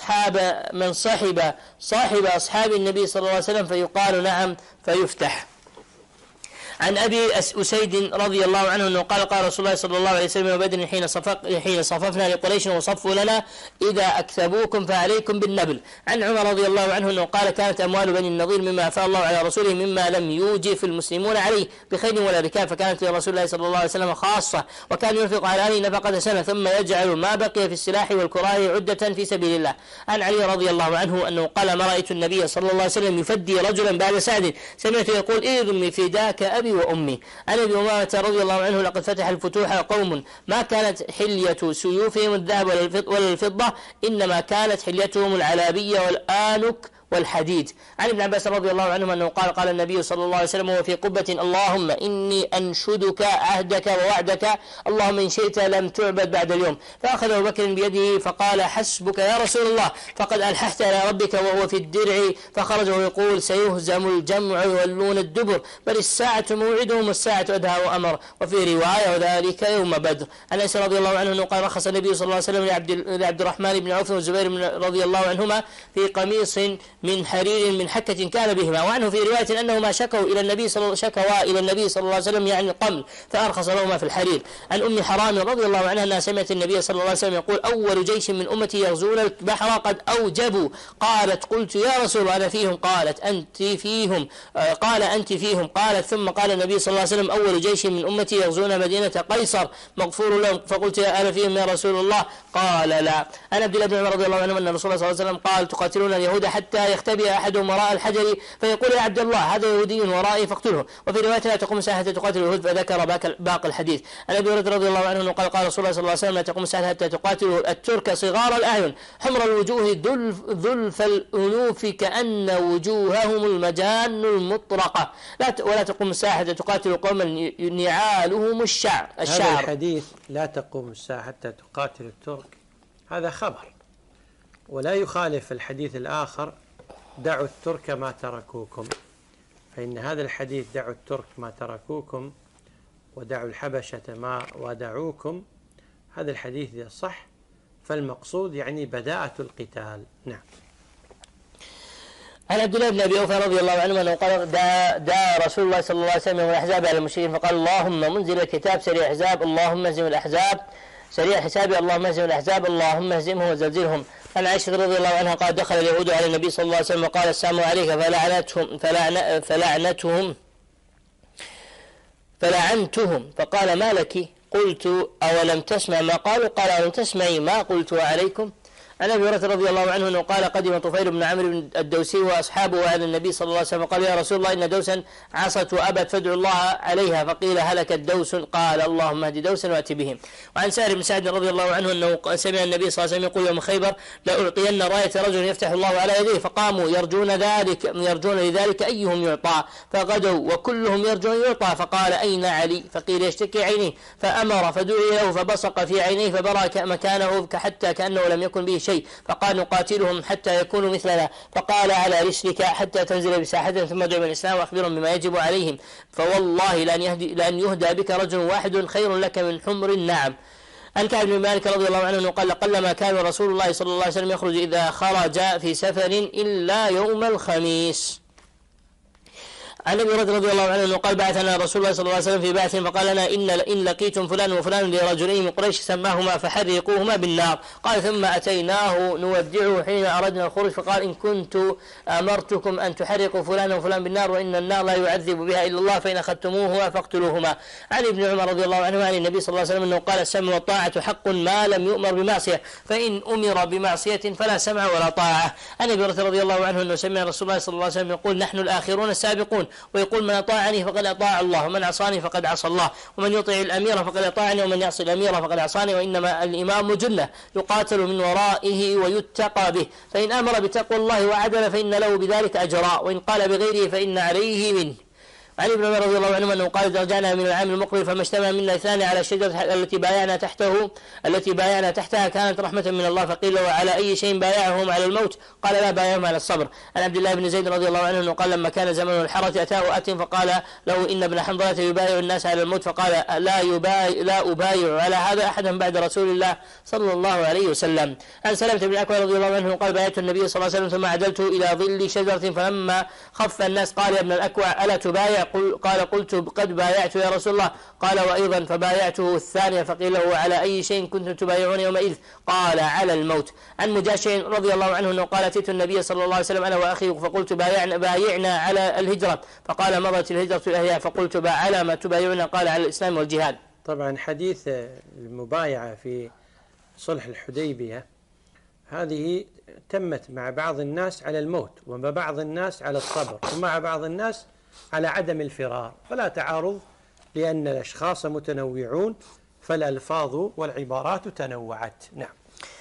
Speaker 2: أصحاب النبي صلى الله عليه وسلم؟ فيقال: نعم، فيفتح. عن أبي أسيد رضي الله عنه أنه قال: قال رسول الله صلى الله عليه وسلم: وبدر حين صففنا لقريش وصفوا لنا: إذا أكثبوكم فعليكم بالنبل. عن عمر رضي الله عنه أنه قال: كانت أموال بني النضير مما أفاء الله على رسوله مما لم يوجف المسلمون عليه بخير ولا ركاب، فكانت لرسول الله صلى الله عليه وسلم خاصة، وكان ينفق على أهله نفقة سنة، ثم يجعل ما بقي في السلاح والكراء عدة في سبيل الله. عن علي رضي الله عنه أنه قال: ما رأيت النبي صلى الله عليه وسلم يفدي رجلا بعد سعد، سمعت يقول: إذن فداك أبي وأمي. عن أبي أمامة رضي الله عنه: لقد فتح الفتوح قوم ما كانت حلية سيوفهم الذهب ولا الفضة، إنما كانت حليتهم العلابية والآنك والحديد. عن ابن عباس رضي الله عنهما أنه قال قال النبي صلى الله عليه وسلم وهو في قبة: اللهم إني أنشدك عهدك ووعدك، اللهم إن شئت لم تعبد بعد اليوم. فأخذ أبو بكر بيده فقال: حسبك يا رسول الله، فقد ألححت على ربك وهو في الدرع. فخرج ويقول: سيهزم الجمع ويولون الدبر، بل الساعة موعدهم والساعة أدهى وأمر. وفي رواية: وذلك يوم بدر. عن أنس رضي الله عنه أنه قال: رخص النبي صلى الله عليه وسلم لعبد الرحمن بن عوف والزبير رضي الله عنهما في قميص من حرير من حكة كان بهما. وعنه في رواية أنهما شكوا إلى النبي صلى الله عليه وسلم يعني القمل فأرخص لهما في الحرير. عن أم حرام رضي الله عنها أنها سمعت النبي صلى الله عليه وسلم يقول: أول جيش من أمتي يغزون البحر قد أوجبوا. قالت: قلت يا رسول الله أنا فيهم؟ قالت: أنت فيهم. قال: أنت فيهم. قالت: ثم قال النبي صلى الله عليه وسلم: أول جيش من أمتي يغزون مدينة قيصر مغفور لهم. فقلت: أنا فيهم يا رسول الله؟ قال: لا. عن عبد الله بن عمر رضي الله عنه أن الرسول صلى الله عليه وسلم قال: تقاتلون اليهود حتى يختبئ أحدهم وراء الحجر فيقول: يا عبد الله هذا يهودي ورائي فاقتله. وفي رواية: لا تقوم الساعة حتى تقاتل اليهود. فذكر باقي الحديث. عن أبي هريرة رضي الله عنه قال: قال رسول الله صلى الله عليه وسلم: لا تقوم الساعة حتى تقاتل الترك صغار الأعين حمر الوجوه ذلف الأنوف كأن وجوههم المجان المطرقة. ولا تقوم الساعة حتى تقاتل قوما نعالهم الشعر.
Speaker 1: هذا الحديث لا تقوم الساعة حتى تقاتل الترك هذا خبر، ولا يخالف الحديث الآخر: دعوا الترك ما تركوكم. فإن هذا الحديث: دعوا الترك ما تركوكم ودعوا الحبشة ما ودعوكم، هذا الحديث إذا صح فالمقصود يعني بداءة القتال. نعم.
Speaker 2: عن عبد الله بن ابي اوفى رضي الله عنه انه قال: دعا رسول الله صلى الله عليه وسلم والاحزاب على المشركين فقال: اللهم منزل الكتاب سريع الاحزاب اللهم اهزم الاحزاب سريع حسابي اللهم اهزم الاحزاب اللهم اهزمهم وزلزلهم. عن عائشة رضي الله عنها قال: دخل اليهود على النبي صلى الله عليه وسلم وقال: السلام عليك، فلعنتهم فقال: ما لك؟ قلت: أولم تسمع ما قالوا؟ قال: أولم تسمعي ما قلت وعليكم؟ عن ابي هريره رضي الله عنه انه قال: قدم طفيل بن عمرو بن الدوسي واصحابه على النبي صلى الله عليه وسلم قال: يا رسول الله ان دوسا عصت وابت فادعوا الله عليها. فقيل: هلكت دوس. قال: اللهم اهد دوسا وات بهم. وعن سهل بن سعد رضي الله عنه انه سمع النبي صلى الله عليه وسلم يقول يوم خيبر: لاعطين رايه رجل يفتح الله على يديه. فقاموا يرجون لذلك ايهم يعطى، فغدوا وكلهم يرجون يعطى. فقال: اين علي؟ فقيل: يشتكي عينيه. فامر فدعي له فبصق في عينيه فبرى مكانه حتى كانه لم يكن به شيء. فقال: نقاتلهم حتى يكونوا مثلنا. فقال: على رسلك حتى تنزل بساحتهم ثم ادعو بالاسلام واخبرهم بما يجب عليهم، فوالله لان يهدى بك رجل واحد خير لك من حمر النعم. عن كعب بن مالك رضي الله عنه قال: قلما كان رسول الله صلى الله عليه وسلم يخرج إذا خرج في سفر إلا يوم الخميس. عن ابي هريره رضي الله عنه انه قال: بعثنا رسول الله صلى الله عليه وسلم في بعث فقال لنا: ان لقيتم فلان وفلان لرجلين من قريش سماهما فحرقوهما بالنار. قال: ثم اتيناه نودعه حين اردنا الخروج فقال: ان كنت امرتكم ان تحرقوا فلان وفلان بالنار وان النار لا يعذب بها الا الله فان اخذتموهما فاقتلوهما. عن ابن عمر رضي الله عنه عن النبي صلى الله عليه وسلم انه قال: السمع والطاعه حق ما لم يؤمر بمعصيه، فان امر بمعصيه فلا سمع ولا طاعه. عن ابي هريره رضي الله عنه انه سمع رسول الله صلى الله عليه وسلم يقول: نحن الاخرون السابقون، ويقول: من أطاعني فقد أطاع الله، ومن عصاني فقد عصى الله، ومن يطع الأمير فقد أطاعني، ومن يعصي الأمير فقد عصاني. وإنما الإمام جنة يقاتل من ورائه ويتقى به، فإن أمر بتقوى الله وعدل فإن له بذلك أجرا، وإن قال بغيره فإن عليه منه. عن ابن عمر رضي الله عنهما انه قال: رجعنا من العام المقبل فما اجتمع منا اثنان على الشجره التي بايعنا تحتها كانت رحمه من الله. فقيل له: على اي شيء بايعهم؟ على الموت؟ قال: لا، بايعهم على الصبر. عن عبد الله بن زيد رضي الله عنه انه قال: لما كان زمن الحرة اتاه ات فقال له: ان ابن حنظلة يبايع الناس على الموت. فقال: لا ابايع على هذا احدا بعد رسول الله صلى الله عليه وسلم. عن سلمة بن الاكوع رضي الله عنه قال: بايعت النبي صلى الله عليه وسلم ثم عدلت الى ظل شجره فلما خف الناس قال: يا ابن الاكوع الا تبايع؟ قال: قلت: قد بايعت يا رسول الله. قال: وأيضا فبايعته الثانية. فقيل له: على أي شيء كنتم تبايعون يومئذ؟ قال: على الموت. عن مجاشع رضي الله عنه أنه قال: أتيت النبي صلى الله عليه وسلم أنا وأخي فقلت: بايعنا على الهجرة. فقال: مضت الهجرة إليها. فقلت: على ما تبايعنا؟ قال: على الإسلام والجهاد.
Speaker 1: طبعا حديث المبايعة في صلح الحديبية هذه تمت مع بعض الناس على الموت، ومع بعض الناس على الصبر، ومع بعض الناس على عدم الفرار، فلا تعارض لأن الأشخاص متنوعون فالألفاظ والعبارات تنوعت. نعم.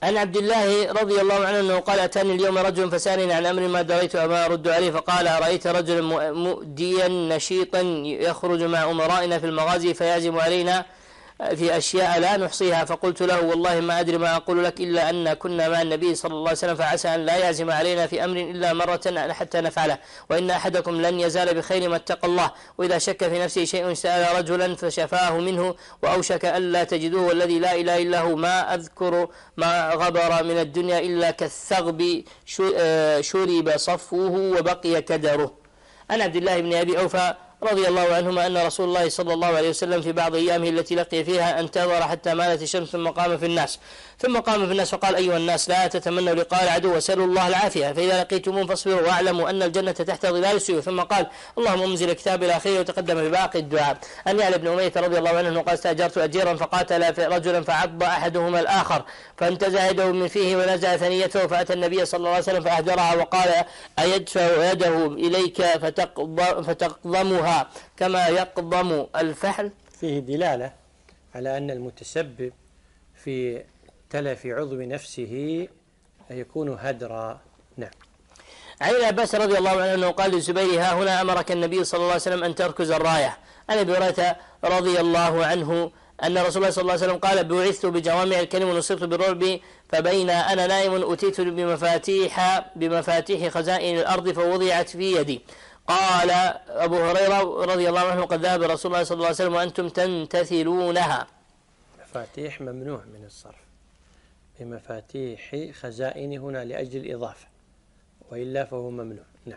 Speaker 2: عن عبد الله رضي الله عنه أنه قال: أتاني اليوم رجل فسألني عن أمر ما دريت وما أرد عليه، فقال: أرأيت رجلا مؤديا نشيطا يخرج مع أمرائنا في المغازي فيعزم علينا في أشياء لا نحصيها. فقلت له: والله ما أدري ما أقول لك إلا أن كنا مع النبي صلى الله عليه وسلم، فعسى أن لا يعزم علينا في أمر إلا مرة حتى نفعله، وإن أحدكم لن يزال بخير ما اتقى الله، وإذا شك في نفسه شيء سأل رجلا فشفاه منه، وأوشك ألا تجدوه، والذي لا إله إلا هو ما أذكر ما غبر من الدنيا إلا كالثغب شرب صفوه وبقي كدره. عن عبد الله بن أبي أوفى رضي الله عنهما أن رسول الله صلى الله عليه وسلم في بعض أيامه التي لقي فيها انتظر حتى مالت الشمس ثم قام في الناس فقال: أيها الناس، لا تتمنوا لقاء العدو وسألوا الله العافية، فإذا لقيتموهم فاصبروا واعلموا أن الجنة تحت ظلال السيوف. ثم قال: اللهم انزل الكتاب إلى آخره، وتقدم بباقي الدعاء. أن يعلى بن أمية رضي الله عنه قال: استأجرت أجيرا فقاتل رجلا فعض أحدهما الآخر، فانتزع يده من فيه ونزع ثنيته، فأتى النبي صلى الله عليه وسلم فأهدرها وقال: أيدفع يده إليك فتقضمها كما يقضم الفحل؟
Speaker 1: فيه دلالة على أن المتسبب في تلف عضو نفسه يكون هدرا. نعم.
Speaker 2: عن ابن عباس رضي الله عنه قال للزبير: ها هنا أمرك النبي صلى الله عليه وسلم أن تركز الراية. عن أبي هريرة رضي الله عنه أن رسول الله صلى الله عليه وسلم قال: بعثت بجوامع الكلم ونصرت بالرعب، فبين أنا نائم أتيت بمفاتيح خزائن الأرض فوضعت في يدي. قال أبو هريرة رضي الله عنه: قد ذهب رسول الله صلى الله عليه وسلم وأنتم تنتثلونها.
Speaker 1: مفاتيح ممنوع من الصرف، بمفاتيح خزائن هنا لأجل الإضافة، وإلا فهو ممنوع. نعم.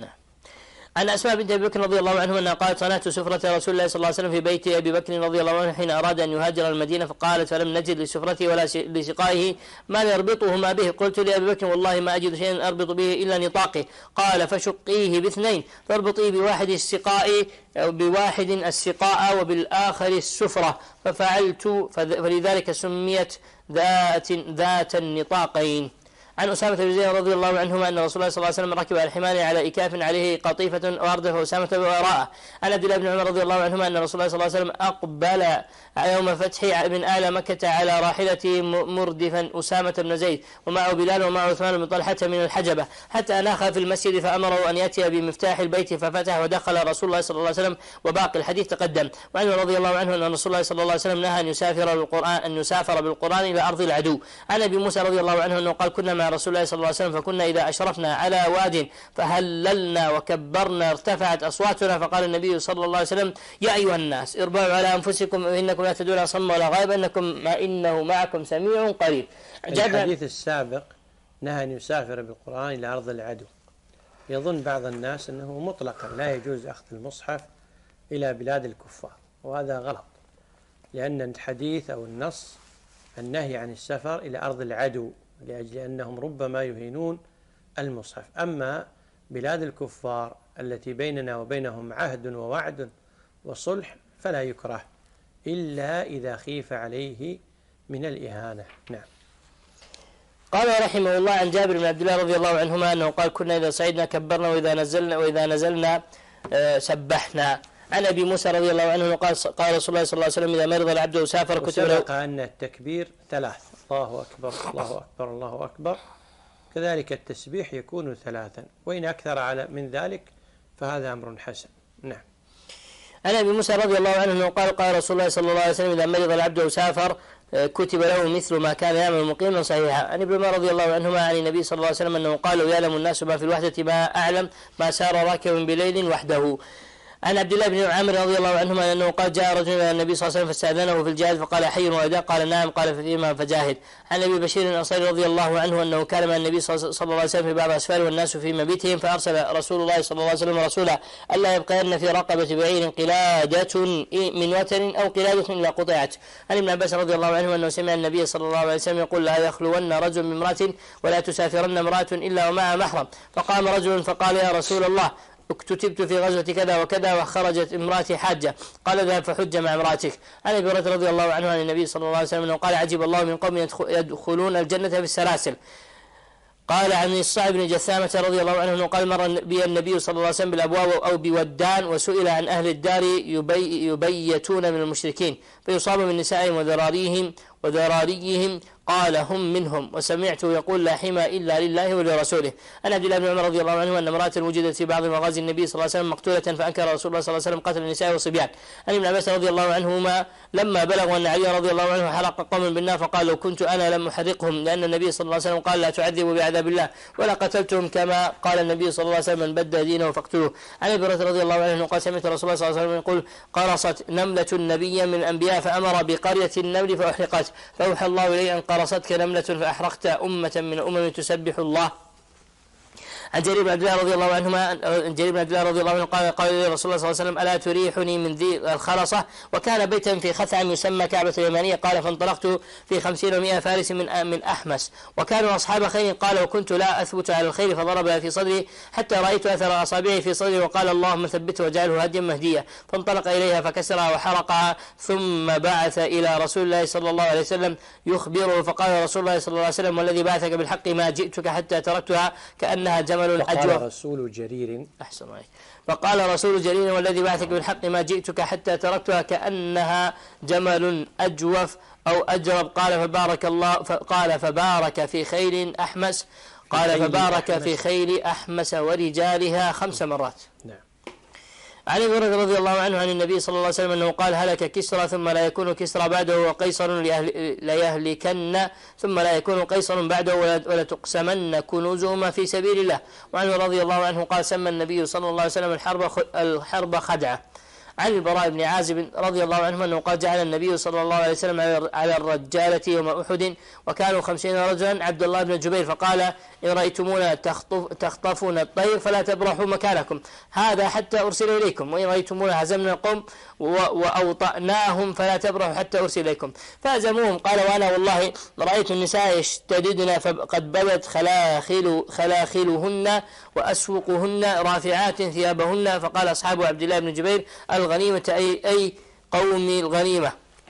Speaker 2: عن أسماء بنت أبي بكر رضي الله عنه أنها قالت: صنعت سفرة رسول الله صلى الله عليه وسلم في بيت أبي بكر رضي الله عنه حين أراد أن يهاجر المدينة، فقالت: فلم نجد لسفرته ولا لسقائه ما يربطهما به. قلت لأبي بكر: والله ما أجد شيئا أربط به إلا نطاقه. قال: فشقيه باثنين، فاربطيه بواحد السقاء وبالآخر السفرة. ففعلت، فلذلك سميت ذات النطاقين. عن أسامة بن زيد رضي الله عنهما أن رسول الله صلى الله عليه وسلم ركب على الحمار على إكاف عليه قطيفة وأردف أسامة وراءه. عن عبد الله بن عمر رضي الله عنهما أن رسول الله صلى الله عليه وسلم أقبل يوم فتح من آل مكة على راحلته مردفا أسامة بن زيد ومعه بلال ومعه عثمان بن طلحة من الحجبة، حتى أناخ في المسجد فأمره أن يأتي بمفتاح البيت ففتح ودخل رسول الله صلى الله عليه وسلم، وباقي الحديث تقدم. وعنه رضي الله عنه أن رسول الله صلى الله عليه وسلم نهى أن يسافر بالقرآن إلى أرض العدو. عن أبي موسى رضي الله عنه أنه قال: كنا مع رسول الله صلى الله عليه وسلم فكنا إذا أشرفنا على واد فهللنا وكبرنا ارتفعت أصواتنا، فقال النبي صلى الله عليه وسلم: يا أيها الناس اربعوا على أنفسكم إنكم لا تدرون صم ولا غائب إنه معكم سميع قريب.
Speaker 1: الحديث السابق نهى أن يسافر بالقرآن إلى أرض العدو. يظن بعض الناس أنه مطلقا لا يجوز أخذ المصحف إلى بلاد الكفار، وهذا غلط، لأن الحديث أو النص النهي عن السفر إلى أرض العدو لأجل أنهم ربما يهينون المصحف. أما بلاد الكفار التي بيننا وبينهم عهد ووعد وصلح فلا يكره إلا إذا خيف عليه من الإهانة. نعم.
Speaker 2: قال رحمه الله عن جابر بن عبد الله رضي الله عنهما أنه قال: كنا إذا صعدنا كبرنا وإذا نزلنا سبحنا. عن أبي موسى رضي الله عنه قال: قال رسول الله صلى الله عليه وسلم: إذا مرض العبد وسافر كتب له.
Speaker 1: وسبق أن التكبير 3: الله أكبر الله أكبر الله أكبر، كذلك التسبيح يكون 3، وإن أكثر من ذلك فهذا أمر حسن. نعم.
Speaker 2: عن أبي موسى رضي الله عنه أنه قال: قال رسول الله صلى الله عليه وسلم: إذا مرض العبد وسافر كتب له مثل ما كان يعمل مقيما صحيحا. عن ابن عمر رضي الله عنهما عن النبي صلى الله عليه وسلم أنه قال: يعلم الناس ما في الوحدة ما أعلم ما سار راكب بليل وحده. عن عبد الله بن عامر رضي الله عنهما أنه قال: جاء رجل إلى النبي صلى الله عليه وسلم فاستأذنه في الجهاد فقال: حي وإذا؟ قال: نعم. قال: فيما فجاهد. عن أبي بشير الأنصاري رضي الله عنه أنه كان مع النبي صلى الله عليه وسلم في بعض أسفاره والناس في مبيتهم، فأرسل رسول الله صلى الله عليه وسلم رسولا ألا يبقين في رقبة بعير قلادة من وتر أو قلادة إلا قطعت. عن ابن عباس رضي الله عنه أنه سمع النبي صلى الله عليه وسلم يقول: لا يخلون رجل بامرأة ولا تسافرن امرأة إلا ومع محرم. فقام رجل فقال: يا رسول الله، اكتتبت في غزوة كذا وكذا وخرجت امرأتي حاجة. قال: اذهب فحج مع امرأتك. عن ابي هريرة رضي الله عنه عن النبي صلى الله عليه وسلم انه قال: عجب الله من قوم يدخلون الجنة بالسلاسل. قال عن الصعب بن جثامة رضي الله عنه انه قال: مر بي النبي صلى الله عليه وسلم بالابواب او بودان وسئل عن اهل الدار يبيتون من المشركين فيصاب من نسائهم وذراريهم وذراريهم قال هم منهم. وسمعته يقول لا حمى إلا لله ولرسوله. عن عبد الله بن عمر رضي الله عنه أن امرأة وجدت في بعض مغازي النبي صلى الله عليه وسلم مقتولة فأنكر رسول الله صلى الله عليه وسلم قتل النساء والصبيان. عن ابن عباس رضي الله عنهما لما بلغ أن علي رضي الله عنه حرق قوما بالنار فقال لو كنت أنا لم أحرقهم، لأن النبي صلى الله عليه وسلم قال لا تعذبوا بعذاب الله، ولا قتلتهم كما قال النبي صلى الله عليه وسلم من بدل دينه فاقتلوه. عن ابي هريرة رضي الله عنه قال سمعت رسول الله صلى الله عليه وسلم يقول قرصت نملة النبي من الأنبياء فأمر بقرية النمل فأحرقت، فأوحى الله إلي أن قرصتك نملة فأحرقت أمة من الأمم تسبح الله. عن جرير بن عبد الله رضي الله عنه قال رسول الله صلى الله عليه وسلم ألا تريحني من ذي الخرصة؟ وكان بيتا في خثعم يسمى كعبة اليمانية. قال فانطلقت في 50 و100 فارس من أحمس، وكانوا أصحاب خير. قال وكنت لا أثبت على الخير فضرب في صدري حتى رأيت أثر أصابعه في صدري، وقال اللهم ثبته واجعله هديا مهديا. فانطلق إليها فكسرها وحرقها، ثم بعث إلى رسول الله صلى الله عليه وسلم يخبره، فقال رسول الله صلى الله عليه وسلم والذي بعثك بالحق ما جئتك حتى تركتها كأنها جمل
Speaker 1: فقال رسول جرير
Speaker 2: أحسن عليك. فقال رسول جرير والذي بعثك بالحق ما جئتك حتى تركتها كأنها جمل أجوف أو أجرب. قال فبارك في خيل أحمس، ورجالها 5 مرات.
Speaker 1: نعم.
Speaker 2: عن ابي هريرة رضي الله عنه عن النبي صلى الله عليه وسلم أنه قال هلك كسرى ثم لا يكون كسرى بعده، وقيصر ليهلكن ثم لا يكون قيصر بعده، ولا تقسمن كنوزهما في سبيل الله. وعنه رضي الله عنه قال سمى النبي صلى الله عليه وسلم الحرب خدعة. عن البراء بن عازب رضي الله عنه أنه قال جعل النبي صلى الله عليه وسلم على الرجالة يوم أحد وكانوا 50 رجلا عبد الله بن جبير، فقال إن رأيتمونا تخطفون الطير فلا تبرحوا مكانكم، هذا حتى أرسل إليكم، وإن رأيتمونا هزمنا القوم وأوطأناهم فلا تبرحوا حتى أرسل إليكم. فهزموهم. قال وأنا والله رأيت النساء يشتددن فقد بدت خلاخلهن وأسوقهن رافعات ثيابهن. فقال أصحاب عبد الله بن جبير الغنيمة أي قوم الغنيمة،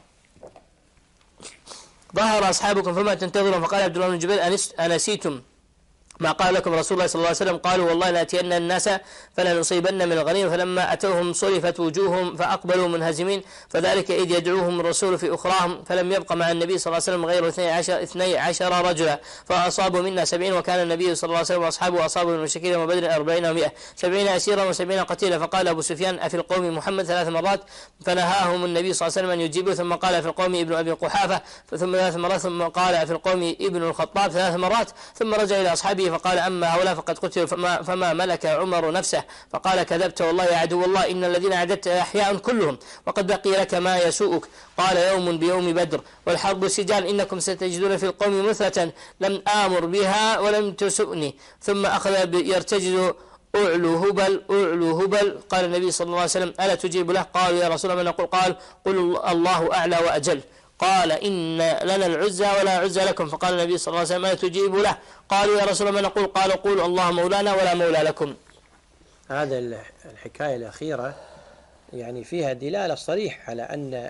Speaker 2: ظهر أصحابكم فما تنتظرون. فقال عبد الله بن جبير أنسيتم ما قال لكم رسول الله صلى الله عليه وسلم؟ قالوا والله لأتين الناس فلا نصيبن من الغنيمة. فلما أتوهم صرفت وجوههم فأقبلوا منهزمين، فذلك إذ يدعوهم الرسول في أخراهم، فلم يبق مع النبي صلى الله عليه وسلم غير 12 رجلا، فأصابوا منا 70، وكان النبي صلى الله عليه وسلم وأصحابه أصابوا من المشركين يوم بدر 40 و100 70 أسيرا و70 قتيلا. فقال أبو سفيان أفي القوم محمد 3 مرات، فنهاهم النبي صلى الله عليه وسلم أن يجيبوا. ثم قال في القوم ابن أبي قحافة ثم 3 مرات، ثم قال في القوم ابن الخطاب 3 مرات، ثم رجع إلى أصحابه فقال أما هؤلاء فقد قتلوا فما ملك عمر نفسه. فقال كذبت والله يا عدو الله إن الذين عددت أحياء كلهم، وقد بقي لك ما يسوءك. قال يوم بيوم بدر والحرب سجال، إنكم ستجدون في القوم مثلة لم آمر بها ولم تسؤني. ثم أخذ يرتجز أعلو هبل. قال النبي صلى الله عليه وسلم ألا تجيب له؟ قالوا يا رسول الله من نقول؟ قال قل الله أعلى وأجل. قال إن لنا العزى ولا عزى لكم. فقال النبي صلى الله عليه وسلم ألا تجيب له؟ قالوا يا رسول الله من نقول؟ قال قولوا الله مولانا ولا مولى لكم.
Speaker 1: هذا الحكاية الأخيرة يعني فيها دلالة صريحة على أن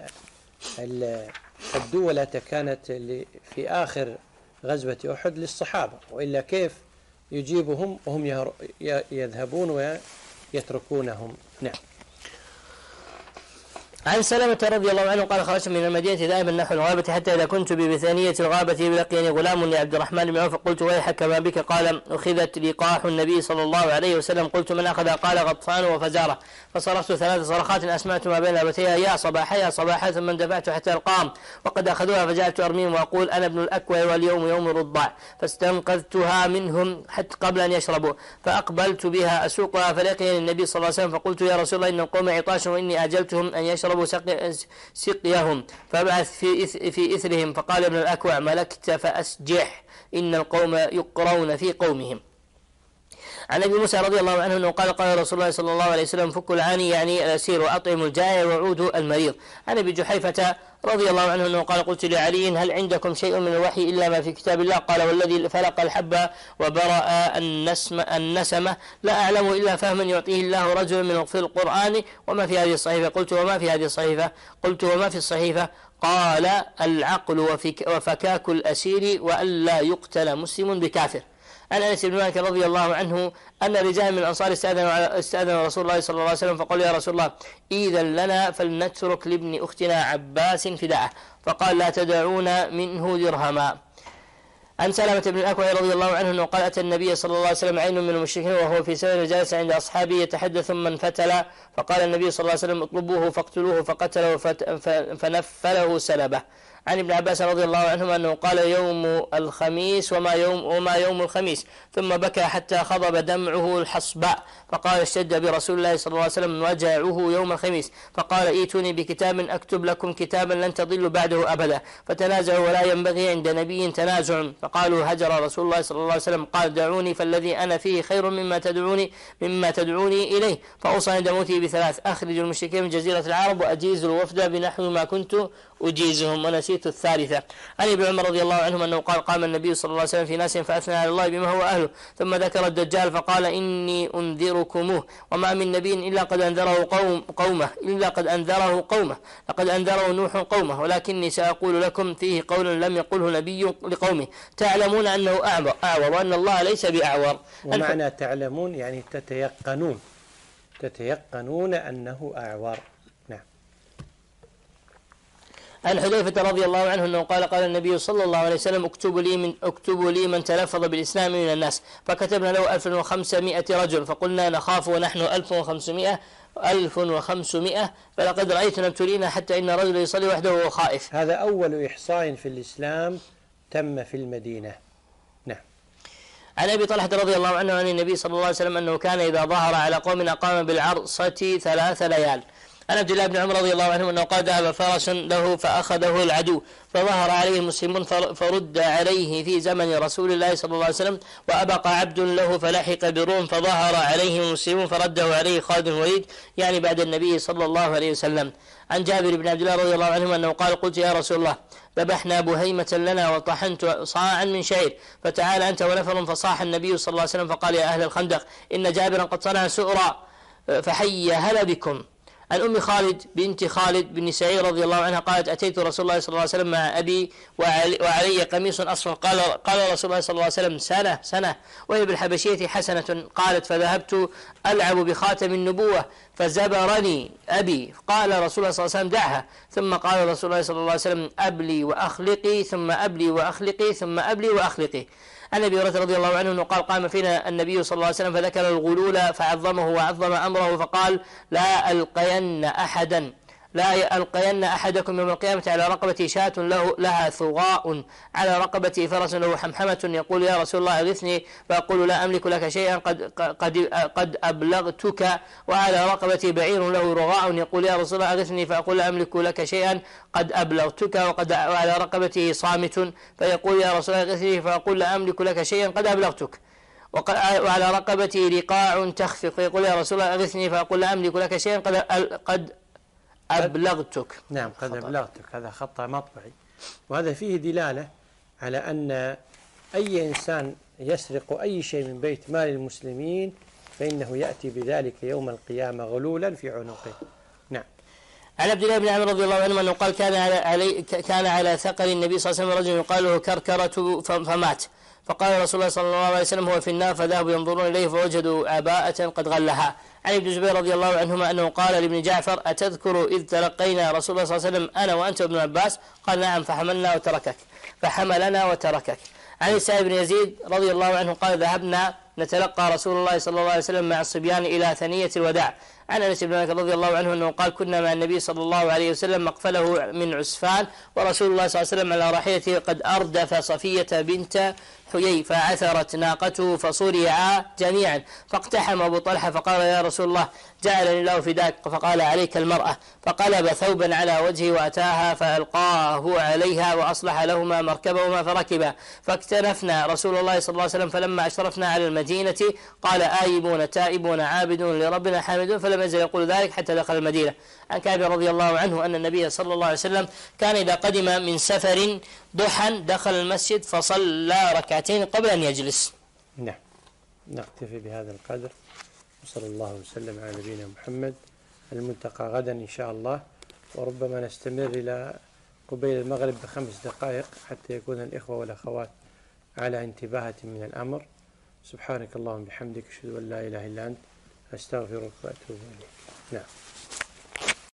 Speaker 1: الدولة كانت في آخر غزوة أحد للصحابة، وإلا كيف يجيبهم وهم يذهبون ويتركونهم. نعم.
Speaker 2: عن سلمة رضي الله عنه قال خرجت من المدينة ذاهبا نحو الغابة حتى إذا كنت ببثانية الغابة لقيني غلام لعبد الرحمن بن عوف، فقلت ويحك ما بك؟ قال أخذت لقاح النبي صلى الله عليه وسلم. قلت من أخذها؟ قال غطفان وفزارة. فصرخت 3 صرخات أسمعت ما بين لابتيها يا صباحا يا صباحا، ثم اندفعت حتى القام وقد أخذوها، فجعلت أرميهم وأقول أنا ابن الأكوى واليوم يوم الرضاع، فاستنقذتها منهم حتى قبل أن يشربوا، فأقبلت بها أسوقها فلقيني النبي صلى الله عليه وسلم، فقلت يا رسول الله إن القوم عطاش وإني أجلتهم أن يشربوا سقيهم فابعث في إثرهم. فقال ابن الأكوع ملكت فأسجح إن القوم يقرون في قومهم. عن ابي موسى رضي الله عنه انه قال قال رسول الله صلى الله عليه وسلم فكوا العاني يعني الاسير واطعموا الجائع وعودوا المريض. عن ابي جحيفة رضي الله عنه انه قال قلت لعلي هل عندكم شيء من الوحي الا ما في كتاب الله؟ قال والذي فلق الحب وبرأ النسمة لا اعلم الا فهما يعطيه الله رجل من في القرآن وما في هذه الصحيفة. قلت وما في هذه الصحيفة؟ قلت وما في الصحيفة؟ قال العقل وفكاك الاسير والا يقتل مسلم بكافر. عن أنس بن مالك رضي الله عنه أن رجال من الأنصار استأذن رسول الله صلى الله عليه وسلم فقال: يا رسول الله إذن لنا فلنترك لابن أختنا عباس فداءه، فقال: لا تدعون منه درهما. عن سلمة بن الأكوع رضي الله عنه أنه قال: أتى النبي صلى الله عليه وسلم عين من المشركين وهو في سفر جالس عند أصحابه يتحدث ثم انفتل، فقال النبي صلى الله عليه وسلم: اطلبوه فاقتلوه، فقتله فنفله سلبه. عن ابن عباس رضي الله عنهما أنه قال: يوم الخميس وما يوم الخميس، ثم بكى حتى خضب دمعه الحصباء، فقال: اشتد برسول الله صلى الله عليه وسلم وجعه يوم الخميس، فقال: ائتوني بكتاب أكتب لكم كتابا لن تضلوا بعده أبدا. فتنازعوا ولا ينبغي عند نبي تنازع، فقالوا: هجر رسول الله صلى الله عليه وسلم. قال: دعوني فالذي أنا فيه خير مما تدعوني إليه. فأوصى عند موته بثلاث: أخرج المشركين من جزيرة العرب، وأجيز الوفد بنحو ما كنت أجيزهم. ونسيت الثالثة. عن ابن عمر رضي الله عنهما أنه قال: قام النبي صلى الله عليه وسلم في ناس فأثنى على الله بما هو أهله، ثم ذكر الدجال فقال: إني أنذركموه، وما من نبي إلا قد أنذره قومه لقد أنذره نوح قومه، ولكني سأقول لكم فيه قول لم يقله نبي لقومه، تعلمون أنه أعور وأن الله ليس بأعور.
Speaker 1: ومعنى تعلمون يعني تتيقنون أنه أعور.
Speaker 2: عن حذيفة رضي الله عنه أنه قال: قال النبي صلى الله عليه وسلم: اكتبوا لي من تلفظ بالإسلام من الناس، فكتبنا له 1500 رجل، فقلنا: نخاف ونحن 1500 فلقد رأيتنا ابتلينا حتى إن رجل يصلي وحده وهو خائف.
Speaker 1: هذا أول إحصاء في الإسلام تم في المدينة. نعم.
Speaker 2: عن أبي طلحة رضي الله عنه عن النبي صلى الله عليه وسلم أنه كان إذا ظهر على قوم أقام بالعرصة 3 ليال. عن عبد الله بن عمر رضي الله عنه أنه قال: ذهب فرس له فأخذه العدو، فظهر عليه المسلمون فرد عليه في زمن رسول الله صلى الله عليه وسلم، وأبقى عبد له فلحق بالروم، فظهر عليه المسلمون فرده عليه خالد بن الوليد، يعني بعد النبي صلى الله عليه وسلم. عن جابر بن عبد الله رضي الله عنه أنه قال: قلت: يا رسول الله، ذبحنا بهيمة لنا وطحنت صاعا من شعير، فتعال أنت ونفر. فصاح النبي صلى الله عليه وسلم فقال: يا أهل الخندق، إن جابرا قد صنع سؤرا فحي هلا بكم. عن أم خالد بنت خالد بن سعيد رضي الله عنها قالت: أتيت رسول الله صلى الله عليه وسلم مع أبي وعلي قميص أصفر، قال رسول الله صلى الله عليه وسلم: سنة وهي بالحبشية حسنة. قالت: فذهبت ألعب بخاتم النبوة فزبرني أبي، قال رسول الله صلى الله عليه وسلم: دعها. ثم قال رسول الله صلى الله عليه وسلم: أبلي وأخلقي، ثم أبلي وأخلقي، ثم أبلي وأخلقي. عن أبي هريرة رضي الله عنه أنه قال: قام فينا النبي صلى الله عليه وسلم فذكر الغلول فعظمه وعظم أمره، فقال: لا ألقين أحدكم يوم القيامة على رقبتي شاة لها ثغاء، على رقبتي فرس له حمحمة، يقول: يا رسول الله أغثني، فأقول: لا أملك لك شيئا قد أبلغتك. وعلى رقبتي بعير له رغاء، يقول: يا رسول الله أغثني، فأقول: لا أملك لك شيئا قد أبلغتك. وعلى رقبته صامت، فيقول: يا رسول الله أغثني، فأقول: لا أملك لك شيئا قد أبلغتك. وعلى رقبته رقاع تخفق، فيقول: يا رسول الله أغثني، فأقول: لا أملك لك شيئا قد أبلغتك.
Speaker 1: نعم، قد أبلغتك، هذا خطأ مطبعي. وهذا فيه دلالة على أن أي إنسان يسرق أي شيء من بيت مال المسلمين فإنه يأتي بذلك يوم القيامة غلولا في عنقه. نعم.
Speaker 2: عن عبد الله بن عمرو رضي الله عنه أنه قال: كان على ثقل النبي صلى الله عليه وسلم رجل يقال له كركرة فمات، فقال رسول الله صلى الله عليه وسلم: هو في النار، فذهبوا ينظرون إليه فوجدوا عباءة قد غلها. عن ابن الزبير رضي الله عنهما أنه قال لابن جعفر: أتذكر إذ تلقينا رسول الله صلى الله عليه وسلم أنا وأنت وابن عباس؟ قال: نعم، فحملنا وتركك. عن السائب بن يزيد رضي الله عنه قال: ذهبنا نتلقى رسول الله صلى الله عليه وسلم مع الصبيان إلى ثنية الوداع. عن أنس بن مالك رضي الله عنه أنه قال: كنا مع النبي صلى الله عليه وسلم مقفله من عسفان، ورسول الله صلى الله عليه وسلم على راحلته قد أردف صفية بنت حيي، فعثرت ناقته فصرعا جميعا، فاقتحم أبو طلحة فقال: يا رسول الله، جعلني الله فداك. فقال: عليك المرأة. فقلب ثوبا على وجهه وأتاها فألقاه عليها وأصلح لهما مركبهما فركبا، فاكتنفنا رسول الله صلى الله عليه وسلم، فلما أشرفنا على المدينة قال: آيبون تائبون عابدون لربنا حامدون، فلم يزل يقول ذلك حتى دخل المدينة. عن كعب رضي الله عنه أن النبي صلى الله عليه وسلم كان إذا قدم من سفر ضحى دخل المسجد فصلى ركعتين قبل أن يجلس.
Speaker 1: نعم، نكتفي بهذا القدر، وصلى الله وسلم على نبينا محمد. الملتقى غدا إن شاء الله، وربما نستمر إلى قبيل المغرب ب5 دقائق حتى يكون الإخوة والأخوات على انتباهة من الأمر. سبحانك اللهم بحمدك أشهد أن لا إله إلا أنت أستغفرك وأتوب إليك. نعم.